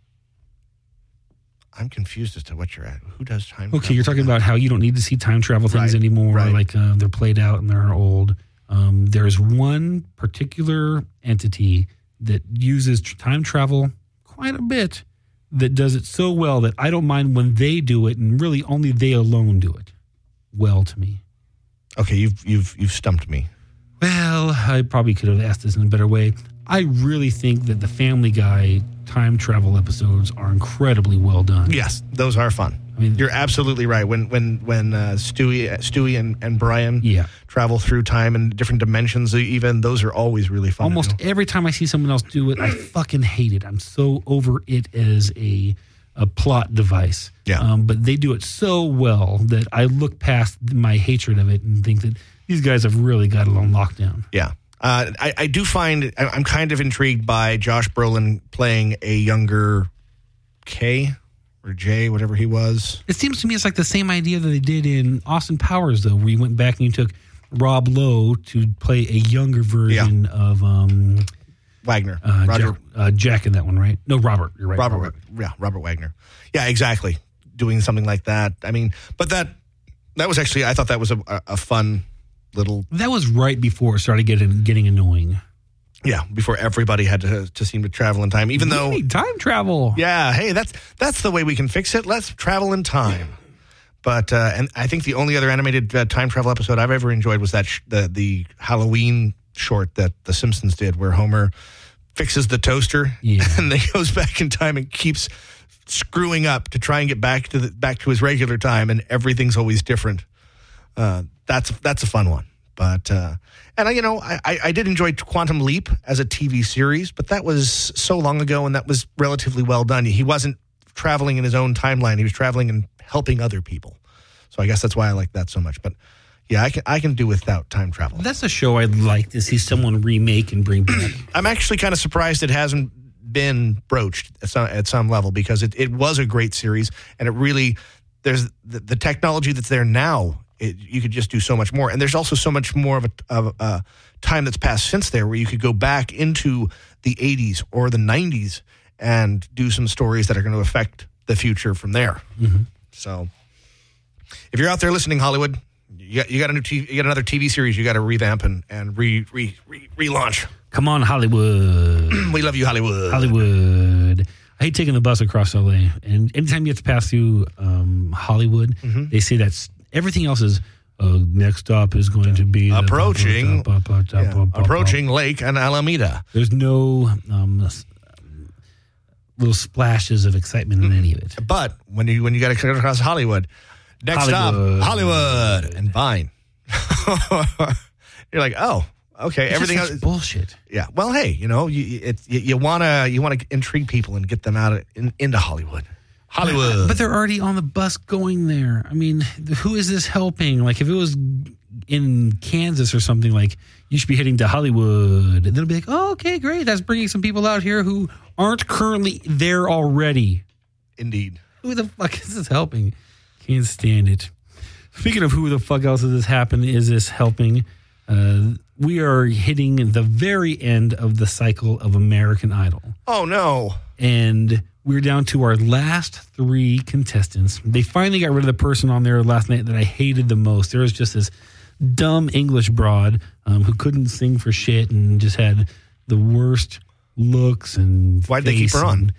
I'm confused as to what you're at. Who does time travel? Okay, you're talking about how you don't need to see time travel things Right, anymore. right. Like uh, they're played out and they're old. Um, there's one particular entity that uses tr- time travel quite a bit that does it so well that I don't mind when they do it, and really only they alone do it well to me. Okay, you've you've you've stumped me. Well, I probably could have asked this in a better way. I really think that the Family Guy time travel episodes are incredibly well done. Yes, those are fun. I mean, you're absolutely right. When when when uh, Stewie Stewie and, and Brian Yeah. travel through time and different dimensions, even those are always really fun. to Almost do. every time I see someone else do it, I fucking hate it. I'm so over it as a a plot device. Yeah. Um, but they do it so well that I look past my hatred of it and think that these guys have really got it on lockdown. Yeah. Uh, I, I do find I- I'm kind of intrigued by Josh Brolin playing a younger K or J, whatever he was. It seems to me it's like the same idea that they did in Austin Powers, though, where you went back and you took Rob Lowe to play a younger version of um, Wagner. uh, Roger, Jack, uh, Jack in that one, right? No, Robert. You're right. Robert, yeah, Robert Wagner. Yeah, exactly. Doing something like that. I mean, but that that was actually, I thought that was a, a, a fun little. That was right before it started getting getting annoying. Yeah, before everybody had to to seem to travel in time, even We though need time travel. Yeah, hey, that's that's the way we can fix it. Let's travel in time. But uh, and I think the only other animated uh, time travel episode I've ever enjoyed was that sh- the the Halloween short that The Simpsons did, where Homer fixes the toaster Yeah. and then goes back in time and keeps screwing up to try and get back to the back to his regular time, and everything's always different. Uh, that's that's a fun one. But uh, and I, you know, I, I I did enjoy Quantum Leap as a T V series, but that was so long ago, and that was relatively well done. He wasn't traveling in his own timeline; he was traveling and helping other people. So I guess that's why I like that so much. But yeah, I can I can do without time travel. That's a show I'd like to see someone remake and bring back. I'm actually kind of surprised it hasn't been broached at some, at some level because it, it was a great series, and it really there's the, the technology that's there now. It, you could just do so much more, and there's also so much more of a, of a time that's passed since there, where you could go back into the eighties or the nineties and do some stories that are going to affect the future from there. Mm-hmm. So, if you're out there listening, Hollywood, you got, you got a new T V, you got another T V series you got to revamp and and re, re, re relaunch. Come on, Hollywood. We love you, Hollywood. Hollywood. I hate taking the bus across L A. And anytime you have to pass through um, Hollywood, mm-hmm. they say that everything else is, uh, next stop is going to be... Approaching, the, uh, yeah, approaching Lake and Alameda. There's no um, little splashes of excitement in any of it. But when you when you got to cut across Hollywood, next Hollywood. stop, Hollywood and Vine. You're like, oh, okay. It's everything just else bullshit. Yeah. Well, hey, you know, you it, you, you wanna you wanna intrigue people and get them out of, in, into Hollywood. Hollywood. But they're already on the bus going there. I mean, who is this helping? Like, if it was in Kansas or something, like, you should be heading to Hollywood. And then it'll be like, oh, okay, great. That's bringing some people out here who aren't currently there already. Indeed. Who the fuck is this helping? Can't stand it. Speaking of who the fuck else is this happen, is this helping? Uh, we are hitting the very end of the cycle of American Idol. Oh, no. And we're down to our last three contestants. They finally got rid of the person on there last night that I hated the most. There was just this dumb English broad um, who couldn't sing for shit and just had the worst looks and Why'd they keep her on?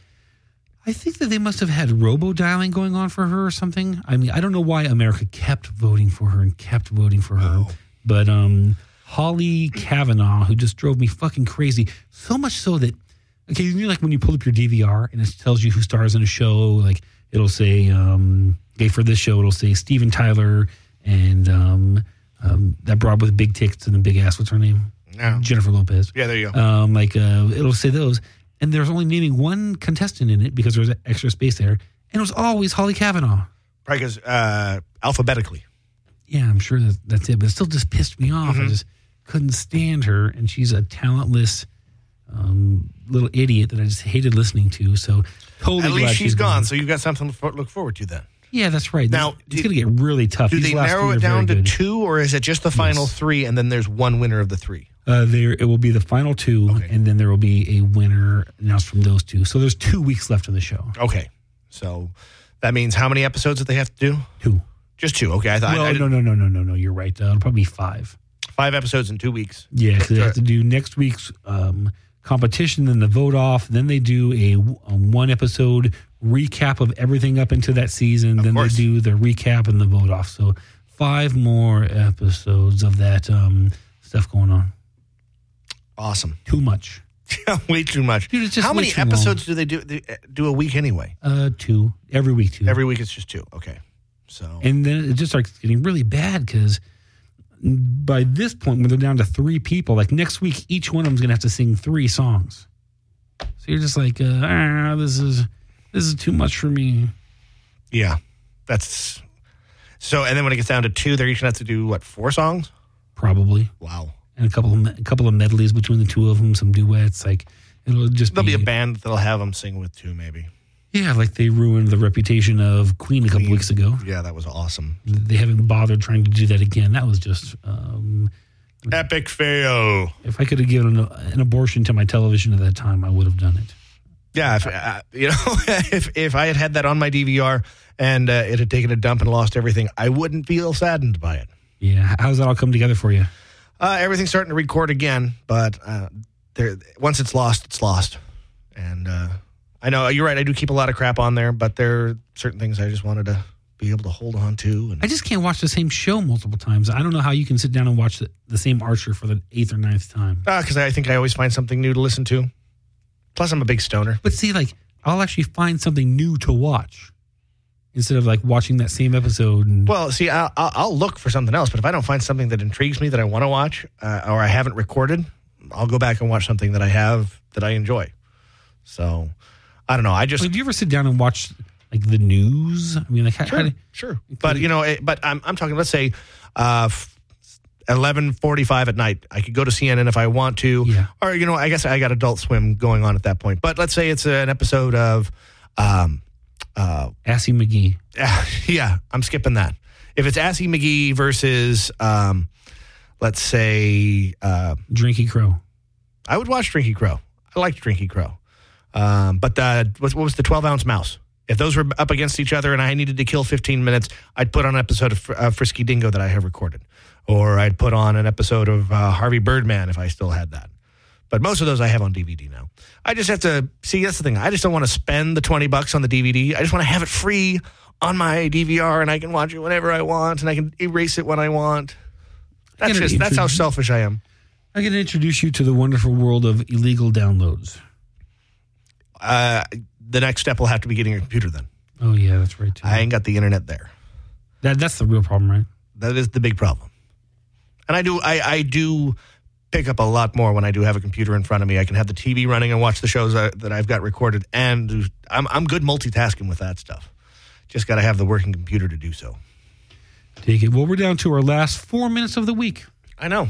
I think that they must have had robo-dialing going on for her or something. I mean, I don't know why America kept voting for her and kept voting for her. Oh. But um, Holly Kavanaugh, who just drove me fucking crazy, so much so that, okay, you know, like when you pull up your D V R and it tells you who stars in a show, like it'll say, um, okay, for this show, it'll say Steven Tyler and um, um, that broad with big tits and a big ass. What's her name? No. Jennifer Lopez. Yeah, there you go. Um, like uh, it'll say those. And there's only naming one contestant in it because there's extra space there. And it was always Holly Kavanaugh. Probably because uh, alphabetically. Yeah, I'm sure that that's it. But it still just pissed me off. Mm-hmm. I just couldn't stand her. And she's a talentless um, little idiot that I just hated listening to. So totally At glad least she's she's gone, gone. so you've got something to look forward to then. Yeah, that's right. Now, it's going to get really tough. Do These they last narrow three it are down to very good. two, or is it just the final Yes. three, and then there's one winner of the three? Uh, there, it will be the final two, Okay. and then there will be a winner announced from those two. So there's two weeks left of the show. Okay. So that means how many episodes that they have to do? Two. Just two. Okay. I thought Well, I no, no, no, no, no, no. You're right. Uh, it'll probably be five. five episodes in two weeks. Yeah, because they have to do next week's um, competition, then the vote off. Then they do a, a one episode recap of everything up into that season. Of then course. they do the recap and the vote off. So five more episodes of that um, stuff going on. Awesome. Too much. Way too much. Dude, it's just how way many too episodes do they do they do a week anyway? Uh, two. Every week, two. Every week it's just two. Okay. So And then it just starts getting really bad because by this point, when they're down to three people, like next week, each one of them's going to have to sing three songs. So you're just like, uh, ah, this is this is too much for me. yeah, that's so. And then when it gets down to two, they're each gonna have to do what, four songs? Probably. Wow. And a couple of me- a couple of medleys between the two of them, some duets. Like it'll just There'll be, be a band that'll have them sing with too, maybe. yeah, like they ruined the reputation of Queen a couple weeks ago. Yeah, that was awesome. They haven't bothered trying to do that again. That was just um, Epic fail. if I could have given an, an abortion to my television at that time, I would have done it. Yeah, if, uh, you know, if if I had had that on my D V R and uh, it had taken a dump and lost everything, I wouldn't feel saddened by it. Yeah, how's that all come together for you? Uh, everything's starting to record again, but uh, there, once it's lost, it's lost. And uh, I know you're right. I do keep a lot of crap on there, but there are certain things I just wanted to be able to hold on to. And I just can't watch the same show multiple times. I don't know how you can sit down and watch the, the same Archer for the eighth or ninth time. because I think I always find something new to listen to. Plus, I'm a big stoner. But see, like, I'll actually find something new to watch instead of like watching that same episode. And Well, see, I'll, I'll I'll look for something else, but if I don't find something that intrigues me that I want to watch uh, or I haven't recorded, I'll go back and watch something that I have that I enjoy. So, I don't know. I just Like, do you ever sit down and watch like the news? I mean, like, how, sure, how do, sure. But you know, it, but I'm I'm talking. Let's say, uh, f- eleven forty-five at night. I could go to C N N if I want to. Yeah. Or, you know, I guess I got Adult Swim going on at that point. But let's say it's an episode of... Um, uh, Assy McGee. Yeah, I'm skipping that. If it's Assy McGee versus, um, let's say... Uh, Drinky Crow. I would watch Drinky Crow. I liked Drinky Crow. Um, but uh, what, what was the twelve-ounce mouse? If those were up against each other and I needed to kill fifteen minutes, I'd put on an episode of uh, Frisky Dingo that I have recorded. Or I'd put on an episode of uh, Harvey Birdman if I still had that. But most of those I have on D V D now. I just have to, see, that's the thing. I just don't want to spend the twenty bucks on the D V D. I just want to have it free on my D V R and I can watch it whenever I want and I can erase it when I want. That's just, that's how selfish I am. I'm going to introduce you to the wonderful world of illegal downloads. Uh, the next step will have to be getting a computer then. Oh, yeah, that's right, too. I ain't got the internet there. That That's the real problem, right? That is the big problem. And I do, I, I do pick up a lot more when I do have a computer in front of me. I can have the T V running and watch the shows I, that I've got recorded. And do, I'm, I'm good multitasking with that stuff. Just got to have the working computer to do so. Take it. Well, we're down to our last four minutes of the week. I know.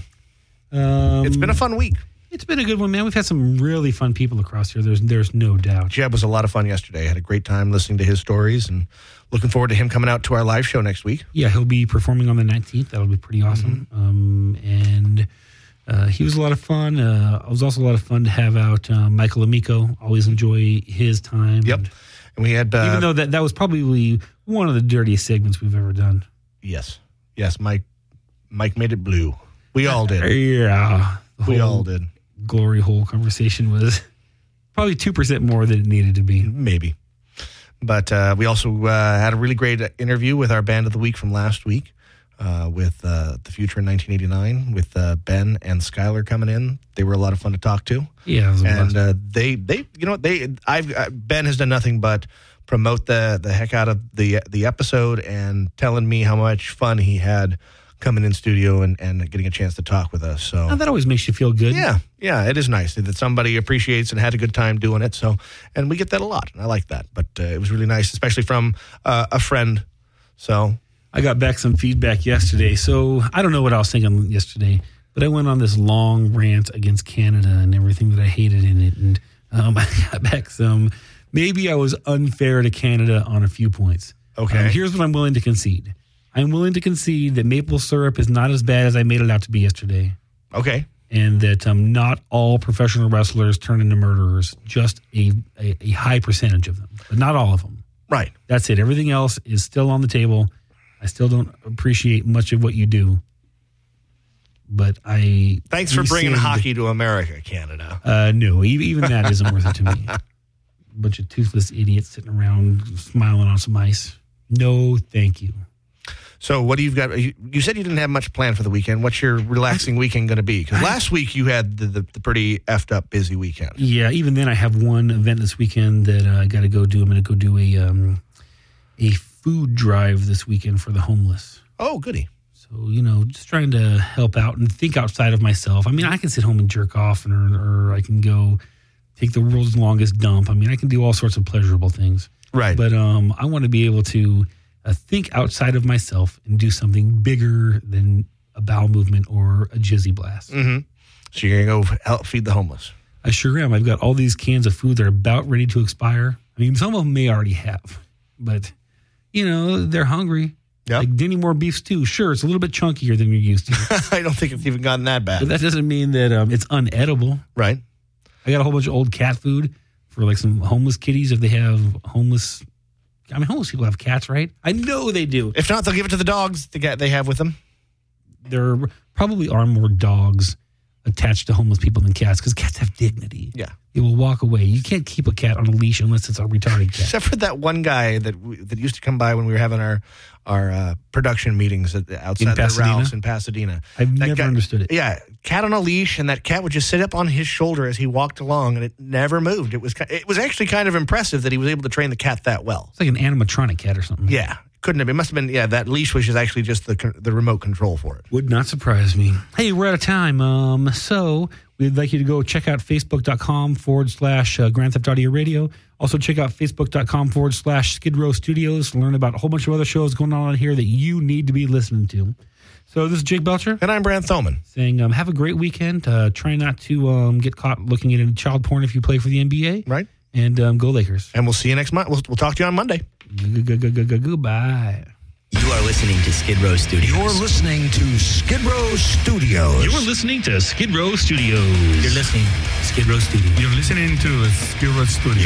Um, it's been a fun week. It's been a good one, man. We've had some really fun people across here. There's there's no doubt. Jeb was a lot of fun yesterday. I had a great time listening to his stories and looking forward to him coming out to our live show next week. Yeah, he'll be performing on the nineteenth. That'll be pretty awesome. Mm-hmm. Um, and uh, he was a lot of fun. Uh, it was also a lot of fun to have out uh, Michael Amico. Always enjoy his time. Yep. And, and we had... Uh, even though that, that was probably one of the dirtiest segments we've ever done. Yes. Yes, Mike Mike made it blue. We all did. Yeah. We all did. Glory hole conversation was probably two percent more than it needed to be. Maybe. But uh, we also uh, had a really great interview with our Band of the Week from last week uh, with uh, The Future in nineteen eighty-nine with uh, Ben and Skylar coming in. They were a lot of fun to talk to. Yeah. It was and uh, they, they, you know, they, I've, uh, Ben has done nothing but promote the, the heck out of the, the episode and telling me how much fun he had coming in studio and, and getting a chance to talk with us. So oh, that always makes you feel good. Yeah, yeah, it is nice that somebody appreciates and had a good time doing it. So, and we get that a lot, and I like that. But uh, it was really nice, especially from uh, a friend. So I got back some feedback yesterday. So I don't know what I was thinking yesterday, but I went on this long rant against Canada and everything that I hated in it, and um, I got back some. Maybe I was unfair to Canada on a few points. Okay, um, here's what I'm willing to concede. I'm willing to concede that maple syrup is not as bad as I made it out to be yesterday. Okay. And that um, not all professional wrestlers turn into murderers, just a, a, a high percentage of them, but not all of them. Right. That's it. Everything else is still on the table. I still don't appreciate much of what you do. But I... Thanks for bringing hockey to America, Canada. Uh, no, even that isn't worth it to me. A bunch of toothless idiots sitting around smiling on some ice. No, thank you. So what do you've got? You, you said you didn't have much planned for the weekend. What's your relaxing weekend going to be? Because last week you had the, the, the pretty effed up busy weekend. Yeah, even then I have one event this weekend that uh, I got to go do. I'm going to go do a um, a food drive this weekend for the homeless. Oh, goody. So, you know, just trying to help out and think outside of myself. I mean, I can sit home and jerk off, and, or, or I can go take the world's longest dump. I mean, I can do all sorts of pleasurable things. Right. But um, I want to be able to... Uh, think outside of myself and do something bigger than a bowel movement or a jizzy blast. Mm-hmm. So you're going to go help feed the homeless. I sure am. I've got all these cans of food that are about ready to expire. I mean, some of them may already have, but, you know, they're hungry. Yep. Like Denny Moore beef stew. Sure, it's a little bit chunkier than you're used to. I don't think it's even gotten that bad. But that doesn't mean that um, it's unedible. Right. I got a whole bunch of old cat food for like some homeless kitties if they have homeless... I mean, homeless people have cats, right? I know they do. If not, they'll give it to the dogs they have with them. There probably are more dogs attached to homeless people than cats because cats have dignity. Yeah. They will walk away. You can't keep a cat on a leash unless it's a retarded cat. Except for that one guy that we, that used to come by when we were having our our uh, production meetings at, outside the Ralph's in Pasadena. I've that never guy, understood it. Yeah, cat on a leash, and that cat would just sit up on his shoulder as he walked along, and it never moved. It was it was actually kind of impressive that he was able to train the cat that well. It's like an animatronic cat or something. Yeah. Couldn't have. It must have been, yeah, that leash was just actually just the the remote control for it. Would not surprise me. Hey, we're out of time. Um, so we'd like you to go check out facebook.com forward slash uh, Grand Theft Audio Radio. Also check out facebook.com forward slash Skid Row Studios. Learn about a whole bunch of other shows going on here that you need to be listening to. So this is Jake Belcher. And I'm Brant Thoman. Saying um, have a great weekend. Uh, try not to um, get caught looking at any child porn if you play for the N B A. Right. And um, go Lakers. And we'll see you next month. We'll, we'll talk to you on Monday. Goodbye. You are listening to Skid Row Studios. You're listening to Skid Row Studios. You're listening to Skid Row Studios. You're listening to Skid Row Studios. You're listening to Skid Row Studios.